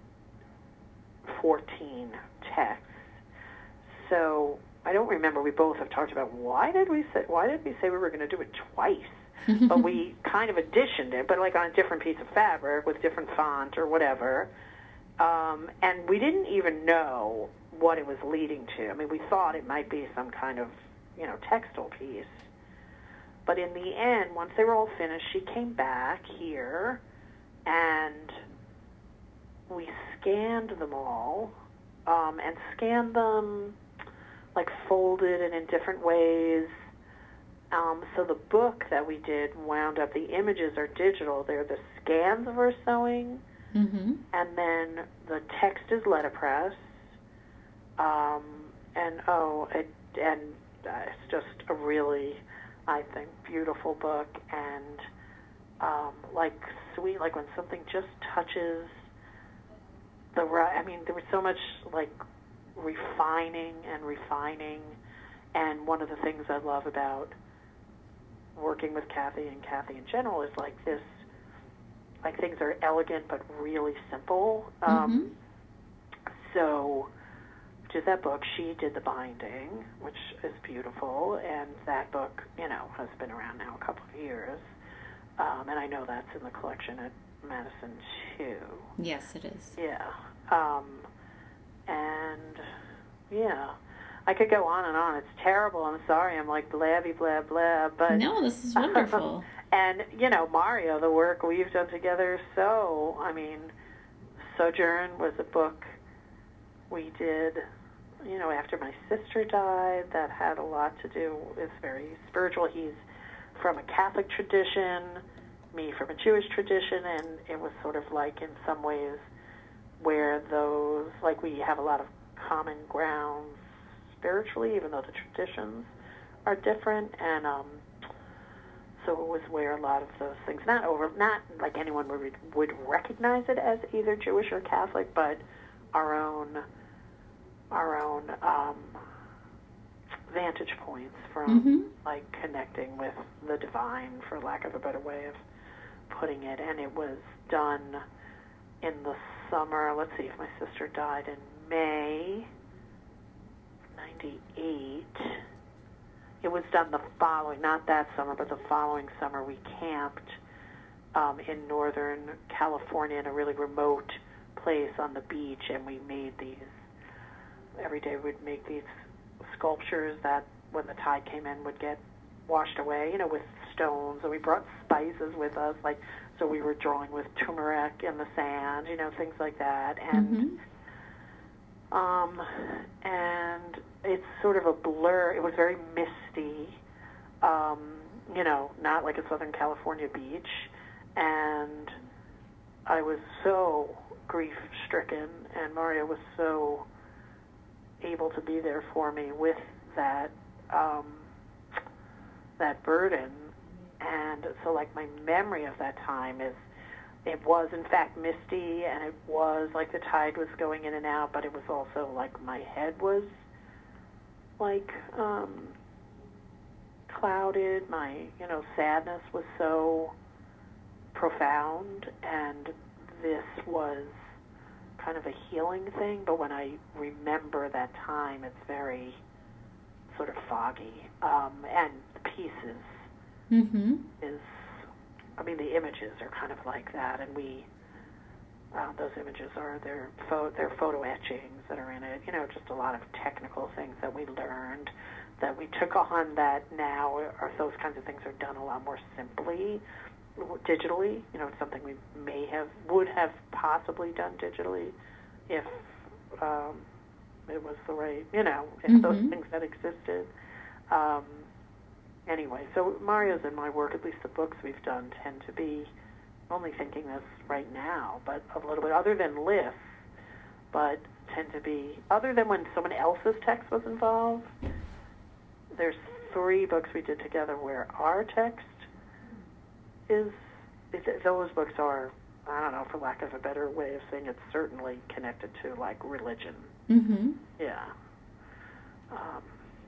fourteen texts. So, I don't remember, we both have talked about why did we say, why did we say we were going to do it twice? But we kind of additioned it, but like on a different piece of fabric with different font or whatever. Um, and we didn't even know what it was leading to. I mean, we thought it might be some kind of, you know, textile piece. But in the end, once they were all finished, she came back here, and we scanned them all, um, and scanned them, like, folded and in different ways. Um, so the book that we did wound up, the images are digital. They're the scans of her sewing, mm-hmm. and then the text is letterpress. Um, and, oh, it, and uh, it's just a really, I think, beautiful book, and, um, like, sweet, like when something just touches the right, I mean, there was so much, like, refining and refining And one of the things I love about working with Kathy and Kathy in general is like this, like things are elegant but really simple. Um, mm-hmm. So, which is that book, she did the binding, which is beautiful, and that book, you know, has been around now a couple of years. Um, and I know that's in the collection at Madison, too. Yes, it is. Yeah. Um, and, yeah. I could go on and on. It's terrible. I'm sorry. I'm like blabby, blab, blab. But no, this is wonderful. And, you know, Mario, the work we've done together, so, I mean, Sojourn was a book we did, you know, after my sister died. That had a lot to do, it's very spiritual. He's from a Catholic tradition, me from a Jewish tradition, and it was sort of like in some ways where those, like we have a lot of common grounds spiritually, even though the traditions are different, and um, so it was where a lot of those things, not over, not like anyone would would recognize it as either Jewish or Catholic, but our own, our own um, vantage points from mm-hmm. like connecting with the divine, for lack of a better way of putting it, and it was done in the summer. Let's see, if my sister died in May ninety-eight. It was done the following, not that summer, but the following summer. We camped um, in Northern California in a really remote place on the beach, and we made these, every day we'd make these sculptures that when the tide came in would get washed away, you know, with stones, and we brought spices with us, like, so we were drawing with turmeric in the sand, you know, things like that, and mm-hmm. Um, and it's sort of a blur. It was very misty, um, you know, not like a Southern California beach. And I was so grief-stricken, and Mario was so able to be there for me with that, um, that burden. And so, like, my memory of that time is, it was, in fact, misty, and it was like the tide was going in and out, but it was also like my head was, like, um, clouded. My, you know, sadness was so profound, and this was kind of a healing thing, but when I remember that time, it's very sort of foggy. Um, and the pieces mm-hmm. is... I mean, the images are kind of like that, and we, uh, those images are, they're, pho- they're photo etchings that are in it, you know, just a lot of technical things that we learned, that we took on that now, or those kinds of things are done a lot more simply, digitally, you know, it's something we may have, would have possibly done digitally if um, it was the right, you know, if mm-hmm. those things had existed. Um, Anyway, so Mario's and my work, at least the books we've done, tend to be, I'm only thinking this right now, but a little bit other than lists, but tend to be, other than when someone else's text was involved, there's three books we did together where our text is, is those books are, I don't know, for lack of a better way of saying it, certainly connected to, like, religion. Mm-hmm. Yeah. Um,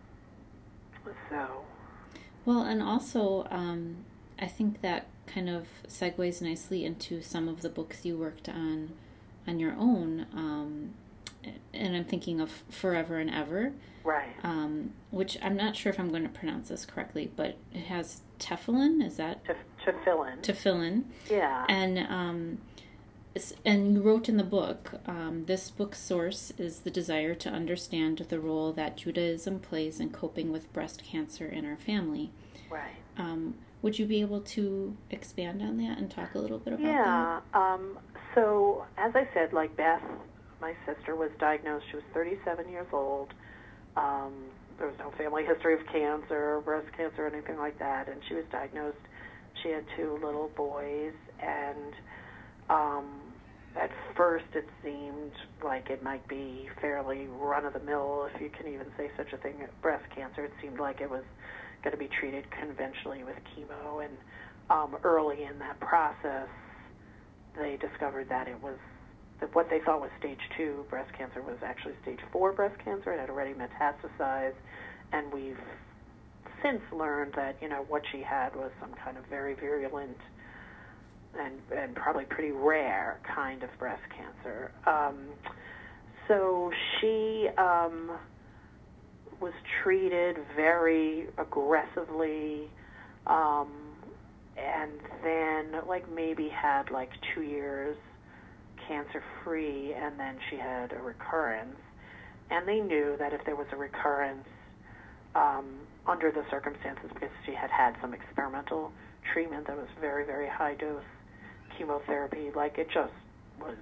so... Well, and also, um, I think that kind of segues nicely into some of the books you worked on on your own. Um, and I'm thinking of Forever and Ever. Right. Um, which I'm not sure if I'm going to pronounce this correctly, but it has tefillin, is that? Tef- tefillin. Tefillin. Yeah. And, um, and you wrote in the book, um, this book's source is the desire to understand the role that Judaism plays in coping with breast cancer in our family. Right. Um, would you be able to expand on that and talk a little bit about yeah, that? Yeah. Um, so, as I said, like Beth, my sister, was diagnosed. She was thirty-seven years old. Um, there was no family history of cancer, breast cancer, anything like that. And she was diagnosed. She had two little boys, and um, at first it seemed like it might be fairly run-of-the-mill, if you can even say such a thing, breast cancer. It seemed like it was going to be treated conventionally with chemo, and um, early in that process, they discovered that it was, that what they thought was stage two breast cancer was actually stage four breast cancer. It had already metastasized, and we've since learned that, you know, what she had was some kind of very virulent and, and probably pretty rare kind of breast cancer. Um, so she um, was treated very aggressively, um, and then like maybe had like two years cancer-free, and then she had a recurrence. And they knew that if there was a recurrence, um, under the circumstances, because she had had some experimental treatment that was very, very high-dose chemotherapy, like it just was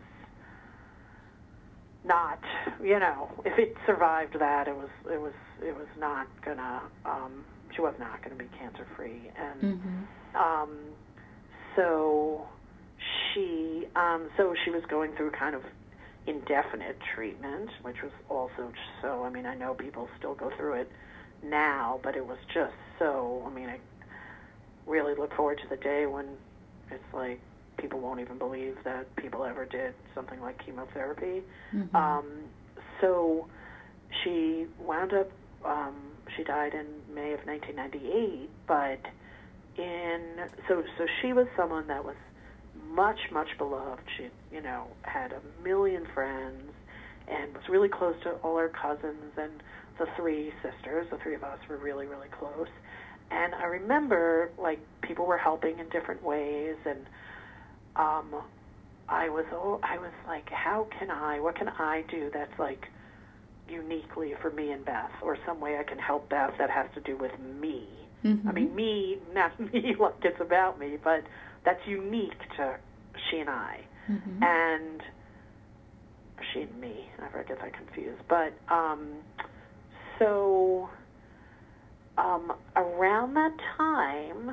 not, you know, if it survived that, it was, it was, it was not gonna, um, she was not gonna be cancer-free, and Mm-hmm. um, so she, um, so she was going through kind of indefinite treatment, which was also so, I mean, I know people still go through it now, but it was just so, I mean, I really look forward to the day when it's like people won't even believe that people ever did something like chemotherapy. Mm-hmm. Um, so she wound up, um, she died in May of nineteen ninety-eight, but in, so, so she was someone that was much, much beloved. She, you know, had a million friends and was really close to all her cousins and the three sisters. The three of us were really, really close. And I remember, like, people were helping in different ways, and um, I was, oh, I was like, how can I, what can I do that's, like, uniquely for me and Beth, or some way I can help Beth that has to do with me. Mm-hmm. I mean, me, not me like it's about me, but that's unique to she and I. Mm-hmm. And she and me, I never get that confused. But, um, so, um, around that time,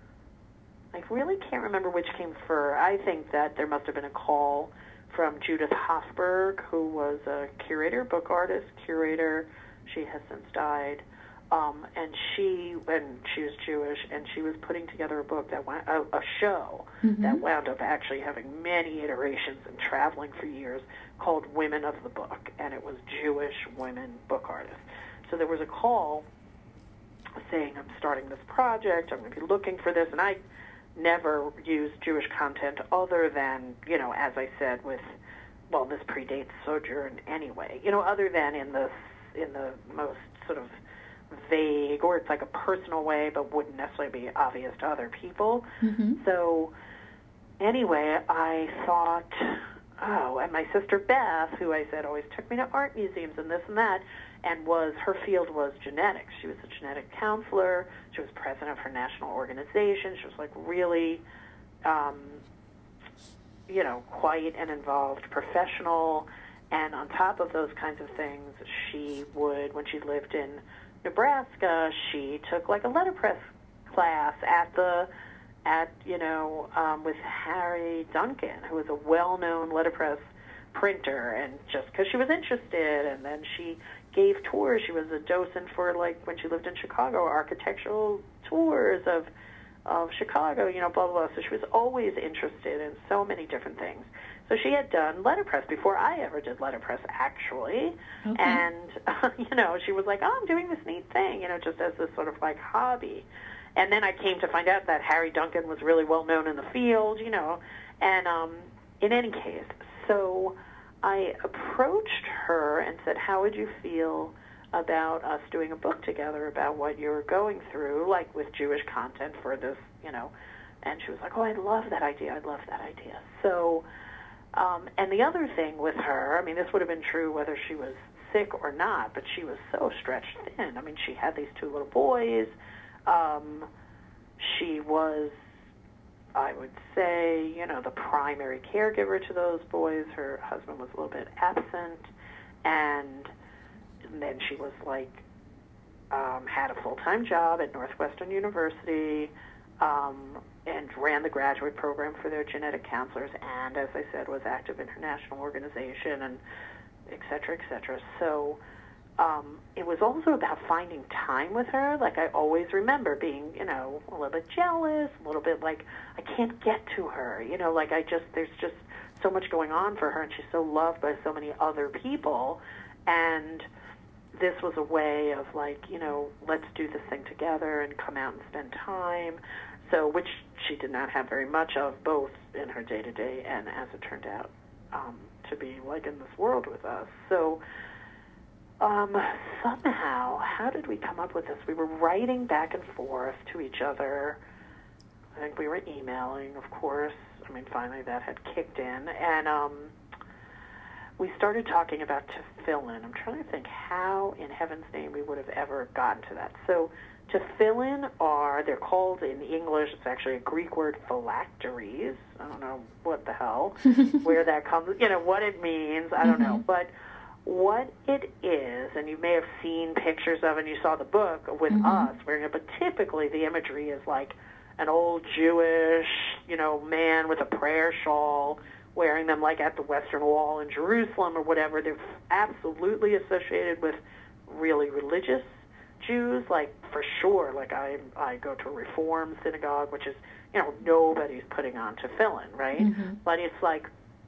I really can't remember which came first. I think that there must have been a call from Judith Hofberg, who was a curator, book artist, curator. She has since died. Um, and she, and she was Jewish, and she was putting together a book that went, a, a show Mm-hmm. that wound up actually having many iterations and traveling for years, called Women of the Book, and it was Jewish women book artists. So there was a call saying, I'm starting this project, I'm going to be looking for this, and I never used Jewish content other than, you know, as I said, with, well, this predates Sojourn anyway, you know, other than in the, in the most sort of vague, or it's like a personal way, but wouldn't necessarily be obvious to other people. Mm-hmm. So anyway, I thought, oh, and my sister Beth, who I said always took me to art museums and this and that, and was, her field was genetics. She was a genetic counselor. She was president of her national organization. She was like really, um, you know, quite an involved professional. And on top of those kinds of things, she would, when she lived in Nebraska, she took like a letterpress class at the, at, you know, um, with Harry Duncan, who was a well-known letterpress printer, and just because she was interested, and then she gave tours. She was a docent for, like, when she lived in Chicago, architectural tours of of Chicago, you know, blah, blah, blah. So she was always interested in so many different things. So she had done letterpress before I ever did letterpress, actually. Okay. And, uh, you know, she was like, oh, I'm doing this neat thing, you know, just as this sort of, like, hobby. And then I came to find out that Harry Duncan was really well known in the field, you know. And um, in any case, so I approached her and said, how would you feel about us doing a book together about what you're going through, like with Jewish content for this, you know. And she was like, oh, I love that idea. I love that idea. So, um, and the other thing with her, I mean, this would have been true whether she was sick or not, but she was so stretched thin. I mean, she had these two little boys. Um, she was, I would say, you know, the primary caregiver to those boys. Her husband was a little bit absent, and And then she was like, um, had a full-time job at Northwestern University, um, and ran the graduate program for their genetic counselors, and, as I said, was active in her national organization, and et cetera, et cetera. So um, it was also about finding time with her. Like, I always remember being, you know, a little bit jealous, a little bit like, I can't get to her. You know, like, I just, there's just so much going on for her, and she's so loved by so many other people. And this was a way of like, you know, let's do this thing together and come out and spend time. So, which she did not have very much of, both in her day-to-day and, as it turned out, um, to be like in this world with us. So, um, somehow, how did we come up with this? We were writing back and forth to each other. I think we were emailing, of course. I mean, finally that had kicked in. And um, we started talking about tefillin. I'm trying to think how, in heaven's name, we would have ever gotten to that. So tefillin are, they're called in English, it's actually a Greek word, phylacteries. I don't know what the hell, where that comes, you know, what it means, I don't mm-hmm. know. But what it is, and you may have seen pictures of it, and you saw the book with mm-hmm. us wearing it, but typically the imagery is like an old Jewish, you know, man with a prayer shawl wearing them like at the Western Wall in Jerusalem or whatever. They're absolutely associated with really religious Jews, like for sure. Like I, I go to a Reform synagogue, which is, you know, nobody's putting on tefillin, right? Mm-hmm. But it's like,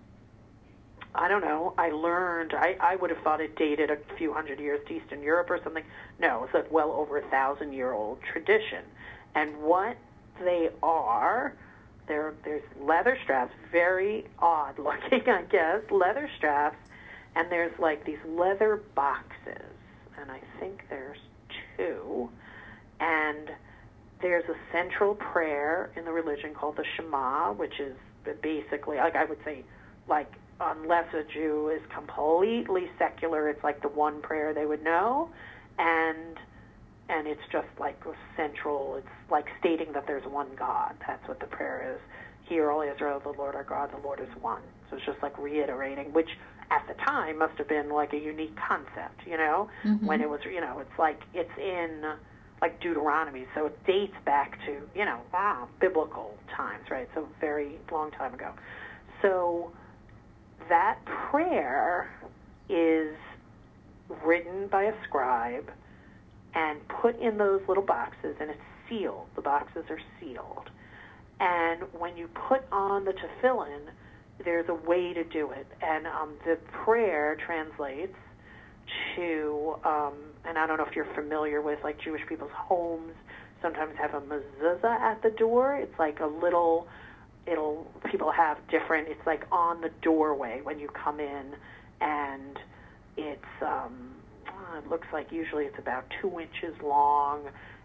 I don't know. I learned. I, I would have thought it dated a few hundred years to Eastern Europe or something. No, it's like well over a thousand year old tradition. And what they are, there there's leather straps, very odd looking, I guess, leather straps, and there's like these leather boxes, and I think there's two, and there's a central prayer in the religion called the Shema, which is basically, like I would say, like unless a Jew is completely secular, it's like the one prayer they would know, and and it's just like a central, it's like stating that there's one God. That's what the prayer is. Hear, all Israel, the Lord our God, the Lord is one. So it's just like reiterating, which at the time must have been like a unique concept, you know, mm-hmm. when it was, you know, it's like, it's in like Deuteronomy, so it dates back to, you know, wow, biblical times, right? So very long time ago. So that prayer is written by a scribe and put in those little boxes, and it's sealed. The boxes are sealed. And when you put on the tefillin, there's a way to do it. And um, the prayer translates to, um, and I don't know if you're familiar with, like, Jewish people's homes sometimes have a mezuzah at the door. It's like a little, it'll, people have different, it's like on the doorway when you come in, and it's, um, it looks like usually it's about two inches long,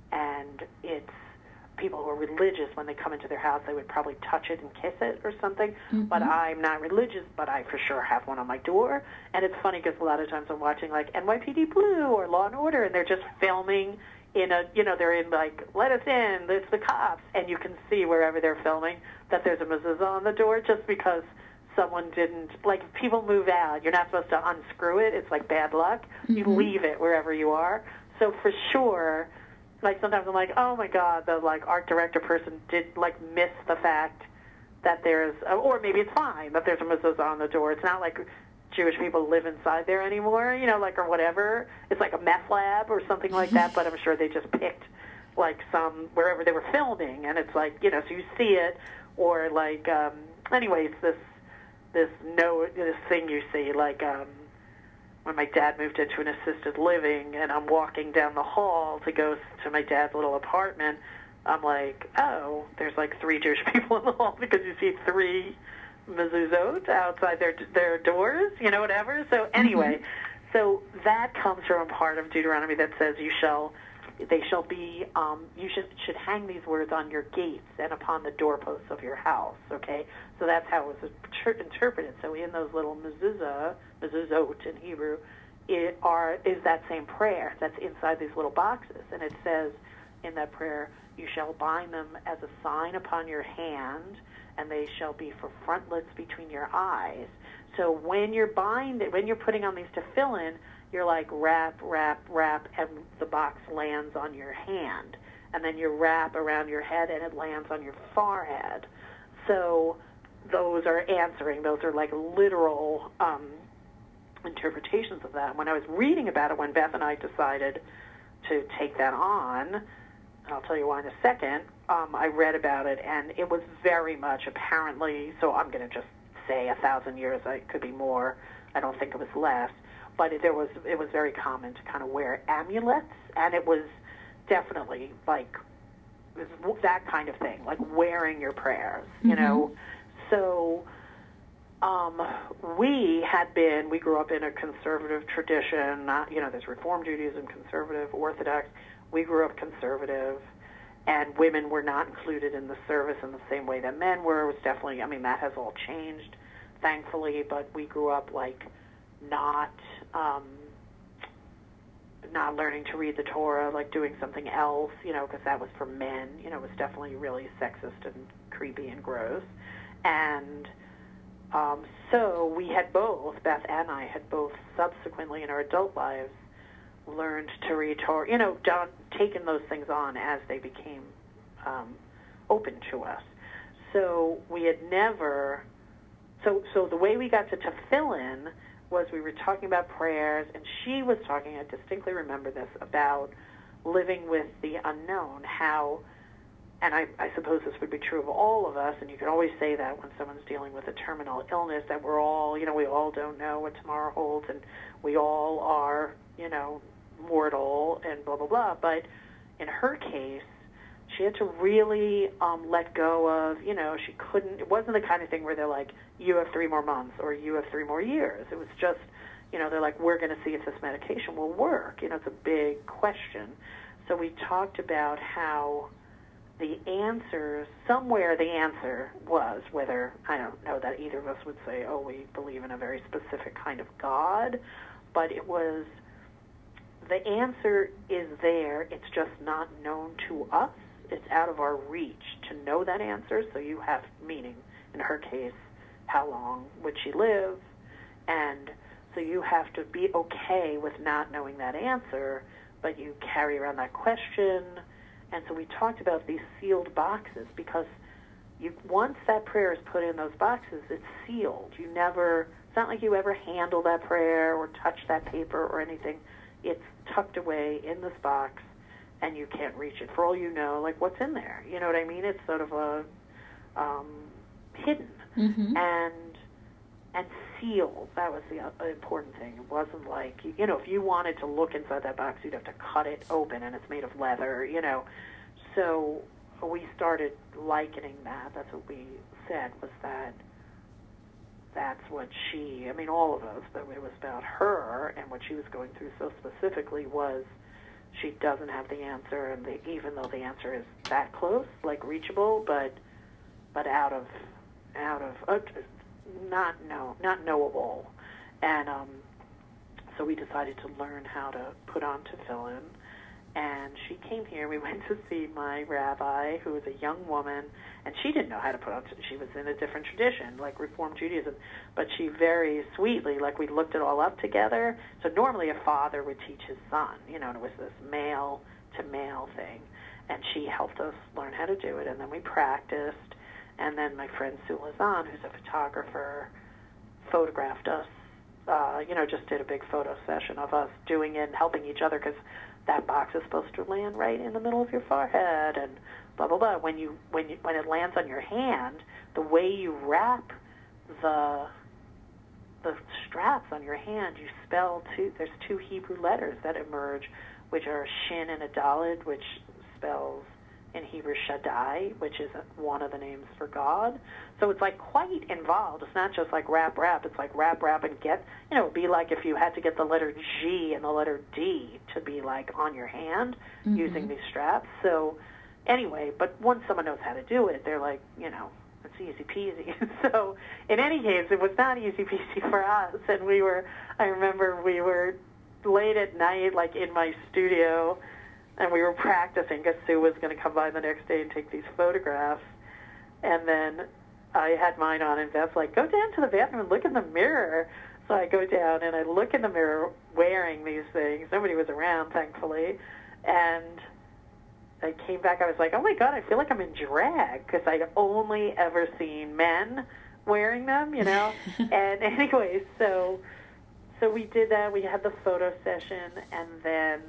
and it's, people who are religious, when they come into their house, they would probably touch it and kiss it or something. Mm-hmm. But I'm not religious, but I for sure have one on my door. And it's funny because a lot of times I'm watching like N Y P D Blue or Law and Order, and they're just filming in a, you know, they're in like, let us in, it's the cops. And you can see wherever they're filming that there's a mezuzah on the door, just because someone didn't, like, if people move out, you're not supposed to unscrew it. It's like bad luck. Mm-hmm. You leave it wherever you are. So for sure, like, sometimes I'm like, oh, my God, the, like, art director person did, like, miss the fact that there's, or maybe it's fine that there's a mezuzah on the door. It's not like Jewish people live inside there anymore, you know, like, or whatever. It's like a meth lab or something like that, but I'm sure they just picked, like, some, wherever they were filming, and it's like, you know, so you see it, or, like, um, anyways, this, this, no, this thing you see, like, um, when my dad moved into an assisted living and I'm walking down the hall to go to my dad's little apartment, I'm like, oh, there's like three Jewish people in the hall because you see three mezuzot outside their their doors, you know, whatever. So anyway, mm-hmm. so that comes from a part of Deuteronomy that says you shall, they shall be, um, you should should hang these words on your gates and upon the doorposts of your house, okay? So that's how it was interpreted. So in those little mezuzah, mezuzot in Hebrew, it are is that same prayer that's inside these little boxes. And it says in that prayer, you shall bind them as a sign upon your hand, and they shall be for frontlets between your eyes. So when you're binding, when you're putting on these tefillin, you're like wrap, wrap, wrap, and the box lands on your hand. And then you wrap around your head, and it lands on your forehead. So those are answering. Those are like literal um, interpretations of that. When I was reading about it, when Beth and I decided to take that on, and I'll tell you why in a second, um, I read about it, and it was very much apparently, so I'm going to just say a thousand years, it could be more, I don't think it was less, but it, there was it was very common to kind of wear amulets, and it was definitely like it was that kind of thing, like wearing your prayers, you mm-hmm. know. So um, we had been, we grew up in a conservative tradition, not, you know, there's Reform Judaism, conservative, Orthodox. We grew up conservative, and women were not included in the service in the same way that men were. It was definitely, I mean, that has all changed, thankfully, but we grew up, like, not, um, not learning to read the Torah, like doing something else, you know, because that was for men. You know, it was definitely really sexist and creepy and gross. And um, so we had both, Beth and I, had both subsequently in our adult lives learned to read Torah, you know, done, taken those things on as they became um, open to us. So we had never, so so the way we got to tefillin was we were talking about prayers, and she was talking, I distinctly remember this, about living with the unknown, how, and I, I suppose this would be true of all of us, and you can always say that when someone's dealing with a terminal illness, that we're all, you know, we all don't know what tomorrow holds, and we all are, you know, mortal, and blah, blah, blah. But in her case, she had to really um, let go of, you know, she couldn't, it wasn't the kind of thing where they're like, you have three more months or you have three more years. It was just, you know, they're like, we're going to see if this medication will work. You know, it's a big question. So we talked about how the answers, somewhere the answer was, whether, I don't know that either of us would say, oh, we believe in a very specific kind of God, but it was, the answer is there, it's just not known to us. It's out of our reach to know that answer, so you have, meaning, in her case, how long would she live? And so you have to be okay with not knowing that answer, but you carry around that question. And so we talked about these sealed boxes, because you, once that prayer is put in those boxes, it's sealed. You never, it's not like you ever handle that prayer or touch that paper or anything. It's tucked away in this box, and you can't reach it. For all you know, like, what's in there? You know what I mean? It's sort of a um, hidden mm-hmm. and and sealed. That was the uh, important thing. It wasn't like, you, you know, if you wanted to look inside that box, you'd have to cut it open, and it's made of leather, you know. So we started likening that. That's what we said, was that that's what she, I mean, all of us, but it was about her, and what she was going through so specifically was she doesn't have the answer, and the, even though the answer is that close, like reachable, but but out of out of uh, not know not knowable, and um, so we decided to learn how to put on tefillin. And she came here. We went to see my rabbi, who was a young woman, and she didn't know how to put on. She was in a different tradition, like Reform Judaism, but she very sweetly, like, we looked it all up together. So normally a father would teach his son, you know, and it was this male to male thing, and she helped us learn how to do it, and then we practiced, and then my friend Sue Lazan, who's a photographer, photographed us. Uh, you know, just did a big photo session of us doing it and helping each other, because that box is supposed to land right in the middle of your forehead, and blah, blah, blah. When you when you, when it lands on your hand, the way you wrap the the straps on your hand, you spell two, there's two Hebrew letters that emerge, which are Shin and a Daled, which spells in Hebrew Shaddai, which is one of the names for God. So it's like quite involved. It's not just like wrap, wrap. It's like wrap, wrap, and get, you know, it would be like if you had to get the letter G and the letter D to be like on your hand mm-hmm. using these straps. So anyway, but once someone knows how to do it, they're like, you know, it's easy peasy. So in any case, it was not easy peasy for us. And we were, I remember we were late at night, like in my studio, and we were practicing because Sue was going to come by the next day and take these photographs. And then I had mine on, and Beth's like, go down to the bathroom and look in the mirror. So I go down, and I look in the mirror wearing these things. Nobody was around, thankfully. And I came back. I was like, oh, my God, I feel like I'm in drag, because I'd only ever seen men wearing them, you know. And anyway, so so we did that. We had the photo session, and then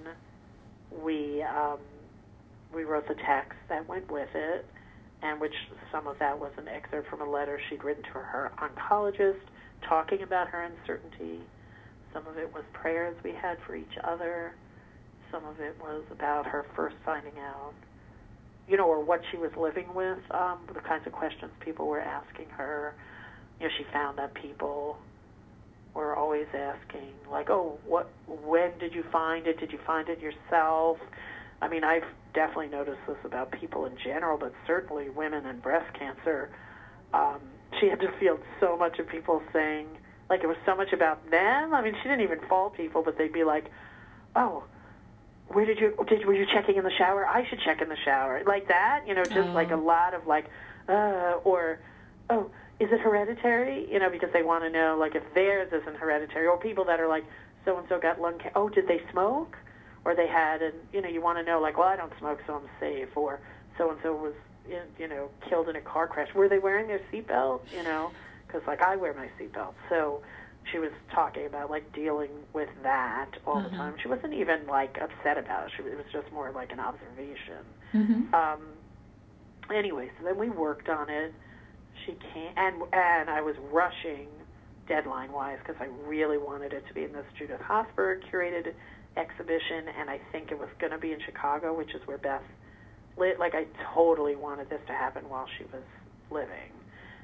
we um, we wrote the text that went with it, and which some of that was an excerpt from a letter she'd written to her oncologist talking about her uncertainty. Some of it was prayers we had for each other. Some of it was about her first finding out, you know, or what she was living with, um, the kinds of questions people were asking her. You know, she found that people were always asking, like, oh, what, when did you find it? Did you find it yourself? I mean, I've definitely noticed this about people in general, but certainly women and breast cancer. Um, she had to field so much of people saying, like, it was so much about them. I mean, she didn't even fault people, but they'd be like, oh, where did you, did, were you checking in the shower? I should check in the shower. Like that, you know, just oh. like a lot of like, uh, or, oh, is it hereditary? You know, because they want to know, like, if theirs isn't hereditary, or people that are like, so-and-so got lung cancer. Oh, did they smoke? Or they had, and, you know, you want to know, like, well, I don't smoke, so I'm safe. Or so-and-so was, in, you know, killed in a car crash. Were they wearing their seatbelt? You know, because, like, I wear my seatbelt. So she was talking about, like, dealing with that all mm-hmm. the time. She wasn't even, like, upset about it. She, it was just more like an observation. Mm-hmm. Um, anyway, so then we worked on it. She came, and and I was rushing deadline-wise because I really wanted it to be in this Judith Hosberg curated exhibition, and I think it was going to be in Chicago, which is where Beth lit. Like, I totally wanted this to happen while she was living,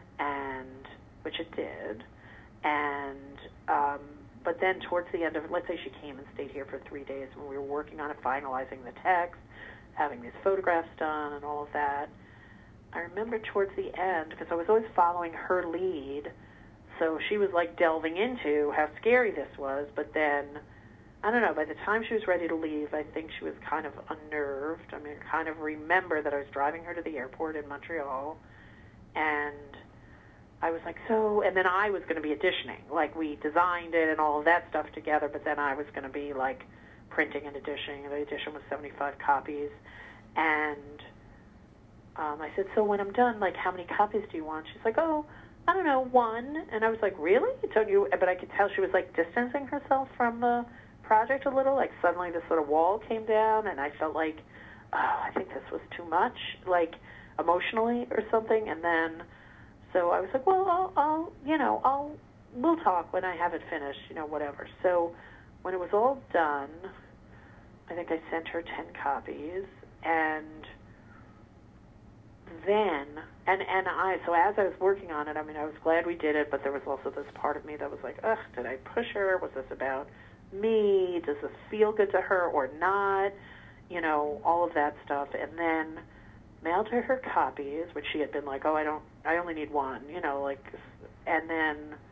and which it did. And um, but then towards the end of it, let's say she came and stayed here for three days when we were working on it, finalizing the text, having these photographs done, and all of that. I remember towards the end, because I was always following her lead, so she was, like, delving into how scary this was, but then, I don't know, by the time she was ready to leave, I think she was kind of unnerved. I mean, I kind of remember that I was driving her to the airport in Montreal, and I was like, so, and then I was going to be editioning. Like, we designed it and all of that stuff together, but then I was going to be, like, printing and editioning, and the edition was seventy-five copies, and Um, I said, so when I'm done, like, how many copies do you want? She's like, oh, I don't know, one. And I was like, really? So you, but I could tell she was, like, distancing herself from the project a little. Like, suddenly this sort of wall came down, and I felt like, oh, I think this was too much, like, emotionally or something. And then, so I was like, well, I'll, I'll you know, I'll, we'll talk when I have it finished, you know, whatever. So when it was all done, I think I sent her ten copies, and then, and, and I, so as I was working on it, I mean, I was glad we did it, but there was also this part of me that was like, ugh, did I push her? Was this about me? Does this feel good to her or not? You know, all of that stuff. And then mailed her her copies, which she had been like, oh, I don't, I only need one, you know, like, and then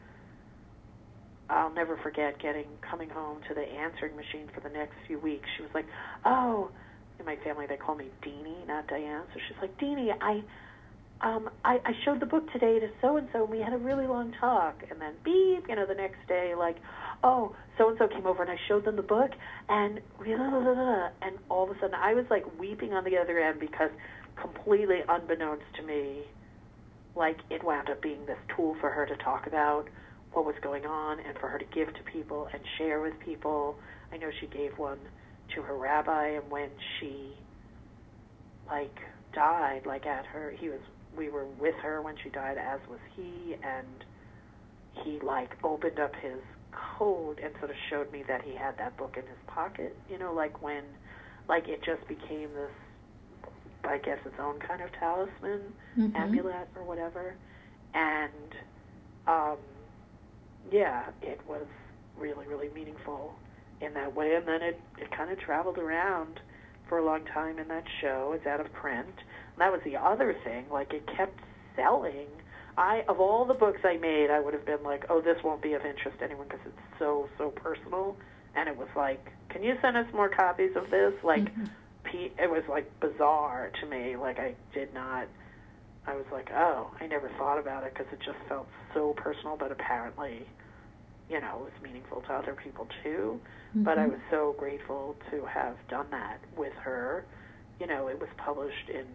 I'll never forget getting, coming home to the answering machine for the next few weeks. She was like, oh, in my family, they call me Deanie, not Diane. So she's like, Deanie, I, um, I, I showed the book today to so-and-so, and we had a really long talk. And then beep, you know, the next day, like, oh, so-and-so came over, and I showed them the book, and and all of a sudden, I was, like, weeping on the other end because completely unbeknownst to me, like, it wound up being this tool for her to talk about what was going on and for her to give to people and share with people. I know she gave one to her rabbi, and when she, like, died, like, at her, he was, we were with her when she died, as was he, and he, like, opened up his coat and sort of showed me that he had that book in his pocket, you know, like, when, like, it just became this, I guess, its own kind of talisman, mm-hmm. amulet, or whatever, and, um, yeah, it was really, really meaningful in that way, and then it, it kind of traveled around for a long time in that show. It's out of print. And that was the other thing. Like, it kept selling. I, of all the books I made, I would have been like, oh, this won't be of interest to anyone because it's so, so personal. And it was like, can you send us more copies of this? Like, mm-hmm. P- it was, like, bizarre to me. Like, I did not, I was like, oh, I never thought about it because it just felt so personal, but apparently, you know, it was meaningful to other people too. Mm-hmm. But I was so grateful to have done that with her. You know, it was published in,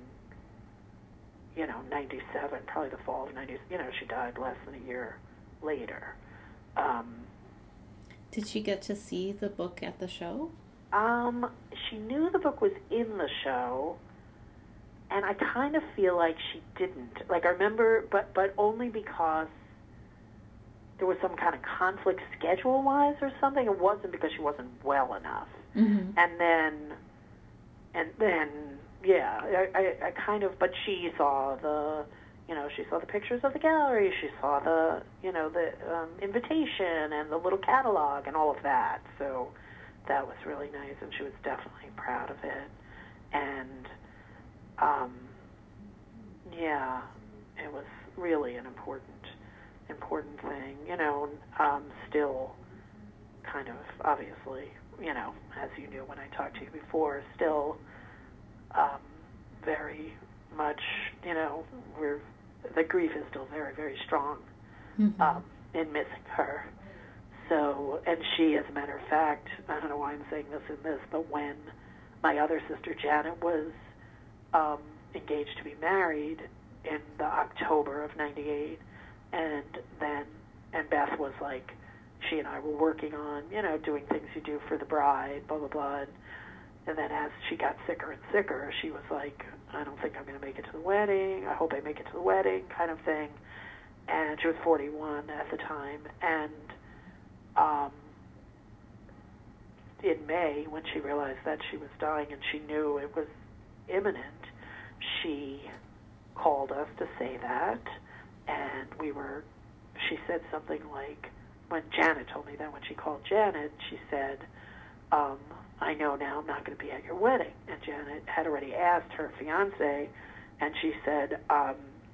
you know, ninety-seven, probably the fall of ninety. You know, she died less than a year later. Um, Did she get to see the book at the show? Um, she knew the book was in the show, and I kind of feel like she didn't. Like, I remember, but but only because there was some kind of conflict schedule-wise or something. It wasn't because she wasn't well enough. Mm-hmm. And then, and then, yeah, I, I, I kind of, but she saw the, you know, she saw the pictures of the gallery, she saw the, you know, the um, invitation and the little catalog and all of that. So that was really nice, and she was definitely proud of it. And, um, yeah, it was really an important, important thing, you know, um, still kind of, obviously, you know, as you knew when I talked to you before, still um, very much, you know, we're, the grief is still very, very strong mm-hmm. um, in missing her. So, and she, as a matter of fact, I don't know why I'm saying this in this, but when my other sister Janet was um, engaged to be married in the October of ninety-eight, and then, and Beth was like, she and I were working on, you know, doing things you do for the bride, blah, blah, blah. And, and then as she got sicker and sicker, she was like, I don't think I'm going to make it to the wedding. I hope I make it to the wedding, kind of thing. And she was forty-one at the time. And um, in May, when she realized that she was dying and she knew it was imminent, she called us to say that. And we were, she said something like, when Janet told me that, when she called Janet, she said, um, I know now I'm not going to be at your wedding. And Janet had already asked her fiancé, and she said, um,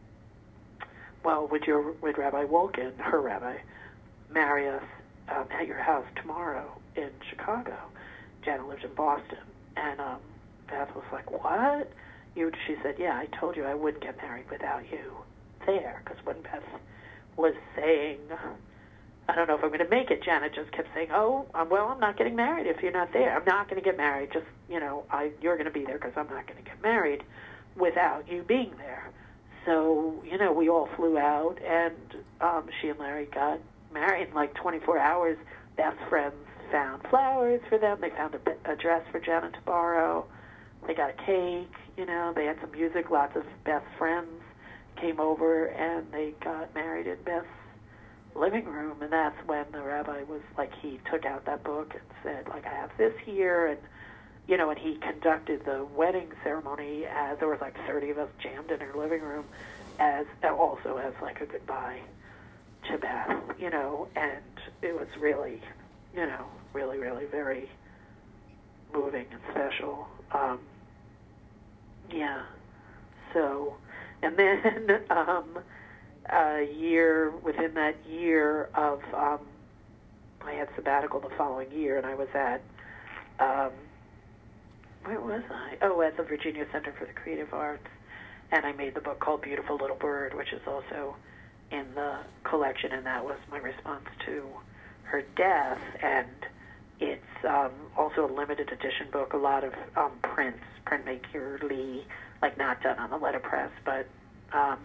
well, would your would Rabbi Wolkin, her rabbi, marry us um, at your house tomorrow in Chicago? Janet lives in Boston. And um, Beth was like, what? You? She said, yeah, I told you I wouldn't get married without you there. Because when Beth was saying, I don't know if I'm going to make it, Janet just kept saying, oh, um, well, I'm not getting married if you're not there. I'm not going to get married. Just, you know, I, you're going to be there because I'm not going to get married without you being there. So, you know, we all flew out, and um, she and Larry got married in like twenty-four hours. Beth's friends found flowers for them. They found a, a dress for Janet to borrow. They got a cake, you know. They had some music. Lots of Beth's friends came over, and they got married in Beth's living room. And that's when the rabbi was like, he took out that book and said, like, I have this here, and you know, and he conducted the wedding ceremony as there was like thirty of us jammed in her living room, as also as like a goodbye to Beth, you know, and it was really, you know, really, really very moving and special. Um, yeah. So, and then um, a year, within that year of, um, I had sabbatical the following year, and I was at, um, where was I? Oh, at the Virginia Center for the Creative Arts, and I made the book called Beautiful Little Bird, which is also in the collection, and that was my response to her death. And it's um, also a limited edition book, a lot of um, prints, printmakerly, like not done on the letterpress, but um,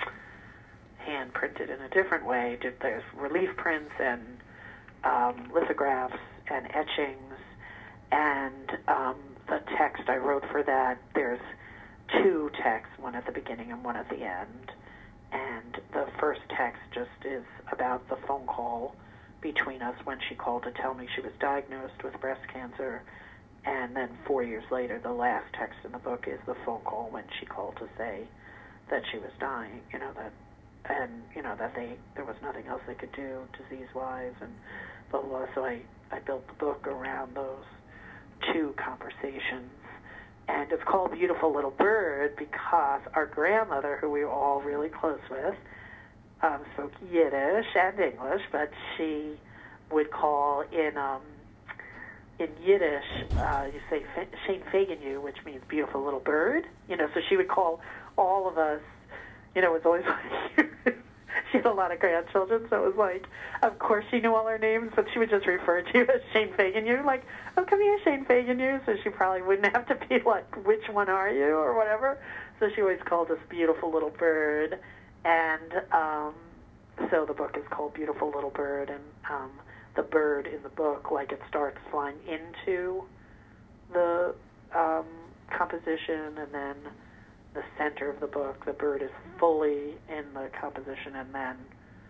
hand printed in a different way. There's relief prints and um, lithographs and etchings, and um, the text I wrote for that, there's two texts, one at the beginning and one at the end. And the first text just is about the phone call between us when she called to tell me she was diagnosed with breast cancer. And then four years later, the last text in the book is the phone call when she called to say that she was dying, you know, that, and, you know, that they, there was nothing else they could do disease-wise, and blah, blah, blah. So I, I built the book around those two conversations. And it's called Beautiful Little Bird because our grandmother, who we were all really close with, um, spoke Yiddish and English, but she would call in um, in Yiddish, uh, you say Shane Fagan, which means beautiful little bird. You know, so she would call all of us, you know, it was always like, she had a lot of grandchildren, so it was like, of course she knew all our names, but she would just refer to you as Shane Fagan, like, oh, come here, Shane Fagan, so she probably wouldn't have to be like, which one are you, or whatever. So she always called us Beautiful Little Bird, and um, so the book is called Beautiful Little Bird, and um, the bird in the book, like, it starts flying into the um, composition, and then the center of the book, the bird is fully in the composition, and then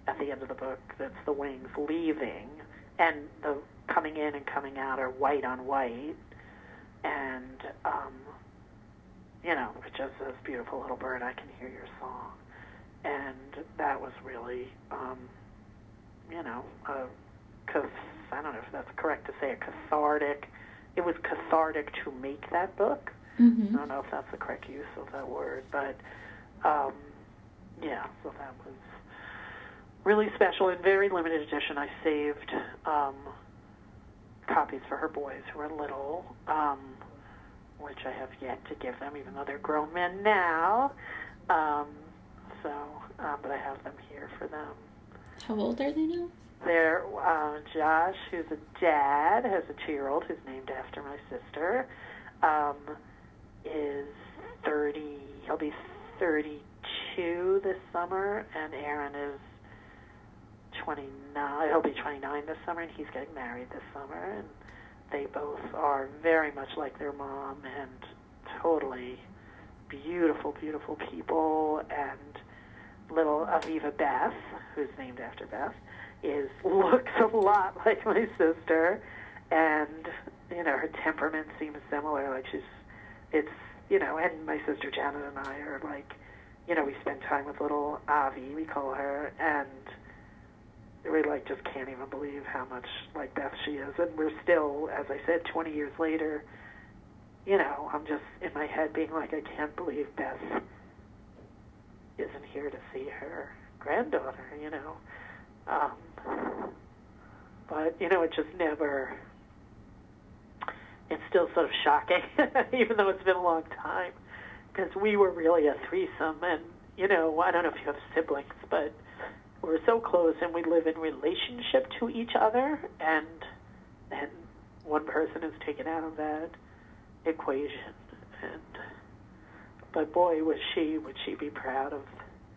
at the end of the book, that's the wings leaving, and the coming in and coming out are white on white, and, um, you know, it just says, beautiful little bird, I can hear your song. And that was really, um, you know, a, I don't know if that's correct to say, a cathartic, it was cathartic to make that book. Mm-hmm. I don't know if that's the correct use of that word, but, um, yeah, so that was really special. In very limited edition, I saved um, copies for her boys who are little, um, which I have yet to give them, even though they're grown men now. Um, so, um, but I have them here for them. How old are they now? They're, uh, Josh, who's a dad, has a two-year-old who's named after my sister, um, is thirty, he'll be thirty-two this summer, and Aaron is twenty-nine, he'll be twenty-nine this summer, and he's getting married this summer, and they both are very much like their mom, and totally beautiful, beautiful people, and little Aviva Beth, who's named after Beth, is, looks a lot like my sister, and, you know, her temperament seems similar, like she's, it's, you know, and my sister Janet and I are like, you know, we spend time with little Avi, we call her, and we, like, just can't even believe how much like Beth she is. And we're still, as I said, twenty years later, you know, I'm just in my head being like, I can't believe Beth isn't here to see her granddaughter, you know. Um, but, you know, it just never, it's still sort of shocking, even though it's been a long time, because we were really a threesome, and, you know, I don't know if you have siblings, but we're so close, and we live in relationship to each other, and then one person is taken out of that equation, and, but boy, was she, would she be proud of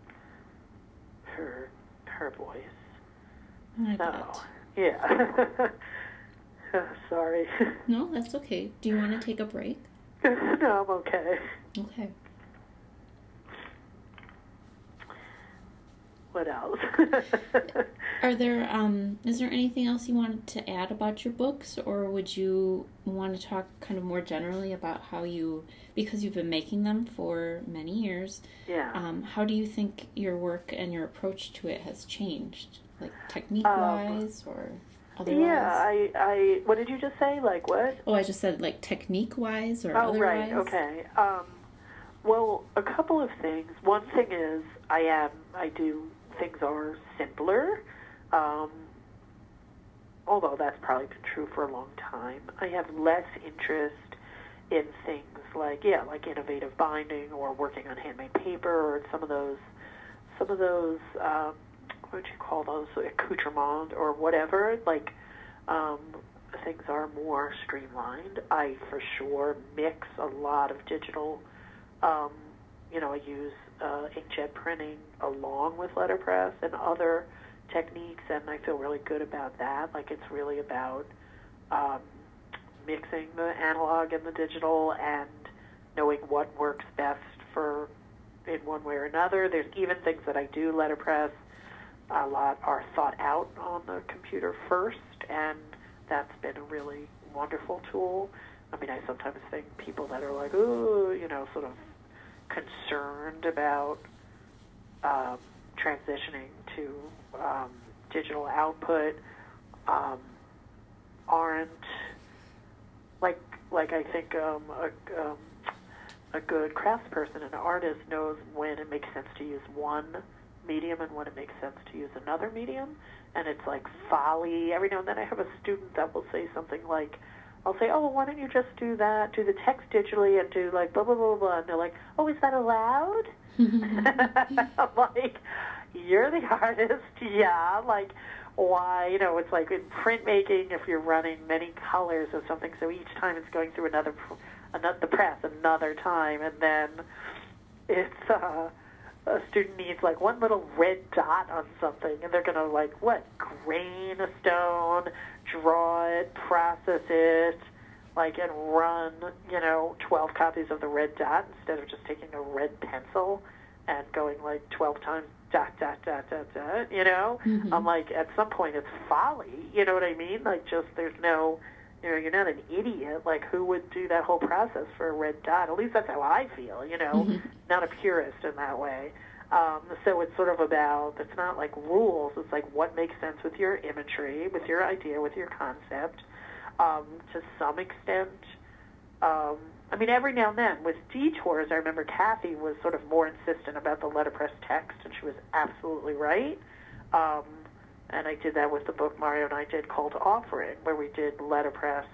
her, her voice. I so, bet. Yeah. Sorry. No, that's okay. Do you want to take a break? No, I'm okay. Okay. What else? Are there, um, is there anything else you wanted to add about your books, or would you want to talk kind of more generally about how you, because you've been making them for many years, yeah. um, how do you think your work and your approach to it has changed, like technique-wise um, or otherwise? Yeah, I, I, what did you just say? Like what? Oh, I just said like technique-wise or oh, otherwise. Oh, right, okay. Um, well, a couple of things. One thing is I am, I do, things are simpler, um, although that's probably been true for a long time. I have less interest in things like, yeah, like innovative binding or working on handmade paper or some of those, some of those, um, what would you call those, accoutrement or whatever, like, um, things are more streamlined. I, for sure, mix a lot of digital, um, you know, I use uh, inkjet printing along with letterpress and other techniques, and I feel really good about that. Like, it's really about um, mixing the analog and the digital and knowing what works best for in one way or another. There's even things that I do letterpress. A lot are thought out on the computer first, and that's been a really wonderful tool. I mean, I sometimes think people that are like, ooh, you know, sort of concerned about um, transitioning to um, digital output um, aren't like like I think um, a, um, a good craftsperson, an artist, knows when it makes sense to use one medium and when it makes sense to use another medium. And it's like folly. Every now and then I have a student that will say something like, I'll say, oh, well, why don't you just do that, do the text digitally and do like blah, blah, blah, blah. And they're like, oh, is that allowed? I'm like, you're the artist, yeah. Like, why, you know, it's like in printmaking, if you're running many colors or something, so each time it's going through another, another the press another time, and then it's, uh, a student needs like one little red dot on something, and they're going to like, what, grain a stone, draw it, process it, like, and run, you know, twelve copies of the red dot instead of just taking a red pencil and going like twelve times dot, dot, dot, dot, dot, you know? Mm-hmm. I'm like, at some point it's folly, you know what I mean? Like, just, there's no, you know, you're not an idiot. Like, who would do that whole process for a red dot? At least that's how I feel, you know? Mm-hmm. Not a purist in that way. Um, so it's sort of about, it's not like rules, it's like what makes sense with your imagery, with your idea, with your concept. Um, to some extent, um, I mean, every now and then, with Detours, I remember Kathy was sort of more insistent about the letterpress text, and she was absolutely right. Um, and I did that with the book Mario and I did called Offering, where we did letterpress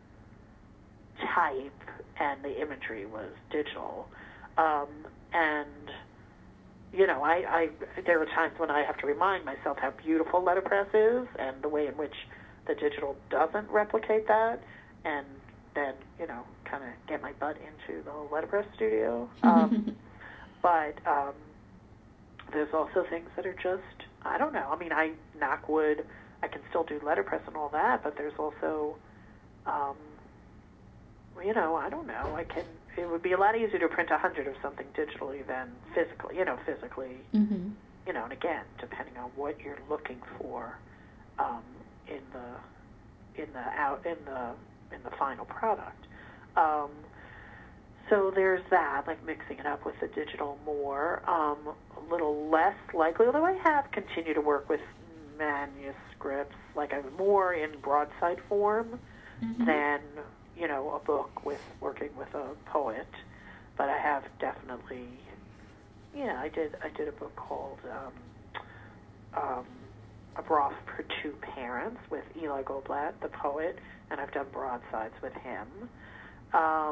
type, and the imagery was digital. Um, and, you know, I, I there are times when I have to remind myself how beautiful letterpress is, and the way in which the digital doesn't replicate that, and then, you know, kind of get my butt into the letterpress studio. Um, but um, there's also things that are just, I don't know. I mean, I, knock wood, I can still do letterpress and all that, but there's also, um, you know, I don't know. I can, it would be a lot easier to print a hundred of something digitally than physically, you know, physically, mm-hmm. you know, and again, depending on what you're looking for um, in the, in the out, in the, in the final product. Um, so there's that, like mixing it up with the digital more, um, a little less likely, although I have continued to work with manuscripts, like I'm more in broadside form mm-hmm. than, you know, a book with working with a poet. But I have definitely, yeah, I did, I did a book called um, um, A Broth for Two Parents with Eli Goldblatt, the poet, and I've done broadsides with him. Um,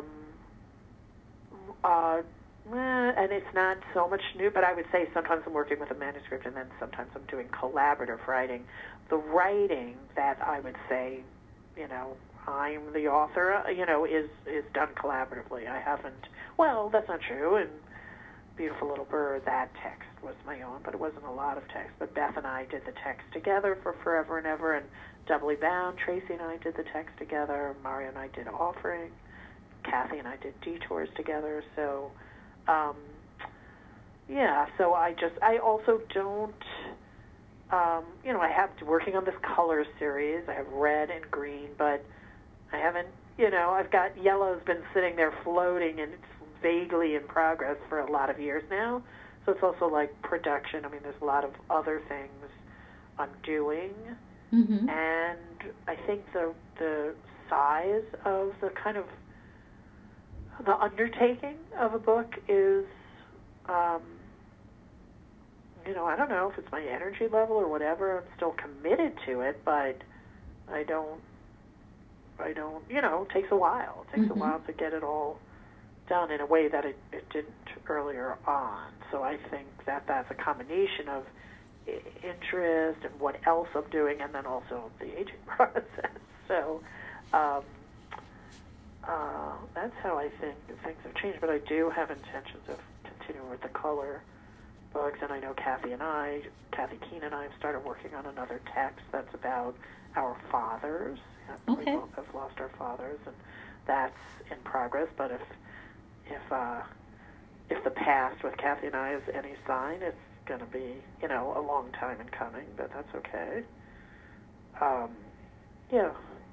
uh, and it's not so much new, but I would say sometimes I'm working with a manuscript, and then sometimes I'm doing collaborative writing. The writing that I would say, you know, I'm the author, you know, is, is done collaboratively. I haven't, well, that's not true, and Beautiful Little Bird, that text was my own, but it wasn't a lot of text. But Beth and I did the text together for Forever and Ever, and Doubly Bound, Tracy and I did the text together, Mario and I did Offering, Kathy and I did Detours together, so, um, yeah, so I just, I also don't, um, you know, I have working on this color series, I have red and green, but I haven't, you know, I've got yellow's been sitting there floating, and it's vaguely in progress for a lot of years now, so it's also like production. I mean, there's a lot of other things I'm doing, mm-hmm. and I think the the size of the kind of the undertaking of a book is, um, you know, I don't know if it's my energy level or whatever. I'm still committed to it, but I don't, I don't, you know, it takes a while. It takes mm-hmm. a while to get it all done in a way that it, it didn't earlier on. So I think that that's a combination of interest and what else I'm doing, and then also the aging process. So um, uh, that's how I think things have changed. But I do have intentions of continuing with the color books, and I know Kathy and I, Kathy Keene and I have started working on another text that's about our fathers. Okay. We both have lost our fathers, and that's in progress. But if if uh, if the past with Kathy and I is any sign, it's going to be, you know, a long time in coming, but that's okay. Um, yeah.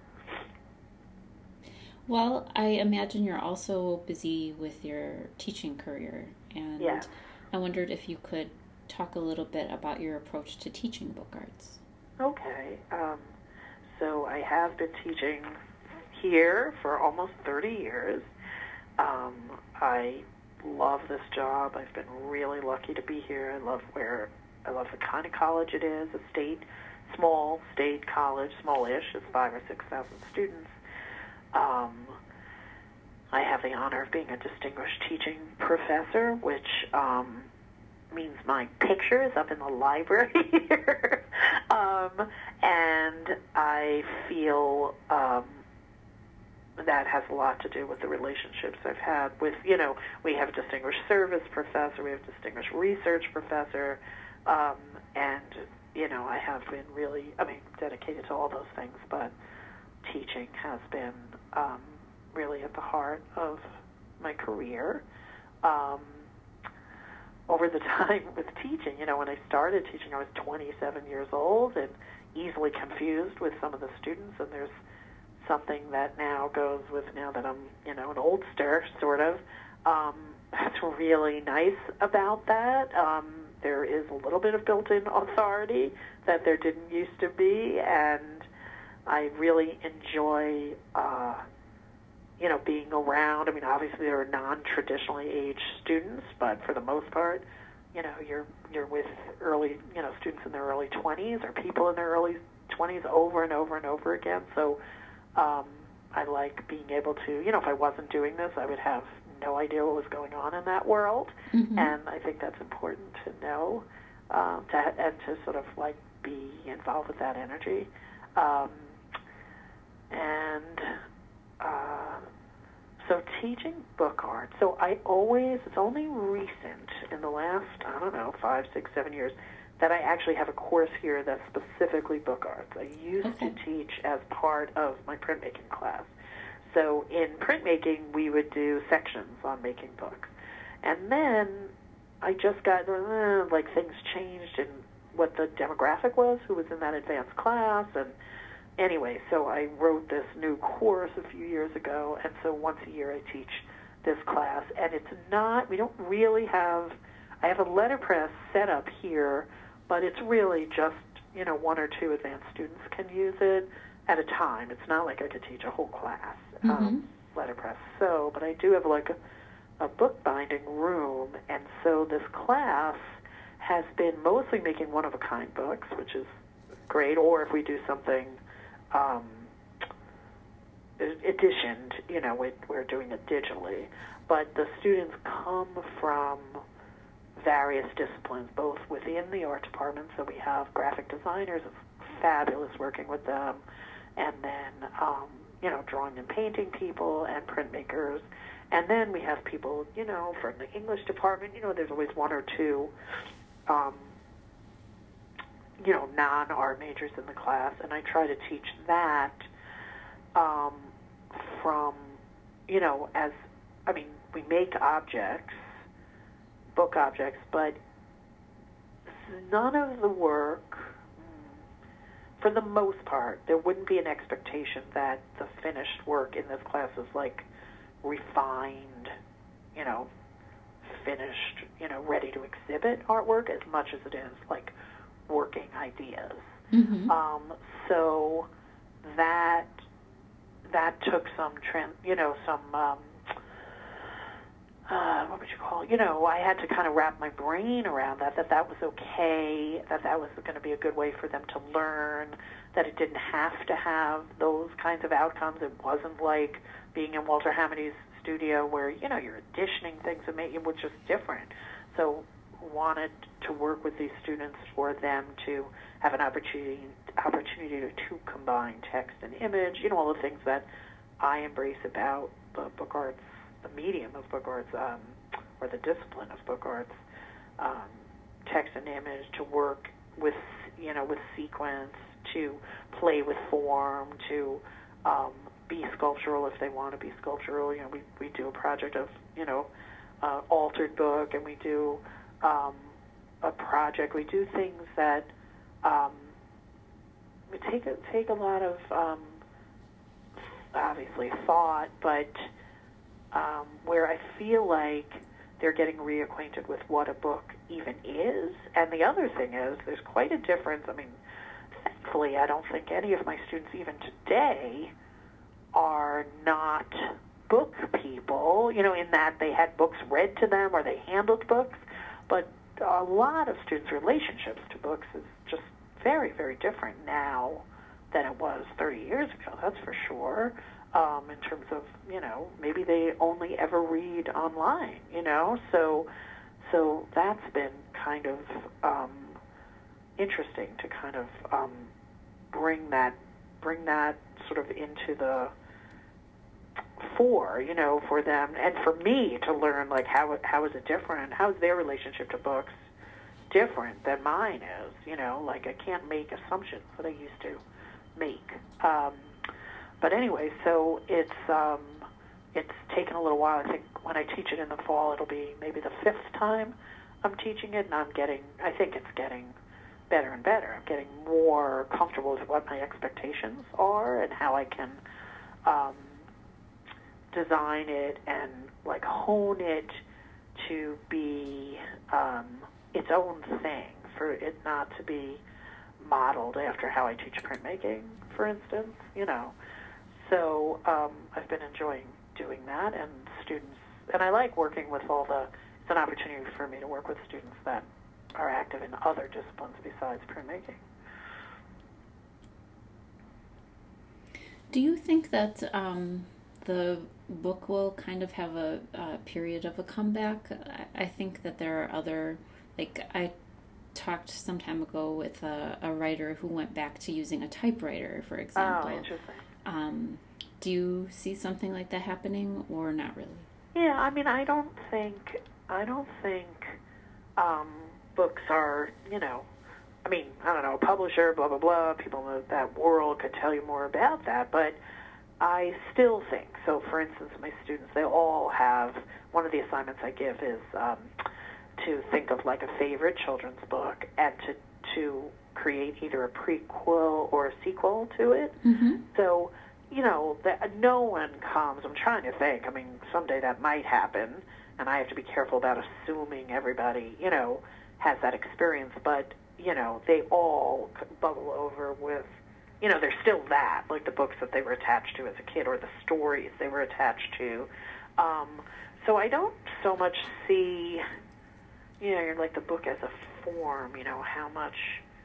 Well, I imagine you're also busy with your teaching career, and yeah. I wondered if you could talk a little bit about your approach to teaching book arts. Okay. Um, so I have been teaching here for almost thirty years. Um, I love this job. I've been really lucky to be here. I love where, I love the kind of college it is, a state, small state college, smallish, it's five or six thousand students. Um, I have the honor of being a distinguished teaching professor, which um, means my picture is up in the library here. um, and I feel um, that has a lot to do with the relationships I've had with, you know, we have a distinguished service professor, we have a distinguished research professor, um, and, you know, I have been really, I mean, dedicated to all those things, but teaching has been um, really at the heart of my career. Um, over the time with teaching, you know, when I started teaching, I was twenty-seven years old and easily confused with some of the students, and there's something that now goes with, now that I'm, you know, an oldster, sort of, um, that's really nice about that. Um, there is a little bit of built-in authority that there didn't used to be, and I really enjoy, uh, you know, being around. I mean, obviously there are non-traditionally aged students, but for the most part, you know, you're you're with early, you know, students in their early twenties or people in their early twenties over and over and over again. So um, I like being able to, you know, if I wasn't doing this, I would have no idea what was going on in that world, mm-hmm. and I think that's important to know, um, to and to sort of like be involved with that energy, um, and uh, so teaching book art. So I always, it's only recent in the last, I don't know, five, six, seven years that I actually have a course here that's specifically book arts. I used okay. to teach as part of my printmaking class. So in printmaking, we would do sections on making books. And then I just got, uh, like, things changed in what the demographic was, who was in that advanced class. And anyway, so I wrote this new course a few years ago, and so once a year I teach this class. And it's not, we don't really have, I have a letterpress set up here, but it's really just, you know, one or two advanced students can use it at a time. It's not like I could teach a whole class, mm-hmm. um, letterpress. So, but I do have like a, a bookbinding room, and so this class has been mostly making one-of-a-kind books, which is great, or if we do something um, editioned, you know, we, we're doing it digitally. But the students come from various disciplines, both within the art department, so we have graphic designers, it's fabulous working with them, and then, um, you know, drawing and painting people and printmakers. And then we have people, you know, from the English department, you know, there's always one or two, um, you know, non-art majors in the class, and I try to teach that um, from, you know, as, I mean, we make objects, book objects, but none of the work, for the most part, there wouldn't be an expectation that the finished work in this class is like refined, you know, finished, you know, ready to exhibit artwork as much as it is like working ideas. Mm-hmm. Um, so that that took some, trans, you know, some, um, uh, what would you call it? You know, I had to kind of wrap my brain around that, that that was okay, that that was going to be a good way for them to learn, that it didn't have to have those kinds of outcomes. It wasn't like being in Walter Hamidy's studio where, you know, you're editioning things and making, which is different. So wanted to work with these students for them to have an opportunity opportunity to, to combine text and image, you know, all the things that I embrace about the book arts, the medium of book arts, um, or the discipline of book arts, um, text and image, to work with, you know, with sequence, to play with form, to um, be sculptural if they want to be sculptural. You know, we, we do a project of, you know, uh, altered book, and we do um, a project. We do things that um, we take a, take a lot of, um, obviously, thought, but um, where I feel like they're getting reacquainted with what a book even is. And the other thing is, there's quite a difference. I mean, thankfully, I don't think any of my students, even today, are not book people, you know, in that they had books read to them or they handled books. But a lot of students' relationships to books is just very, very different now than it was thirty years ago, that's for sure, um, in terms of, you know, maybe they only ever read online, you know, so so that's been kind of um, interesting to kind of um, bring that bring that sort of into the fore, you know, for them, and for me to learn, like, how how is it different? How is their relationship to books different than mine is? You know, like, I can't make assumptions that I used to make. Um, but anyway, so it's um, it's taken a little while. I think when I teach it in the fall, it'll be maybe the fifth time I'm teaching it, and I'm getting, I think it's getting better and better. I'm getting more comfortable with what my expectations are and how I can um, design it and like hone it to be um, its own thing, for it not to be modeled after how I teach printmaking, for instance, you know. So um, I've been enjoying doing that, and students, and I like working with all the, it's an opportunity for me to work with students that are active in other disciplines besides printmaking. Do you think that um, the book will kind of have a, a period of a comeback? I, I think that there are other, like I talked some time ago with a, a writer who went back to using a typewriter, for example. Oh, interesting. Um, do you see something like that happening, or not really? Yeah, I mean, I don't think, I don't think um, books are, you know, I mean, I don't know, publisher, blah, blah, blah, people in that world could tell you more about that, but I still think, so for instance, my students, they all have, one of the assignments I give is um, to think of like a favorite children's book and to, to create either a prequel or a sequel to it. Mm-hmm. So, you know, that no one comes, I'm trying to think, I mean, someday that might happen, and I have to be careful about assuming everybody, you know, has that experience, but, you know, they all bubble over with, you know, they're still that, like the books that they were attached to as a kid or the stories they were attached to. Um, so I don't so much see, you know, like the book as a form, you know, how much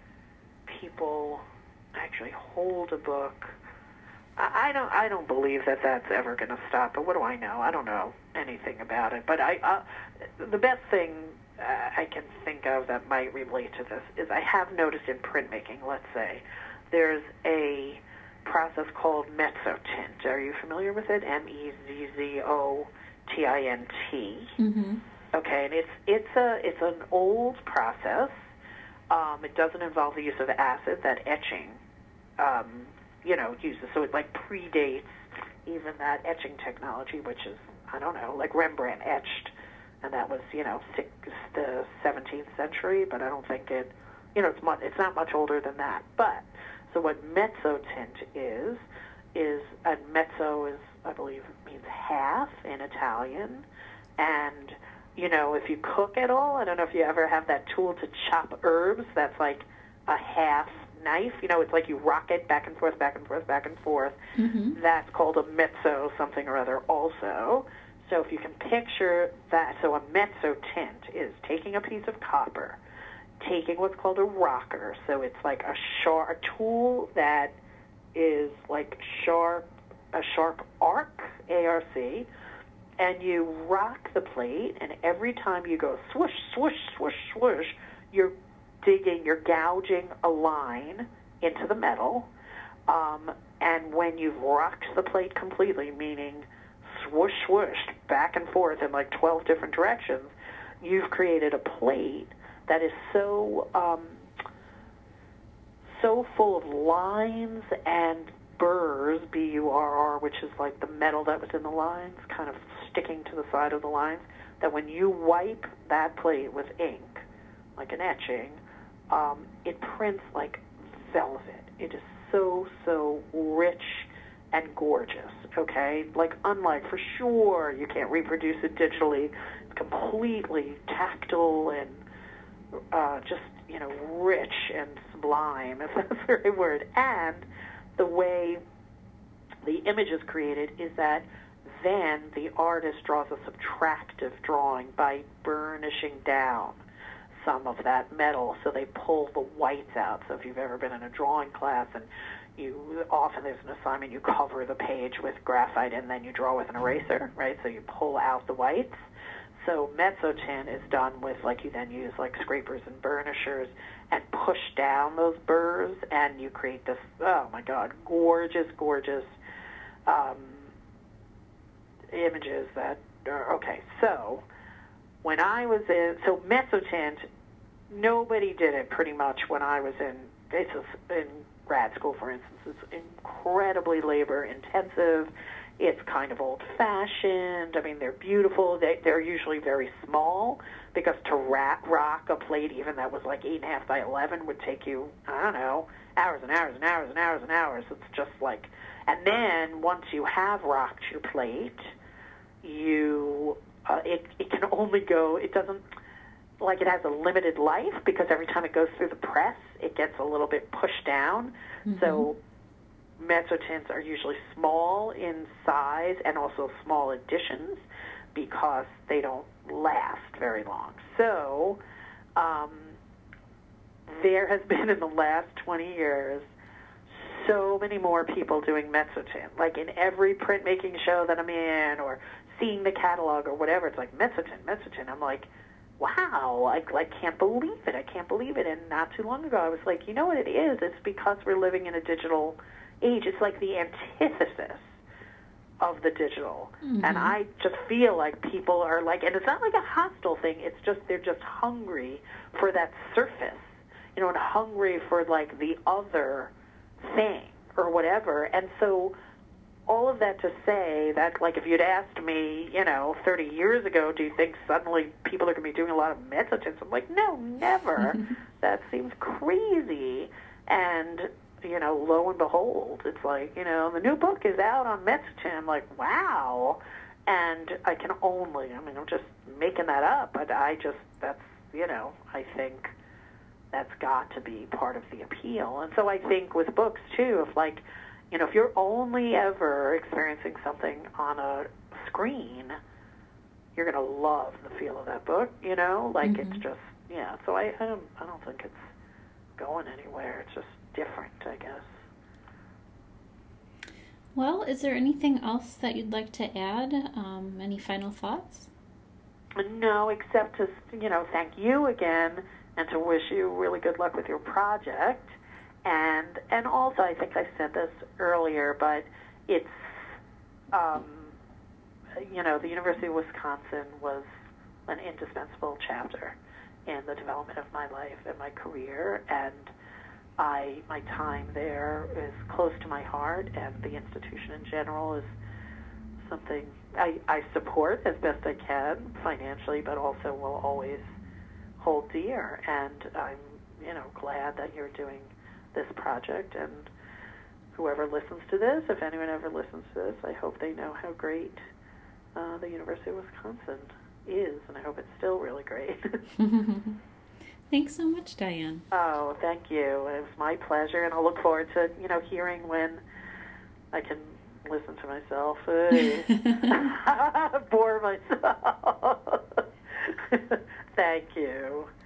people actually hold a book. I, I don't I don't believe that that's ever going to stop, but what do I know? I don't know anything about it. But I, uh, the best thing uh, I can think of that might relate to this is I have noticed in printmaking, let's say, there's a process called mezzotint. Are you familiar with it? M E Z Z O T I N T. Mm-hmm. Okay, and it's it's a it's an old process. Um, it doesn't involve the use of acid that etching, um, you know, uses. So it like predates even that etching technology, which is, I don't know, like Rembrandt etched, and that was, you know, six, the seventeenth century. But I don't think it, you know, it's much, it's not much older than that. But so what mezzotint is is, and mezzo is, I believe, means half in Italian, and you know, if you cook at all, I don't know if you ever have that tool to chop herbs that's like a half knife. You know, it's like you rock it back and forth, back and forth, back and forth. Mm-hmm. That's called a mezzo something or other also. So if you can picture that, so a mezzotint is taking a piece of copper, taking what's called a rocker. So it's like a sharp a tool that is like sharp, a sharp arc, A R C, and you rock the plate, and every time you go swoosh, swoosh, swoosh, swoosh, you're digging, you're gouging a line into the metal, um, and when you've rocked the plate completely, meaning swoosh, swoosh, back and forth in like twelve different directions, you've created a plate that is so, um, so full of lines and burrs, B U R R, which is like the metal that was in the lines, kind of sticking to the side of the lines, that when you wipe that plate with ink, like an etching, um, it prints like velvet. It is so, so rich and gorgeous, okay? Like, unlike, for sure, you can't reproduce it digitally. It's completely tactile and uh, just, you know, rich and sublime, if that's the right word. And the way the image is created is that then the artist draws a subtractive drawing by burnishing down some of that metal, so they pull the whites out. So if you've ever been in a drawing class and you often there's an assignment, you cover the page with graphite and then you draw with an eraser, right? So you pull out the whites. So mezzotint is done with, like, you then use like scrapers and burnishers and push down those burrs, and you create this, oh my God, gorgeous, gorgeous um, images that are, okay, so when I was in, so mezzotint, nobody did it pretty much when I was in, it's a, in grad school, for instance. It's incredibly labor intensive. It's kind of old-fashioned. I mean, they're beautiful. They, they're usually very small because to ra- rock a plate, even that was like eight and a half by eleven, would take you, I don't know, hours and hours and hours and hours and hours. It's just like, and then once you have rocked your plate, you, uh, it, it can only go, it doesn't, like it has a limited life because every time it goes through the press, it gets a little bit pushed down. Mm-hmm. So mezzotints are usually small in size and also small additions because they don't last very long. So um, there has been in the last twenty years so many more people doing mezzotint. Like in every printmaking show that I'm in or seeing the catalog or whatever, it's like mezzotint, mezzotint. I'm like, wow, I, I can't believe it. I can't believe it. And not too long ago, I was like, you know what it is? It's because we're living in a digital age. It's like the antithesis of the digital. Mm-hmm. And I just feel like people are like, and it's not like a hostile thing. It's just, they're just hungry for that surface, you know, and hungry for like the other thing or whatever. And so all of that to say that, like, if you'd asked me, you know, thirty years ago, do you think suddenly people are going to be doing a lot of mezzotints? I'm like, no, never. That seems crazy. And, you know, lo and behold, it's like, you know, the new book is out on mezzotint. I'm like, wow. And I can only, I mean, I'm just making that up, but I just, that's, you know, I think that's got to be part of the appeal. And so I think with books, too, if, like, you know, if you're only ever experiencing something on a screen, you're going to love the feel of that book, you know? Like, mm-hmm. it's just, yeah. So I, I, don't, I don't think it's going anywhere. It's just different, I guess. Well, is there anything else that you'd like to add? Um, any final thoughts? No, except to, you know, thank you again and to wish you really good luck with your project. And and also, I think I said this earlier, but it's, um, you know, the University of Wisconsin was an indispensable chapter in the development of my life and my career, and I my time there is close to my heart, and the institution in general is something I, I support as best I can financially, but also will always hold dear. And I'm, you know, glad that you're doing this project, and whoever listens to this, if anyone ever listens to this, I hope they know how great uh, the University of Wisconsin is, and I hope it's still really great. Thanks so much, Diane. Oh, thank you. It was my pleasure, and I'll look forward to, you know, hearing when I can listen to myself. Bore myself. Thank you.